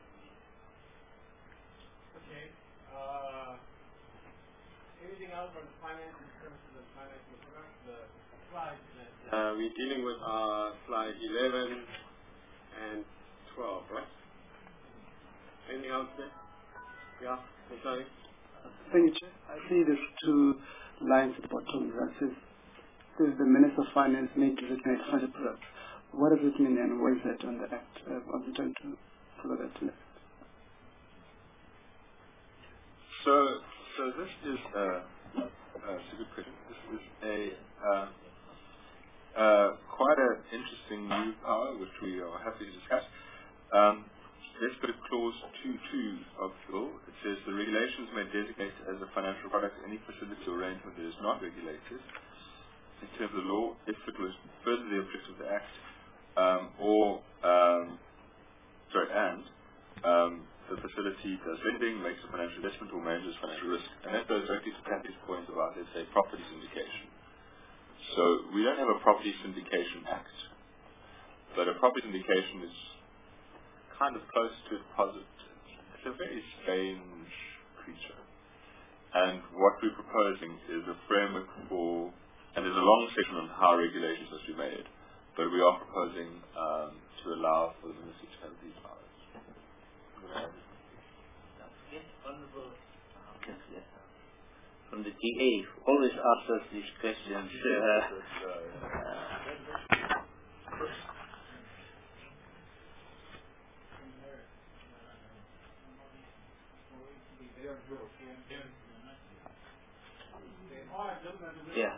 Okay. Uh, anything else on the finance in terms of the financial product, the slides? Uh, we're dealing with uh, slide eleven and twelve, right? Anything else there? Yeah, sorry. Thank you, Chair. I see there's two lines at the bottom that says, says the Minister of Finance may designate financial products. What does it mean and where is that on the Act? Uh, I'm trying to follow that list. So, so this is a, uh, it's a good question. This is a uh, uh, quite an interesting new power, which we are happy to discuss. Um, let's put a clause two two of the bill. It says the regulations may designate as a financial product any facility or arrangement that is not regulated in terms of the law, if it was further the objective of the Act, um, or um, sorry, and um, the facility does lending, makes a financial investment, or manages financial risk. And that goes directly to Patty's point about, let's say, property syndication. So we don't have a property syndication act, but a property syndication is kind of close to a deposit. It's a very strange creature. And what we're proposing is a framework for, and there's a long section on how regulations must be made, but we are proposing um, to allow for the minister to have these powers. Yes, Honorable. Okay, yes. From the D A, always ask us these questions. Uh, yeah.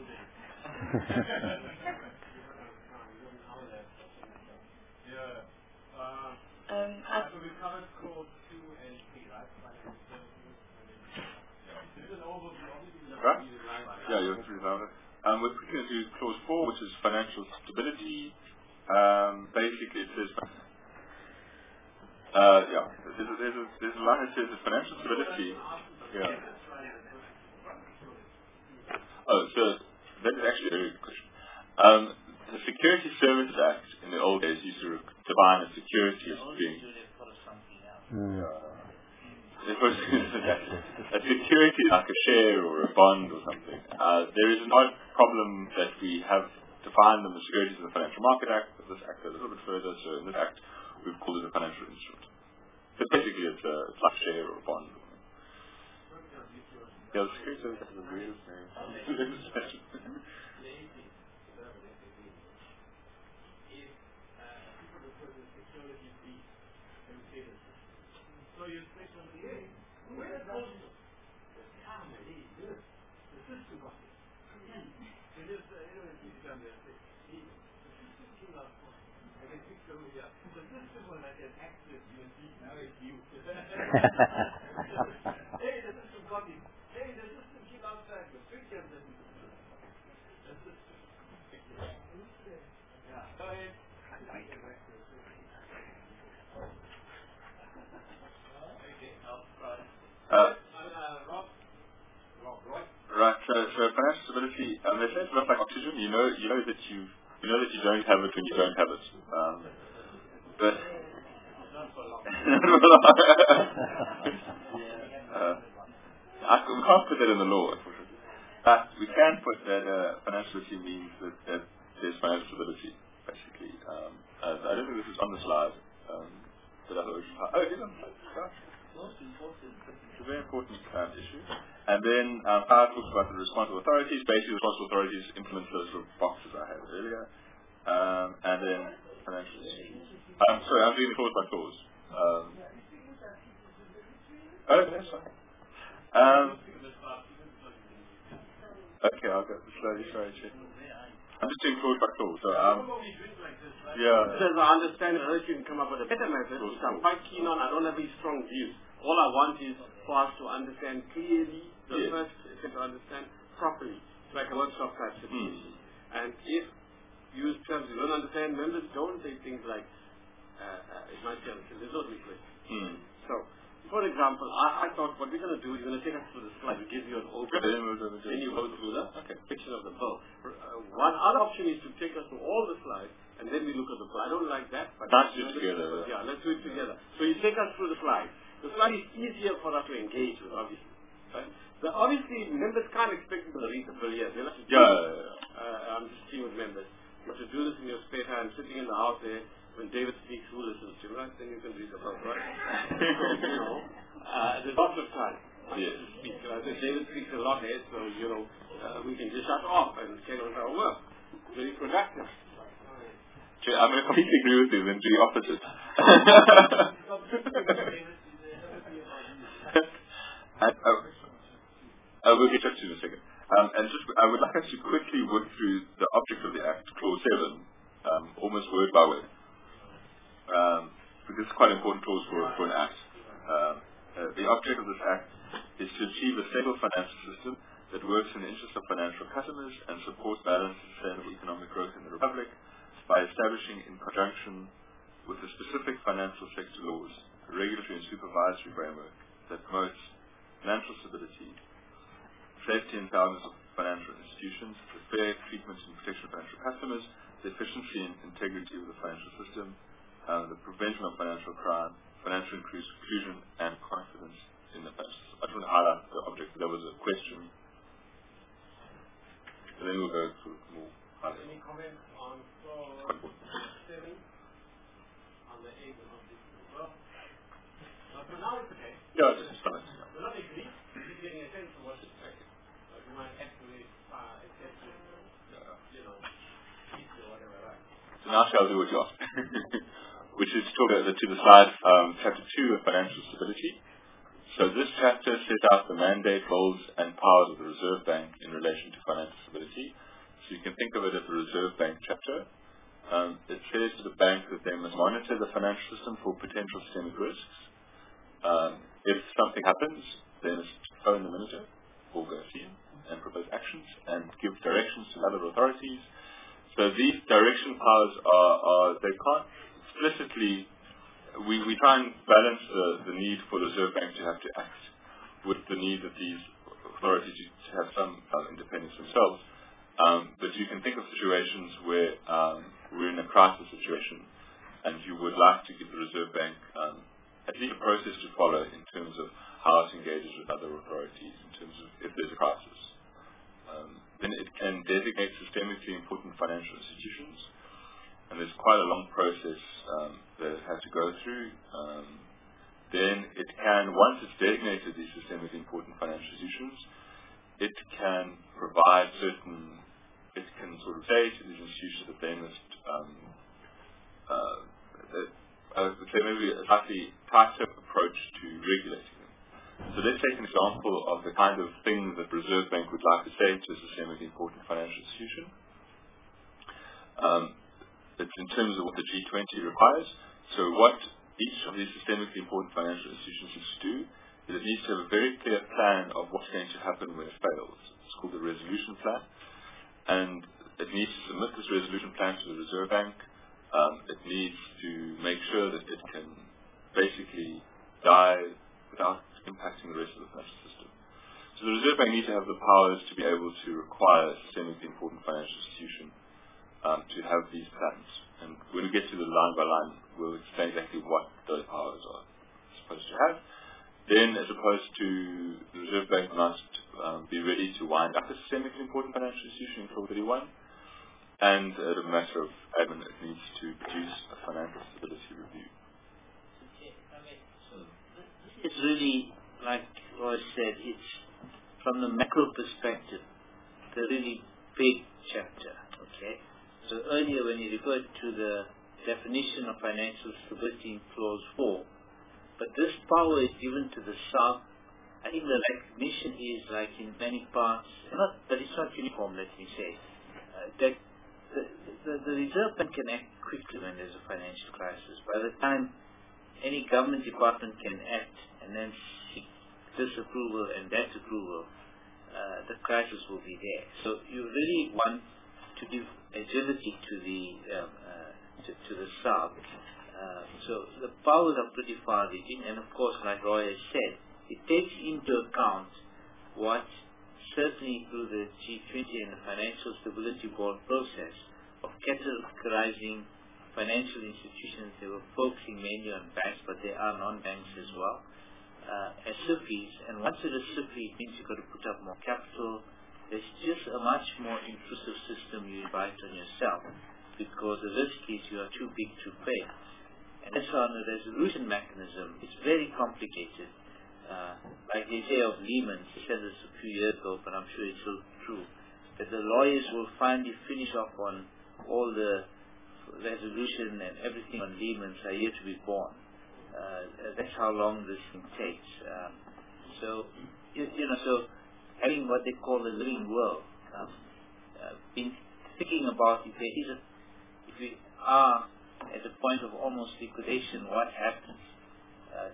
um, I So we covered clause two and three, right? This is an overview. Right? Yeah, you're through that. Um, we're quickly into clause four, which is financial stability. Um, basically, it says, uh, yeah, there's a, there's, a, there's a line that says the financial stability. Yeah. Oh, so that is actually a very good question. Um, the Security Services Act in the old days used to define a security as being. Mm. It was a security like a share or a bond or something. Uh, there is no problem that we have defined in the Securities of the Financial Market Act. This act goes a little bit further, so in this act we've called it a financial instrument. But basically it's a, it's like a share or a bond. Yeah, the Security Service has a real legislation. So you say something, hey, where is the system of it? And just, uh, you know, if you can, uh, yeah. So this is when I get access, you see, now it's you. Hey, the system got it. Hey, the system keep outside. The picture of the system. The system. Yeah. Go ahead. Uh, right, so, so financial stability, um, they say it's not like oxygen. You know, you know that you, you know that you don't have it when you don't have it. Um, but uh, I, we can't put that in the law, unfortunately. But we can put that uh, financial stability means that, that there's financial stability, basically. Um, uh, I don't think this is on the slide. Um, but otherwise, oh, it is on the slide. It's a very important um, issue. And then um, Power talks about the responsible authorities. Basically, responsible authorities implement those sort of boxes I had earlier. Um, and then financial institutions. Um, sorry, I'm doing the clause by clause. Um, oh, that's fine. Um, okay, I'll go slowly. Sorry, Chief. I'm just doing clause by clause. So, um, yeah. As I understand it, unless you can come up with a better method, which I'm quite keen on. I don't have any strong views. All I want is for us to understand clearly, the yes. first step to understand properly. It's like a workshop type situation. Mm. And if you use terms you don't understand, members don't say things like, uh, uh, it might be understood. There's no request. Mm. So, for example, I, I thought what we're going to do is we're going to take us through the slide. We give you an overview. Then you go through the okay. picture of the bill. Uh, one other option is to take us through all the slides and then we look at the bill. I don't like that. But let's do it together. Yeah, let's do it together. So you take us through the slides. The slide is easier for us to engage with, obviously. Right? So obviously, members can't expect you to read the bill yet. They'll have to do yeah, it. yeah, yeah. Uh, I'm just seeing with members. You have to do this in your spare time, sitting in the house there. When David speaks, who listens to him, right? Then you can read the book, right? So, you know, uh, there's lots of time yes. to speak. Uh, David speaks a lot here, so, you know, uh, we can just shut off and carry on our work. Very productive. I'm going to completely agree with you and do the opposite. and, uh, uh, we'll get back to you in a second. Um, and just, I would like us to quickly work through the object of the Act, Clause seven, um, almost word by word. Um, because it's quite an important clause for, for an Act. Um, uh, the object of this Act is to achieve a stable financial system that works in the interest of financial customers and supports balanced and sustainable economic growth in the Republic by establishing, in conjunction with the specific financial sector laws, a regulatory and supervisory framework that promotes financial stability, safety and soundness of financial institutions, the fair treatment and protection of financial customers, the efficiency and integrity of the financial system, uh, the prevention of financial crime, financial inclusion, and confidence in the financial system. I just want to highlight the object. There was a question. And then we'll go through more. Any comments on clause seven on the aim of this as well? Uh, for now it's okay. Yeah, just fine. We're not agreed. We're getting a sense of what's expected. But we might actually uh, accept it, uh, you know, or whatever, right? So now shall I do what you asked, which is to talk to the slide, um, chapter two of financial stability. So this chapter sets out the mandate, roles, and powers of the Reserve Bank in relation to financial stability. So you can think of it as the Reserve Bank chapter. Um, it says to the bank that they must monitor the financial system for potential systemic risks. Um, if something happens, they must phone the minister or go see him and propose actions and give directions to other authorities. So these direction powers are, are they can't explicitly, we, we try and balance the, the need for the Reserve Bank to have to act with the need of these authorities to have some uh, independence themselves. Um, but you can think of situations where um, we're in a crisis situation and you would like to give the Reserve Bank um, at least a process to follow in terms of how it engages with other authorities in terms of if there's a crisis. Um, then it can designate systemically important financial institutions, and there's quite a long process um, that it has to go through. Um, then it can, once it's designated these systemically important financial institutions, it can provide certain, it can sort of say to these institutions that they must, um, uh, that, I would say maybe a slightly tighter approach to regulating them. So let's take an example of the kind of things that the Reserve Bank would like to say to a systemically important financial institution. Um, it's in terms of what the G twenty requires. So what each of these systemically important financial institutions needs to do is it needs to have a very clear plan of what's going to happen when it fails. It's called the resolution plan. And it needs to submit this resolution plan to the Reserve Bank. Um, it needs to make sure that it can basically die without impacting the rest of the financial system. So the Reserve Bank needs to have the powers to be able to require a systemically important financial institution um, to have these plans. And when we get to the line by line, we'll explain exactly what those powers are supposed to have. Then, as opposed to the Reserve Bank must um, be ready to wind up a systemically important financial institution in twelve thirty-one. And as a matter of admin, it needs to produce a financial stability review. It's really, like Roy said, it's from the macro perspective, the really big chapter, okay? So earlier when you referred to the definition of financial stability in clause four, but this power is given to the South. I think the recognition is like in many parts, not, but it's not uniform, let me say, uh, that the, the, the Reserve Bank can act quickly when there's a financial crisis. By the time any government department can act and then seek this approval and that approval, uh, the crisis will be there. So you really want to give agility to the um, uh, to, to the South. Uh, so the powers are pretty far-reaching, and of course, like Roy has said, it takes into account what, certainly through the G twenty and the Financial Stability Board process of categorizing financial institutions. They were focusing mainly on banks, but there are non-banks as well, uh, as S I F Is. And once it is S I F I, it means you've got to put up more capital. There's just a much more intrusive system you invite on yourself, because the risk is you are too big to fail. And that's why the resolution mechanism is very complicated. Uh, like they say of Lehman, they said this a few years ago, but I'm sure it's still true, that the lawyers will finally finish off on all the resolution and everything on Lehman's are yet to be born. Uh, that's how long this thing takes. Um, so, you, you know, so having what they call the living will, um, uh, been thinking about if there is a, if we are at the point of almost liquidation, what happens? Uh,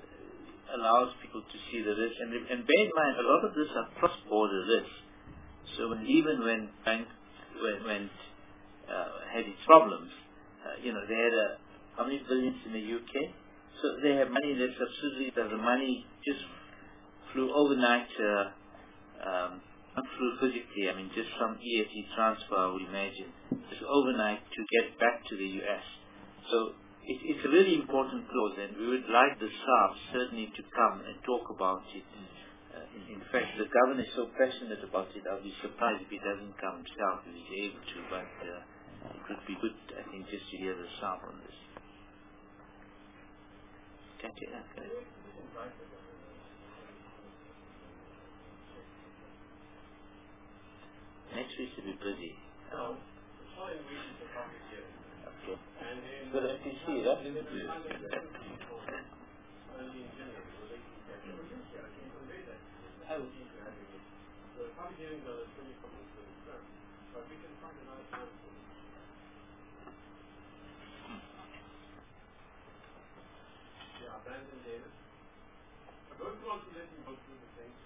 allows people to see the risk. And, and bear in mind, a lot of this are cross-border risks. So when even when bank when, when uh, had its problems, uh, you know, they had a, how many billions in the U K? So they have money in their subsidiaries, that the money just flew overnight, uh, um, not flew physically, I mean just some E F T transfer, I would imagine, just overnight to get back to the U S. So it, it's a really important clause, and we would like the S A R certainly to come and talk about it. Uh, in, in fact, the governor is so passionate about it, I'll be surprised if he doesn't come himself, if he's able to, but uh, it would be good, I think, just to hear the S A R on this. Can't you that? Next week should be busy. No, the following week is the public hearing. Okay. And then Good F T C, right? early in January, we'll make the I can convey that. I will keep having it. So the public hearings are the twenty-fourth and twenty-third, but we can find another time for it. Yeah, Brandon Davis. I don't want to let you go through the things.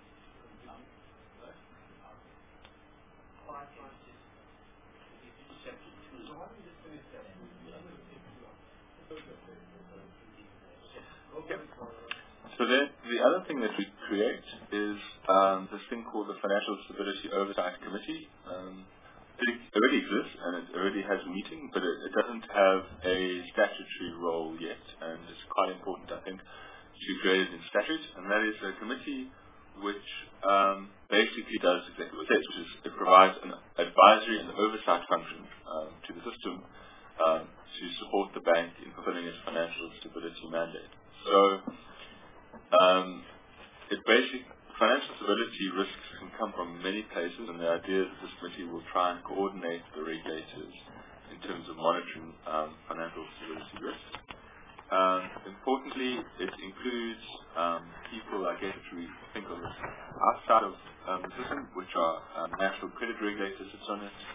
Okay. So then the other thing that we create is um, this thing called the Financial Stability Oversight Committee. Um, it already exists and it already has a meeting, but it, it doesn't have a statutory role yet, and it's quite important, I think, to create it in statute. And that is a committee which um, basically does exactly what it says, which is it provides an advisory and oversight function um, to the system um, to support the bank in fulfilling its financial stability mandate. So, um, it basically, financial stability risks can come from many places, and the idea is that this committee will try and coordinate the regulators in terms of monitoring um, financial stability risks. Um, importantly, it includes um, people, I guess, which we think of as outside of um, the system, which are um, national credit regulators sits on it,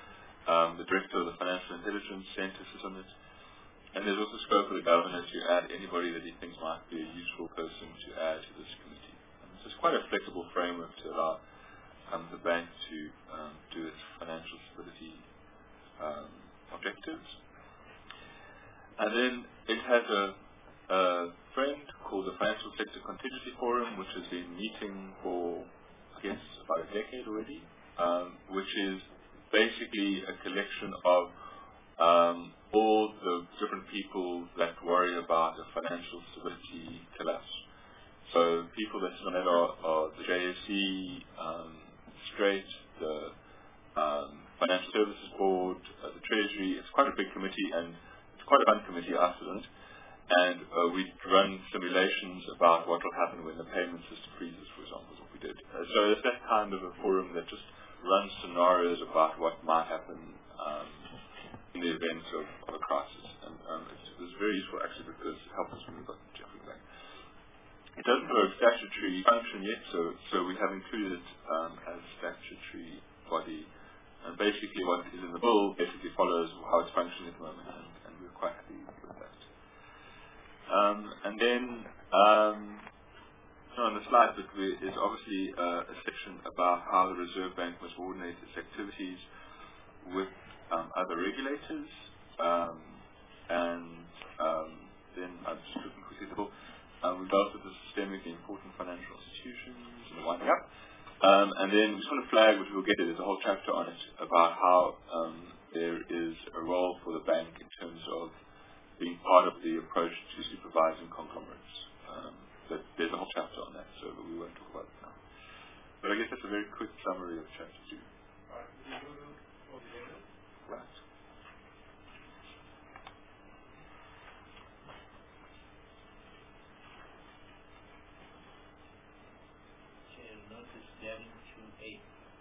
Um, the Director of the Financial Intelligence Centre sits on it. And there's also scope for the Governor to add anybody that he thinks might be a useful person to add to this committee. Um, so it's quite a flexible framework to allow um, the bank to um, do its financial stability um, objectives. And then it has a, a friend called the Financial Sector Contingency Forum, which has been meeting for, I guess, about a decade already, um, which is basically a collection of um, all the different people that worry about the financial stability collapse. So people that sit on that are, are the J S C, um, Straight, the um, Financial Services Board, uh, the Treasury. It's quite a big committee, and it's quite a fun committee after that. And uh, we run simulations about what will happen when the payment system freezes, for example, is what we did. Uh, so it's that kind of a forum that just runs scenarios about what might happen um, in the event of, of a crisis. And um, it's, it was very useful, actually, because it helped us when we got to Jeffrey Bank. It doesn't have a statutory function yet, so, so we have included it um, as a statutory body. And basically what is in the bill basically follows how it's functioning at the moment, and, and we're quite happy with that. Um, and then um, on the slide that we, is obviously uh, a section about how the Reserve Bank must coordinate its activities with um, other regulators. Um, and um, then I'm just looking quickly at the book. Um, we've dealt with the systemically important financial institutions and the winding up. Um, and then we just want to flag, which we'll get to, there's a whole chapter on it about how um, there is a role for the bank in terms of being part of the approach to supervising conglomerates. Um, but there's a whole chapter on that, so we won't talk about it now. But I guess that's a very quick summary of chapter two. Right. Notice Gavin to eight.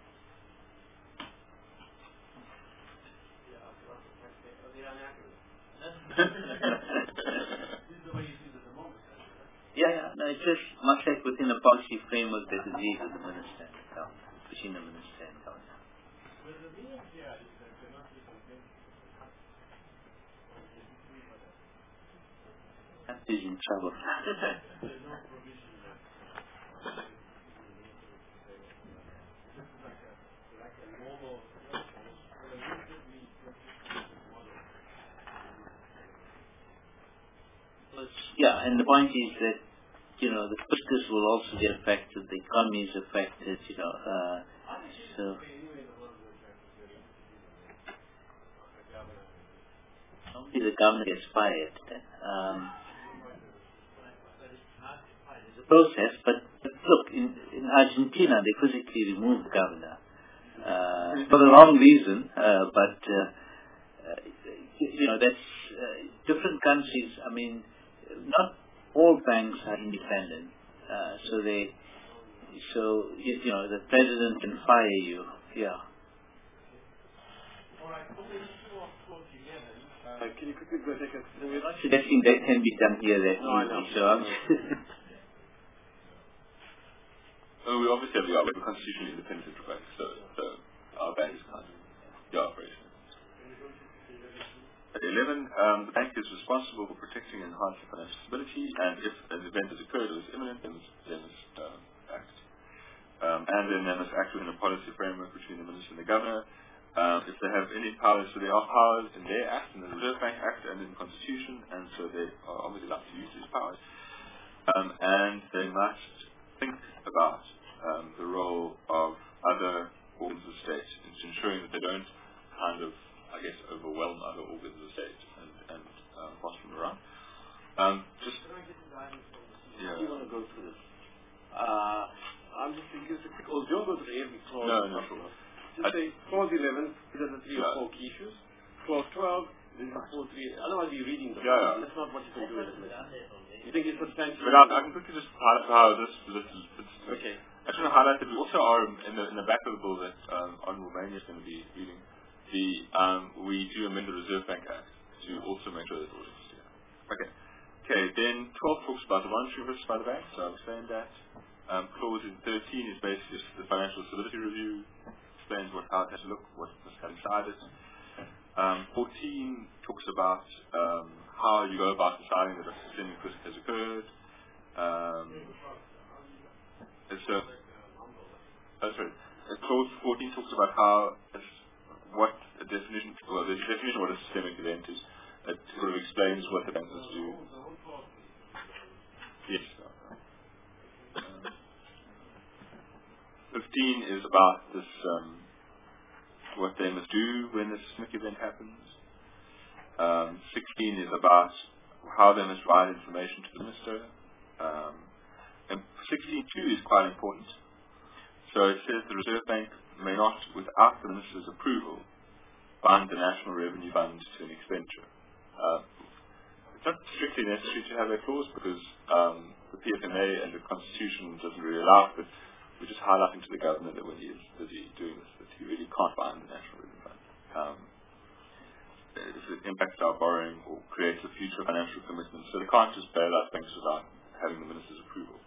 Yeah, yeah. No, it's just much like within a policy framework that is used with the minister and so, between the minister and so. That is in trouble. Yeah, and the point is that, you know, the fiscus will also be affected, the economy is affected, you know, uh, so. Only the government gets fired. Um, it's a process, but, but look, in, in Argentina, they physically removed the governor. Uh, for the wrong reason, uh, but, uh, uh, you know, that's, uh, different countries, I mean, not all banks are independent, uh, so they, so you, you know, the president can fire you. Yeah. All right. Okay, uh, can you quickly go take us through it? I'm not suggesting that can be done here. That no, I know. So I'm well, we obviously have the, we have a constitutionally independent bank, so, so our bank is kind of the operation. At eleven, um, the bank is responsible for protecting and enhancing financial stability, and if an event has occurred or is imminent, then they must um, act. Um, and then they must act within a policy framework between the minister and the governor. Um, if they have any powers, so there are powers in their Act, in the Reserve Bank Act, and in the Constitution, and so they are obviously allowed to use these powers. Um, and they must think about um, the role of other organs of state in ensuring that they don't kind of, I guess, overwhelm other organs of the state and, and um, boss them around. Um, just, yeah. Do you want to go through this? Uh, I'm just thinking, it's a quick, oh, don't go through every clause. No, no, sure. Just say clause eleven, these are the three yeah. or four key issues. Clause twelve, these are four, three, otherwise you're reading them. Yeah, yeah. That's not what you can do in a minute. You think it's substantial? But I, I can quickly just highlight how this, this is. Okay. I just want to highlight that we also are in the, in the back of the bill that um, on Romania is going to be reading. The um, we do amend the Reserve Bank Act to also make sure that all is clear. Okay. Okay. Then twelve talks about the monetary risk by the bank. So I've explained that. Um, clause in thirteen is basically just the financial stability review. Explains what how it has to look, what was inside it. Um, fourteen talks about um, how you go about deciding that a systemic risk has occurred. Um, it's a, oh, sorry. Clause fourteen talks about how, what a definition, well, the definition of what a systemic event is. It sort of explains what the banks do. Yes. Um, fifteen is about this, um, what they must do when the systemic event happens. Um, sixteen is about how they must provide information to the minister. Um, and sixteen two is quite important. So it says the Reserve Bank may not, without the minister's approval, bind the National Revenue Fund to an expenditure. Uh, it's not strictly necessary to have that clause because um, the P F M A and the Constitution doesn't really allow it, but we're just highlighting to the governor that when he is busy doing this, that he really can't bind the National Revenue Fund. Um, if it impacts our borrowing or creates a future financial commitment, so they can't just bail out banks without having the minister's approval.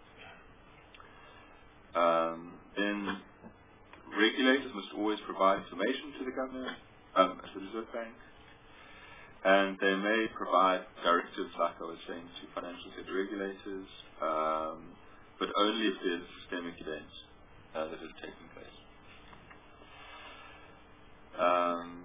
Um, then regulators must always provide information to the governor, um, to the Reserve Bank, and they may provide directives, like I was saying, to financial sector regulators, um, but only if there's a systemic event uh, that is taking place. Um,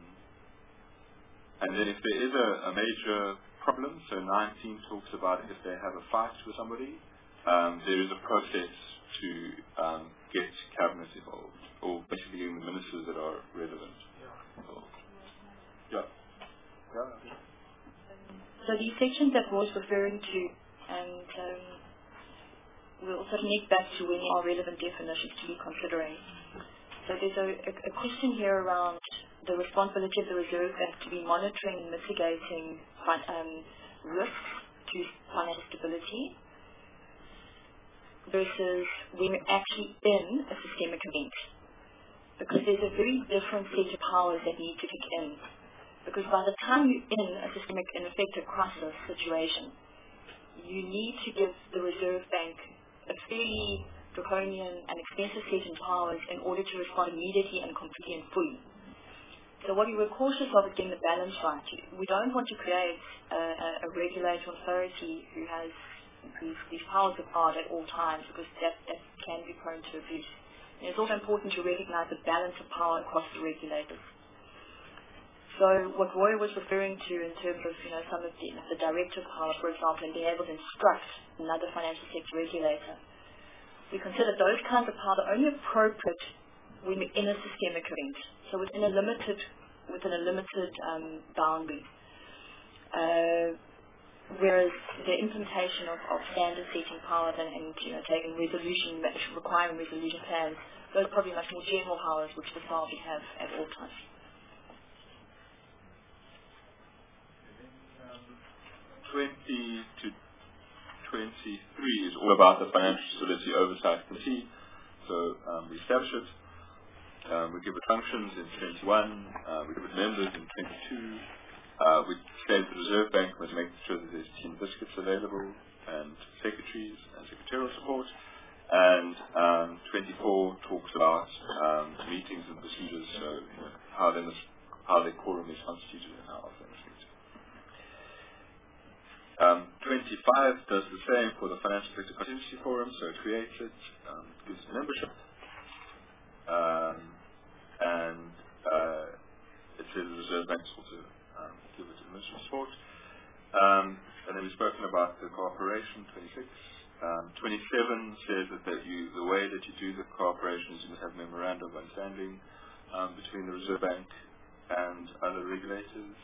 and then if there is a, a major problem, so nineteen talks about if they have a fight with somebody, um, there is a process to um, get cabinet involved, or basically the ministers that are relevant involved. Yeah. Yeah. So these sections that Roy was referring to, and um, we'll also connect back to when there are relevant definitions to be considering. So there's a, a, a question here around the responsibility of the Reserve Bank to be monitoring and mitigating um, risks to financial stability versus when you're actually in a systemic event. Because there's a very different set of powers that need to kick in. Because by the time you're in a systemic and effective crisis situation, you need to give the Reserve Bank a fairly draconian and expensive set of powers in order to respond immediately and completely and fully. So what we were cautious of is getting the balance right. We don't want to create a, a, a regulator authority who has these, these powers of art at all times, because that, that can be prone to abuse. And it's also important to recognize the balance of power across the regulators. So what Roy was referring to in terms of, you know, some of the, the directive power, for example, and being able to instruct another financial sector regulator, we consider those kinds of power only appropriate when we're in a systemic event, so within a limited, within a limited um, boundary. Uh, whereas the implementation of, of standard setting powers and, and you know, taking resolution, requiring resolution plans, those are probably much more general powers which the S A R B have at all times. twenty to twenty-three is all about the Financial Stability Oversight Committee. So um, we establish it. Um, we give it functions in twenty-one. Uh, we give it members in twenty-two. Uh, we say that the Reserve Bank must make sure that there's team biscuits available and secretaries and secretarial support. And um, twenty-four talks about um, meetings and procedures, so you know, how they must, how their quorum is constituted and how often it's meet. Um, twenty-five does the same for the Financial Sector Contingency Forum, so it creates it, um, gives it membership, um, and uh, it says the Reserve Bank also um, give it administrative support. Um, and then we've spoken about the cooperation, twenty-six. Um, twenty-seven says that, that you, the way that you do the cooperation is you must have memorandum of understanding um, between the Reserve Bank and other regulators.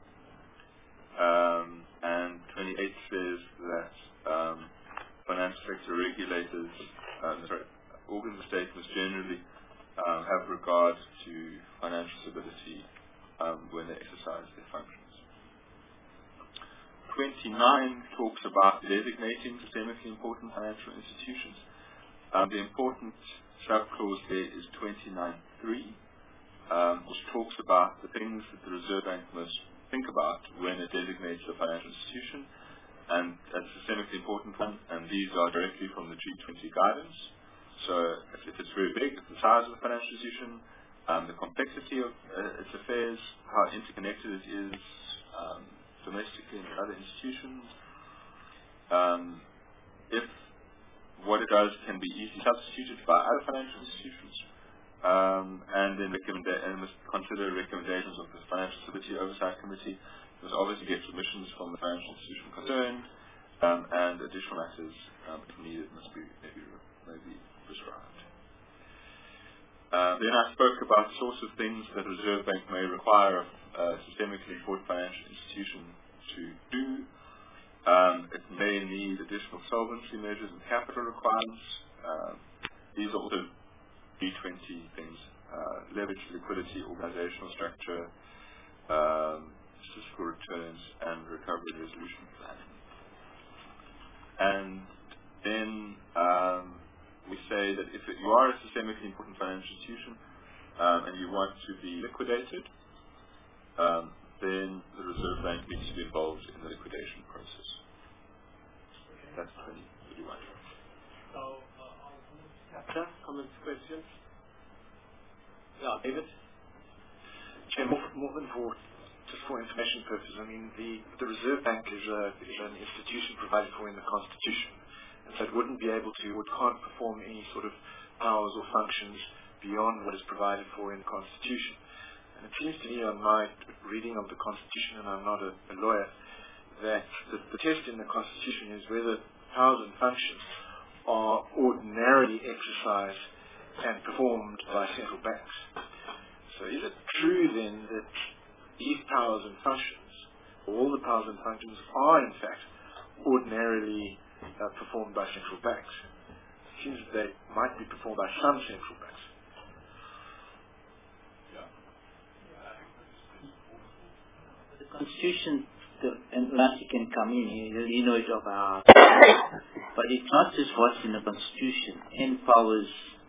Um, and twenty-eight says that um, financial sector regulators, um, sorry, organs of state must generally um, have regard to financial stability um, when they exercise their functions. twenty-nine talks about designating systemically important financial institutions. Um, the important subclause there is twenty-nine point three, um, which talks about the things that the Reserve Bank must think about when it designates a financial institution, and that's a systemically important one, and these are directly from the G twenty guidance. So if it's very big, if the size of the financial institution, um, the complexity of uh, its affairs, how interconnected it is um, domestically and with other institutions, um, if what it does can be easily substituted by other financial institutions, um, and then recommenda- and must consider recommendations of the Financial Stability Oversight Committee. It must obviously get submissions from the financial institution concerned, um, and additional matters, um, if needed, must be maybe, maybe prescribed. Uh, then I spoke about the sorts of things that the Reserve Bank may require a systemically important financial institution to do. Um, it may need additional solvency measures and capital requirements. Uh, these are also B twenty things: uh, leverage, liquidity, organizational structure, um, statistical returns, and recovery and resolution planning. And then um, we say that if it, you are a systemically important financial institution um, and you want to be liquidated, um, then the Reserve Bank needs to be involved in the liquidation process. That's twenty thirty-one. So, uh, on this chapter, comments, questions? Yeah, David? Chair, more, more than for, just for information purposes, I mean, the, the Reserve Bank is, a, is an institution provided for in the Constitution, and so it wouldn't be able to, or it can't perform any sort of powers or functions beyond what is provided for in the Constitution. And it seems to me on my reading of the Constitution, and I'm not a, a lawyer, that the, the test in the Constitution is whether powers and functions are ordinarily exercised and performed by central banks. So is it true then that these powers and functions, all the powers and functions, are in fact ordinarily uh, performed by central banks? It seems that they might be performed by some central banks. The Constitution, the, and Lassie can come in, you, you know it of our but it's not just what's in the Constitution. Any powers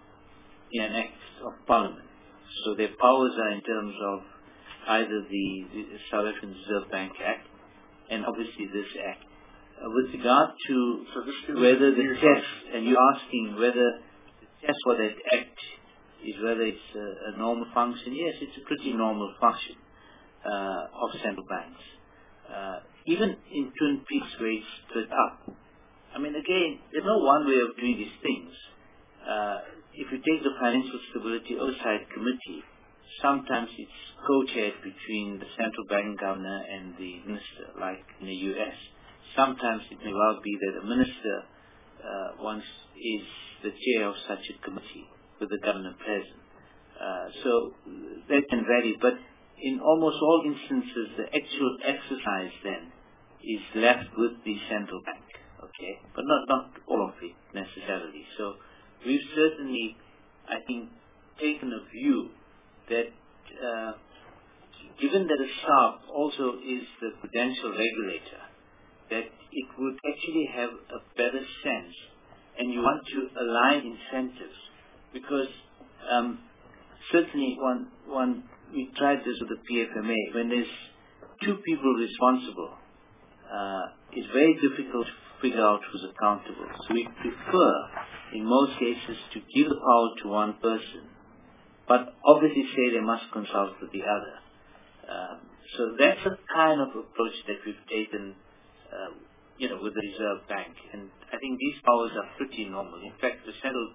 in an Act of Parliament. So their powers are in terms of either the, the South African Reserve Bank Act and obviously this Act. Uh, with regard to so whether the test, and you're asking whether the test for that Act is whether it's a, a normal function. Yes, it's a pretty normal function uh, of central banks. Uh, even in Twin Peaks where it's split up. I mean, again, there's no one way of doing these things. Uh, if you take the Financial Stability Oversight Committee, sometimes it's co-chaired between the central bank governor and the minister, like in the U S. Sometimes it may well be that a minister uh, once is the chair of such a committee with the governor present. Uh, so that can vary, but in almost all instances, the actual exercise then is left with the central bank, okay? But not, not all of it necessarily. So we've certainly, I think, taken a view that uh, given that a S A R B also is the prudential regulator, that it would actually have a better sense, and you want to align incentives, because um, certainly one, one, we tried this with the P F M A, when there's two people responsible, uh, it's very difficult to figure out who's accountable. So we prefer, in most cases, to give the power to one person, but obviously say they must consult with the other. Um, so that's the kind of approach that we've taken, uh, you know, with the Reserve Bank. And I think these powers are pretty normal. In fact, the central,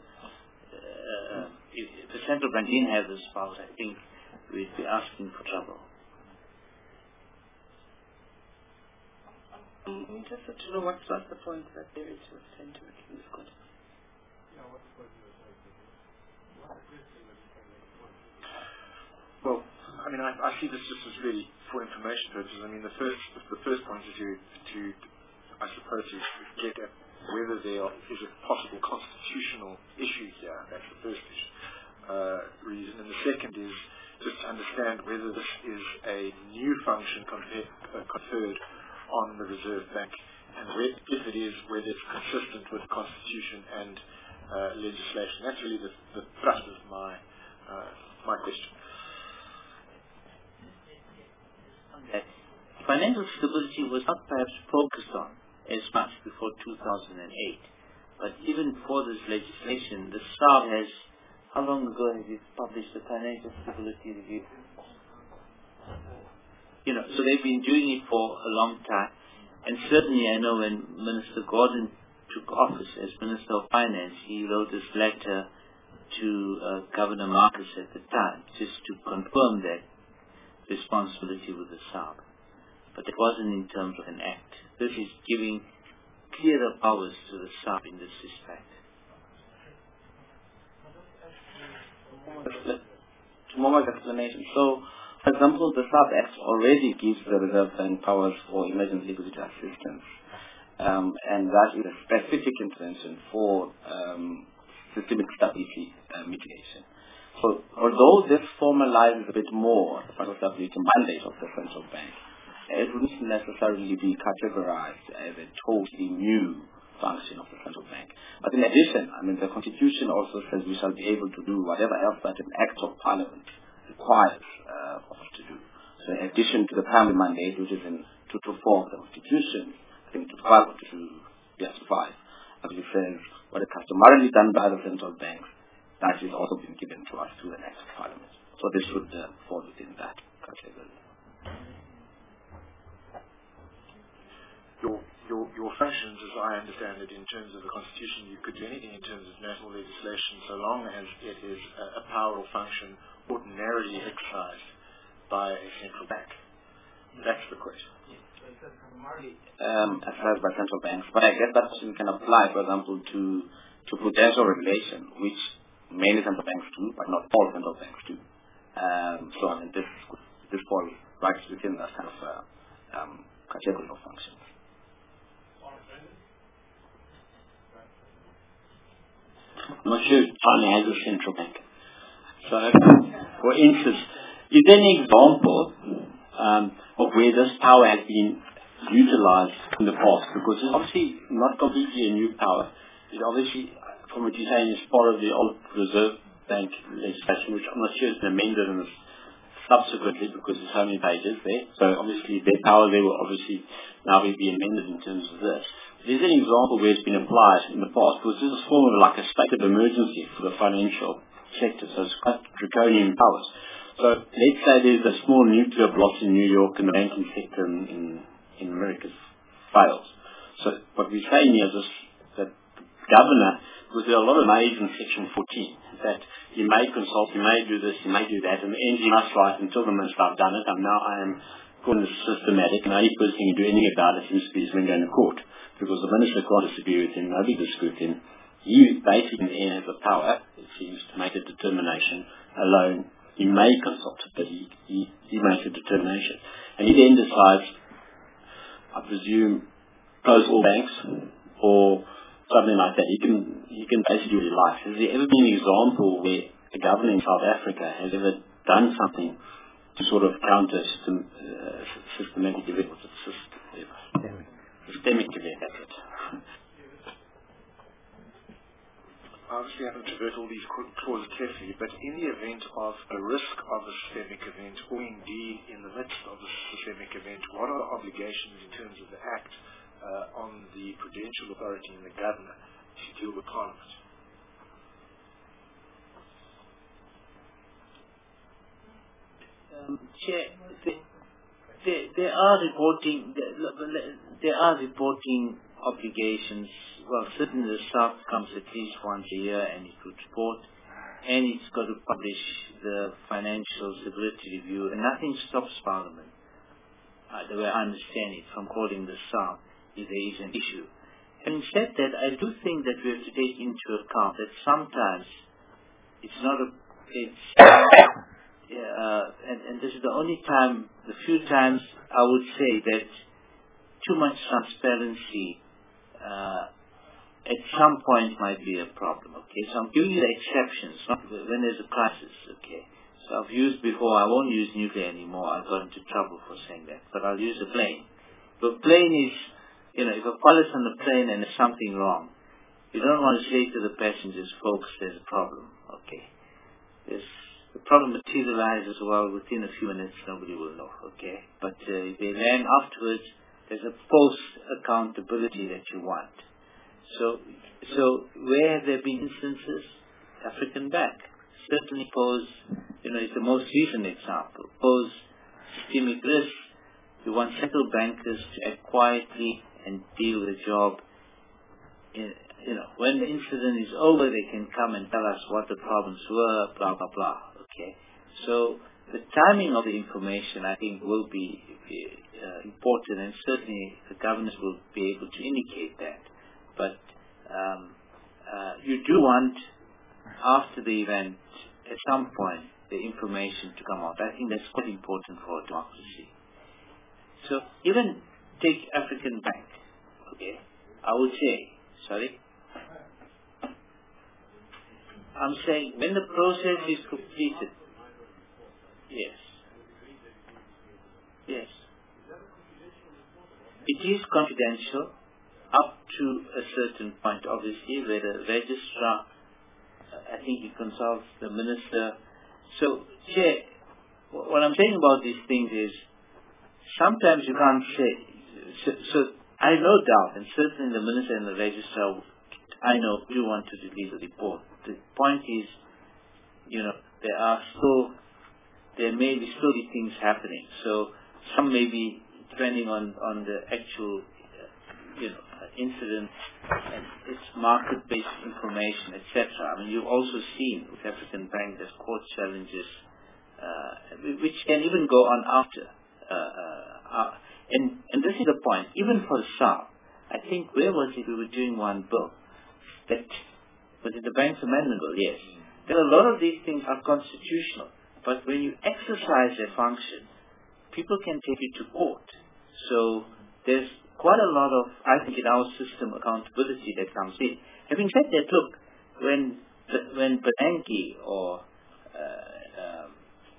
uh, if the central bank didn't have those powers, I think we'd be asking for trouble. I'm interested to know what's the point that David was trying to make in this context. Well, I mean, I, I see this just as really for information purposes. I mean, the first the first point is to, to I suppose, to get at whether there is a possible constitutional issue here. That's the first issue, uh, reason. And the second is just to understand whether this is a new function compared, uh, conferred on the Reserve Bank, and where, if it is, whether it's consistent with the Constitution and uh, legislation. That's really the, the thrust of my uh, my question. That financial stability was not perhaps focused on as much before two thousand eight, but even before this legislation, the S A R B has How long ago have you published the Financial Stability Review? You know, so they've been doing it for a long time. And certainly I know when Minister Gordon took office as Minister of Finance, he wrote this letter to uh, Governor Marcus at the time, just to confirm that responsibility with the S A R B. But it wasn't in terms of an act. This is giving clearer powers to the S A R B in this respect. To more explanation. So, for example, the S A R B Act already gives the Reserve Bank powers for emergency liquidity assistance. Um, and that is a specific intervention for um, systemic stability uh, mitigation. So, although this formalizes a bit more the financial stability mandate of the central bank, it wouldn't necessarily be categorized as a totally new function of the central bank. But in addition, I mean, the Constitution also says we shall be able to do whatever else that an Act of Parliament requires uh, us to do. So, in addition to the primary mandate, which is in two to four of the Constitution, I think to five or to yes, five, actually says what is customarily done by the central bank, that is also been given to us through an Act of Parliament. So this would uh, fall within that category. Your, your, your functions, as I understand it, in terms of the Constitution, you could do anything in terms of national legislation so long as it is a, a power or function ordinarily exercised by a central bank. That's the question. Um, as far as by central banks, but I guess that question can apply, for example, to to prudential regulation, which many central banks do, but not all central banks do. Um, so I mean, this this falls right within that kind of uh, um, category of functions. I'm not sure if China has a central bank. So, for instance, is there an example um, of where this power has been utilized in the past? Because it's obviously not completely a new power. It obviously, from what you're saying, is part of the old Reserve Bank legislation, which I'm not sure has been amended in this subsequently because there's so many pages there. So obviously their power there will obviously now be amended in terms of this. Is there an example where it's been applied in the past? Because this is a form of like a state of emergency for the financial sector, so it's quite draconian powers. So let's say there's a small nuclear blast in New York and the banking sector in, in, in America fails. So what we're saying here is this, that the governor, because there are a lot of aids in Section fourteen, that you may consult, you may do this, you may do that, and the end you must write until the minister I've done it, and now I am calling this systematic, and the only person who can do anything about it seems to be when going to court. Because the minister can't disagree with him, nobody disagrees with him. He basically has the power, it seems, to make a determination alone. He may consult, but he, he, he makes a determination. And he then decides, I presume, close all banks or something like that. He can he can basically do what he likes. Has there ever been an example where the government in South Africa has ever done something to sort of counter system, uh, systematic events? System, systemic events, that's it. Obviously, I haven't read all these clauses carefully, but in the event of a risk of a systemic event, or indeed in the midst of a systemic event, what are the obligations in terms of the Act uh, on the Prudential Authority and the Governor to deal with Parliament? Um, Chair, there, there are reporting there, there are reporting obligations. Well, certainly the S A R B comes at least once a year and it would report, and it's got to publish the Financial Stability Review, and nothing stops Parliament, uh, the way I understand it, from calling the S A R B if there is an issue. Having said that, I do think that we have to take into account that sometimes it's not a, it's, uh, and, and this is the only time, the few times I would say that too much transparency uh, at some point might be a problem, okay? So I'm giving you the exceptions, not when there's a crisis, okay? So I've used before, I won't use nuclear anymore, I got into trouble for saying that, but I'll use a plane. The plane is, you know, if a pilot's on the plane and there's something wrong, you don't want to say to the passengers, folks, there's a problem, okay? There's, the problem materializes, well, within a few minutes, nobody will know, okay? But uh, if they land afterwards, there's a post-accountability that you want. So, so where have there been instances? African Bank. certainly pose, you know, it's the most recent example, pose systemic risk. You want central bankers to act quietly and deal with the job. You know, when the incident is over, they can come and tell us what the problems were, blah, blah, blah. Okay? So the timing of the information, I think, will be uh, important, and certainly the governors will be able to indicate that. But um, uh, you do want, after the event, at some point, the information to come out. I think that's quite important for a democracy. So even take African Bank, okay? I would say, sorry? I'm saying when the process is completed, yes, yes, it is confidential up to a certain point, obviously, where the registrar, I think he consults the minister. So, Chair, what I'm saying about these things is, sometimes you can't say, so, so I have no doubt, and certainly the minister and the registrar, I know, do want to release a report. The point is, you know, there are still, there may be still be things happening. So some may be, depending on, on the actual, uh, you know, incident and its market-based information, et cetera. I mean, you've also seen with African Bank there's court challenges, uh, which can even go on after. Uh, uh, uh, and, and this is the point. Even for the S A R, I think, where was it? We were doing one bill that was it the Bank's Amendment Bill? Yes. There are a lot of these things are constitutional, but when you exercise their function, people can take you to court. So there's quite a lot of, I think, in our system, accountability that comes in. Having said that, look, when when Bernanke or uh, um,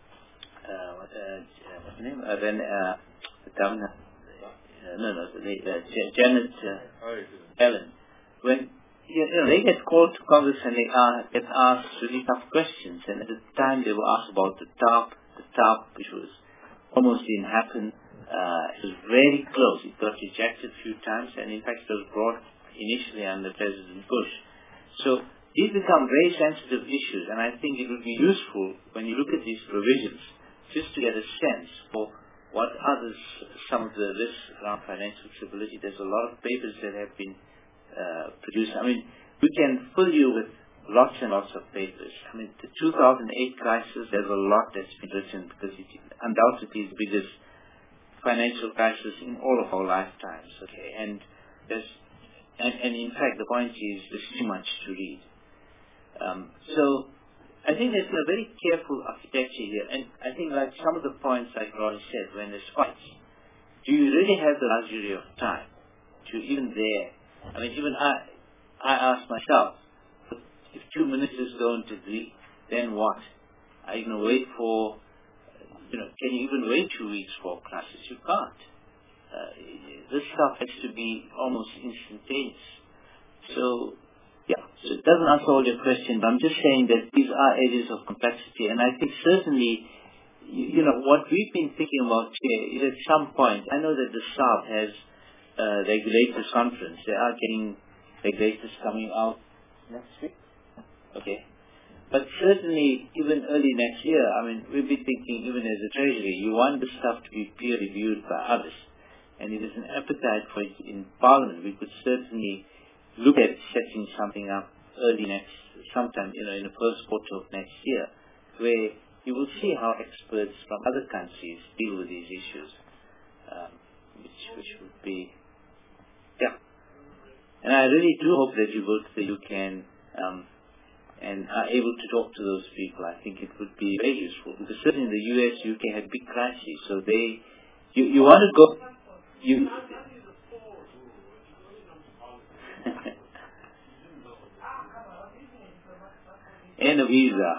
uh, what, uh, what's the name? Uh, then uh, the governor, uh, no, no, the, uh, Janet uh, Allen, when you know, they get called to Congress and they are, get asked really tough questions. And at the time they were asked about the TARP, the TARP, which was almost didn't happen. Uh, it was very close. It got rejected a few times, and in fact it was brought initially under President Bush. So these become very sensitive issues, and I think it would be useful when you look at these provisions just to get a sense for what others, some of the risks around financial stability. There's a lot of papers that have been Uh, produced. I mean, we can fill you with lots and lots of papers. I mean, the two thousand eight crisis, there's a lot that's been written because it undoubtedly is the biggest financial crisis in all of our lifetimes. Okay, and there's, and, and in fact, the point is there's too much to read. Um, so I think there's a very careful architecture here, and I think like some of the points like Roy said, when there's fights, do you really have the luxury of time to even there? I mean, even I, I ask myself, if two ministers don't agree, then what? Are you going to wait for, you know, can you even wait two weeks for a crisis? You can't. Uh, this stuff has to be almost instantaneous. So, yeah, so it doesn't answer all your questions, but I'm just saying that these are areas of complexity, and I think certainly, you, you know, what we've been thinking about here is at some point, I know that the S A R has Uh, regulators conference. They are getting regulators coming out next week. Okay. But certainly, even early next year, I mean, we'll be thinking, even as a Treasury, you want the stuff to be peer reviewed by others. And if there's an appetite for it in Parliament, we could certainly look at setting something up early next, sometime, you know, in the first quarter of next year, where you will see how experts from other countries deal with these issues, um, which, which would be Yeah. And I really do hope that you go to the U K and, um, and are able to talk to those people. I think it would be very useful. Because certainly the U S, U K had big crises. So they, you, you want to go, you, and a visa.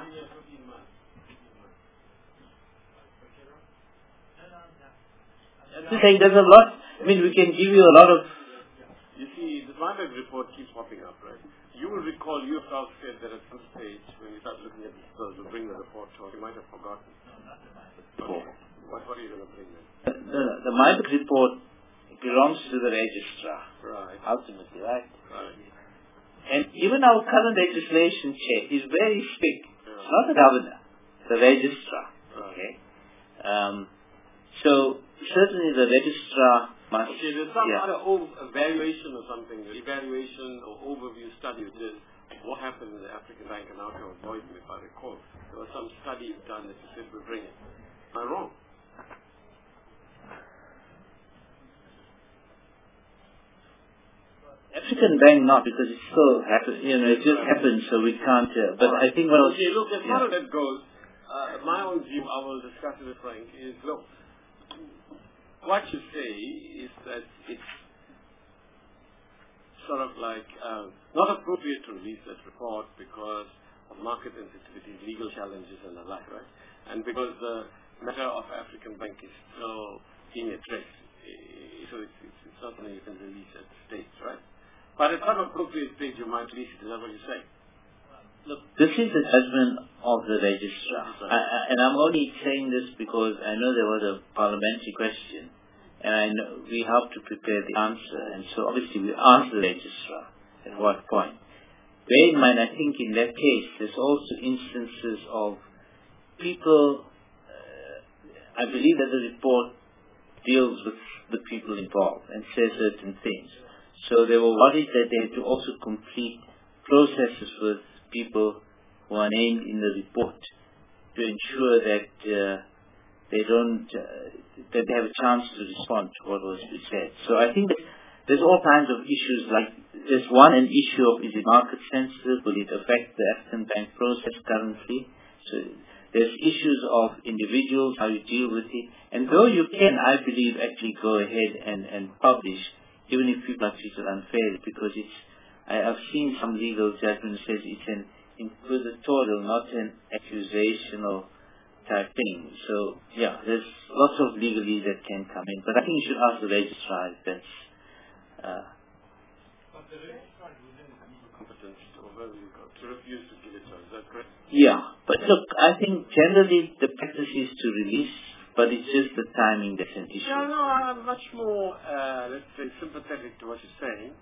I'm saying there's a lot, I mean, we can give you a lot of. You see, the Weinberg report keeps popping up, right? You will recall you yourself said that at some stage when you start looking at this bill to bring the report to, you might have forgotten. Okay. What, what are you going to bring then? The, the, the Weinberg report belongs to the registrar. Right. Ultimately, right? Right. And even our current legislation, Chair, is very strict. Yeah. It's not the governor, the registrar. Okay. Um, so certainly the registrar must. Okay, there's some yeah. other ov- evaluation or something, evaluation or overview study which is what happened in the African Bank and how to avoid them, if I recall. There was some study you've done that you said we'll bring it. Am I wrong? African Bank not, because it so happens, you know, it just happens, so we can't. Uh, but right. I think what. Okay, look, as yeah. far as that goes, uh, my own view, I will discuss it with Frank, is look, what you say is that it's sort of like uh, not appropriate to release that report because of market sensitivity, legal challenges, and the like, right? And because the matter of African Bank is still being addressed, so it's, it's, it's not something you can release at the stage, right? But at some appropriate stage, you might release it. Is that what you say? Look, this is the judgment of the registrar. I, I, and I'm only saying this because I know there was a parliamentary question, and I know we have to prepare the answer. And so obviously we asked the registrar at what point. Bear in mind, I think in that case, there's also instances of people, uh, I believe that the report deals with the people involved and says certain things. So they were worried that they had to also complete processes with people who are named in the report to ensure that uh, they don't, uh, that they have a chance to respond to what was said. So I think that there's all kinds of issues, like there's one, an issue of is it market sensitive, will it affect the African Bank process currently? So there's issues of individuals, how you deal with it. And though you can, I believe, actually go ahead and, and publish, even if people are treated unfairly, because it's, I, I've seen some legal judgment that says it's an inquisitorial, not an accusational type thing. So, yeah, there's lots of legalese that can come in. But I think you should ask the registrar if that's... Uh, but the registrar wouldn't have competence to refuse to give it to us, is that correct? Yeah, but look, I think generally the practice is to release, but it's just the timing that's an issue. Yeah, no, I'm much more, uh, let's say, sympathetic to what you're saying.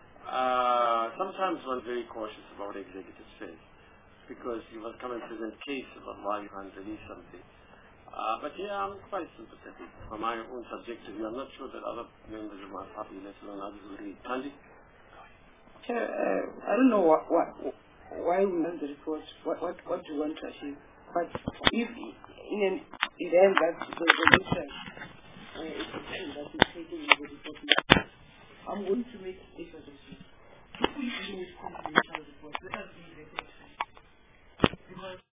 Uh, sometimes one's very cautious about what executive says, because you must come and present case about why you can't release something. Uh, but yeah, I'm quite sympathetic from my own subjective view. I'm not sure that other members of my party, let alone others, will read. Tanji? Chair, uh, I don't know what, what, why we want the report, what, what, what do you want to achieve. But if in an event that the resolution uh, is that is taken in the report, I'm going to make a suggestion. If we do it, let us be the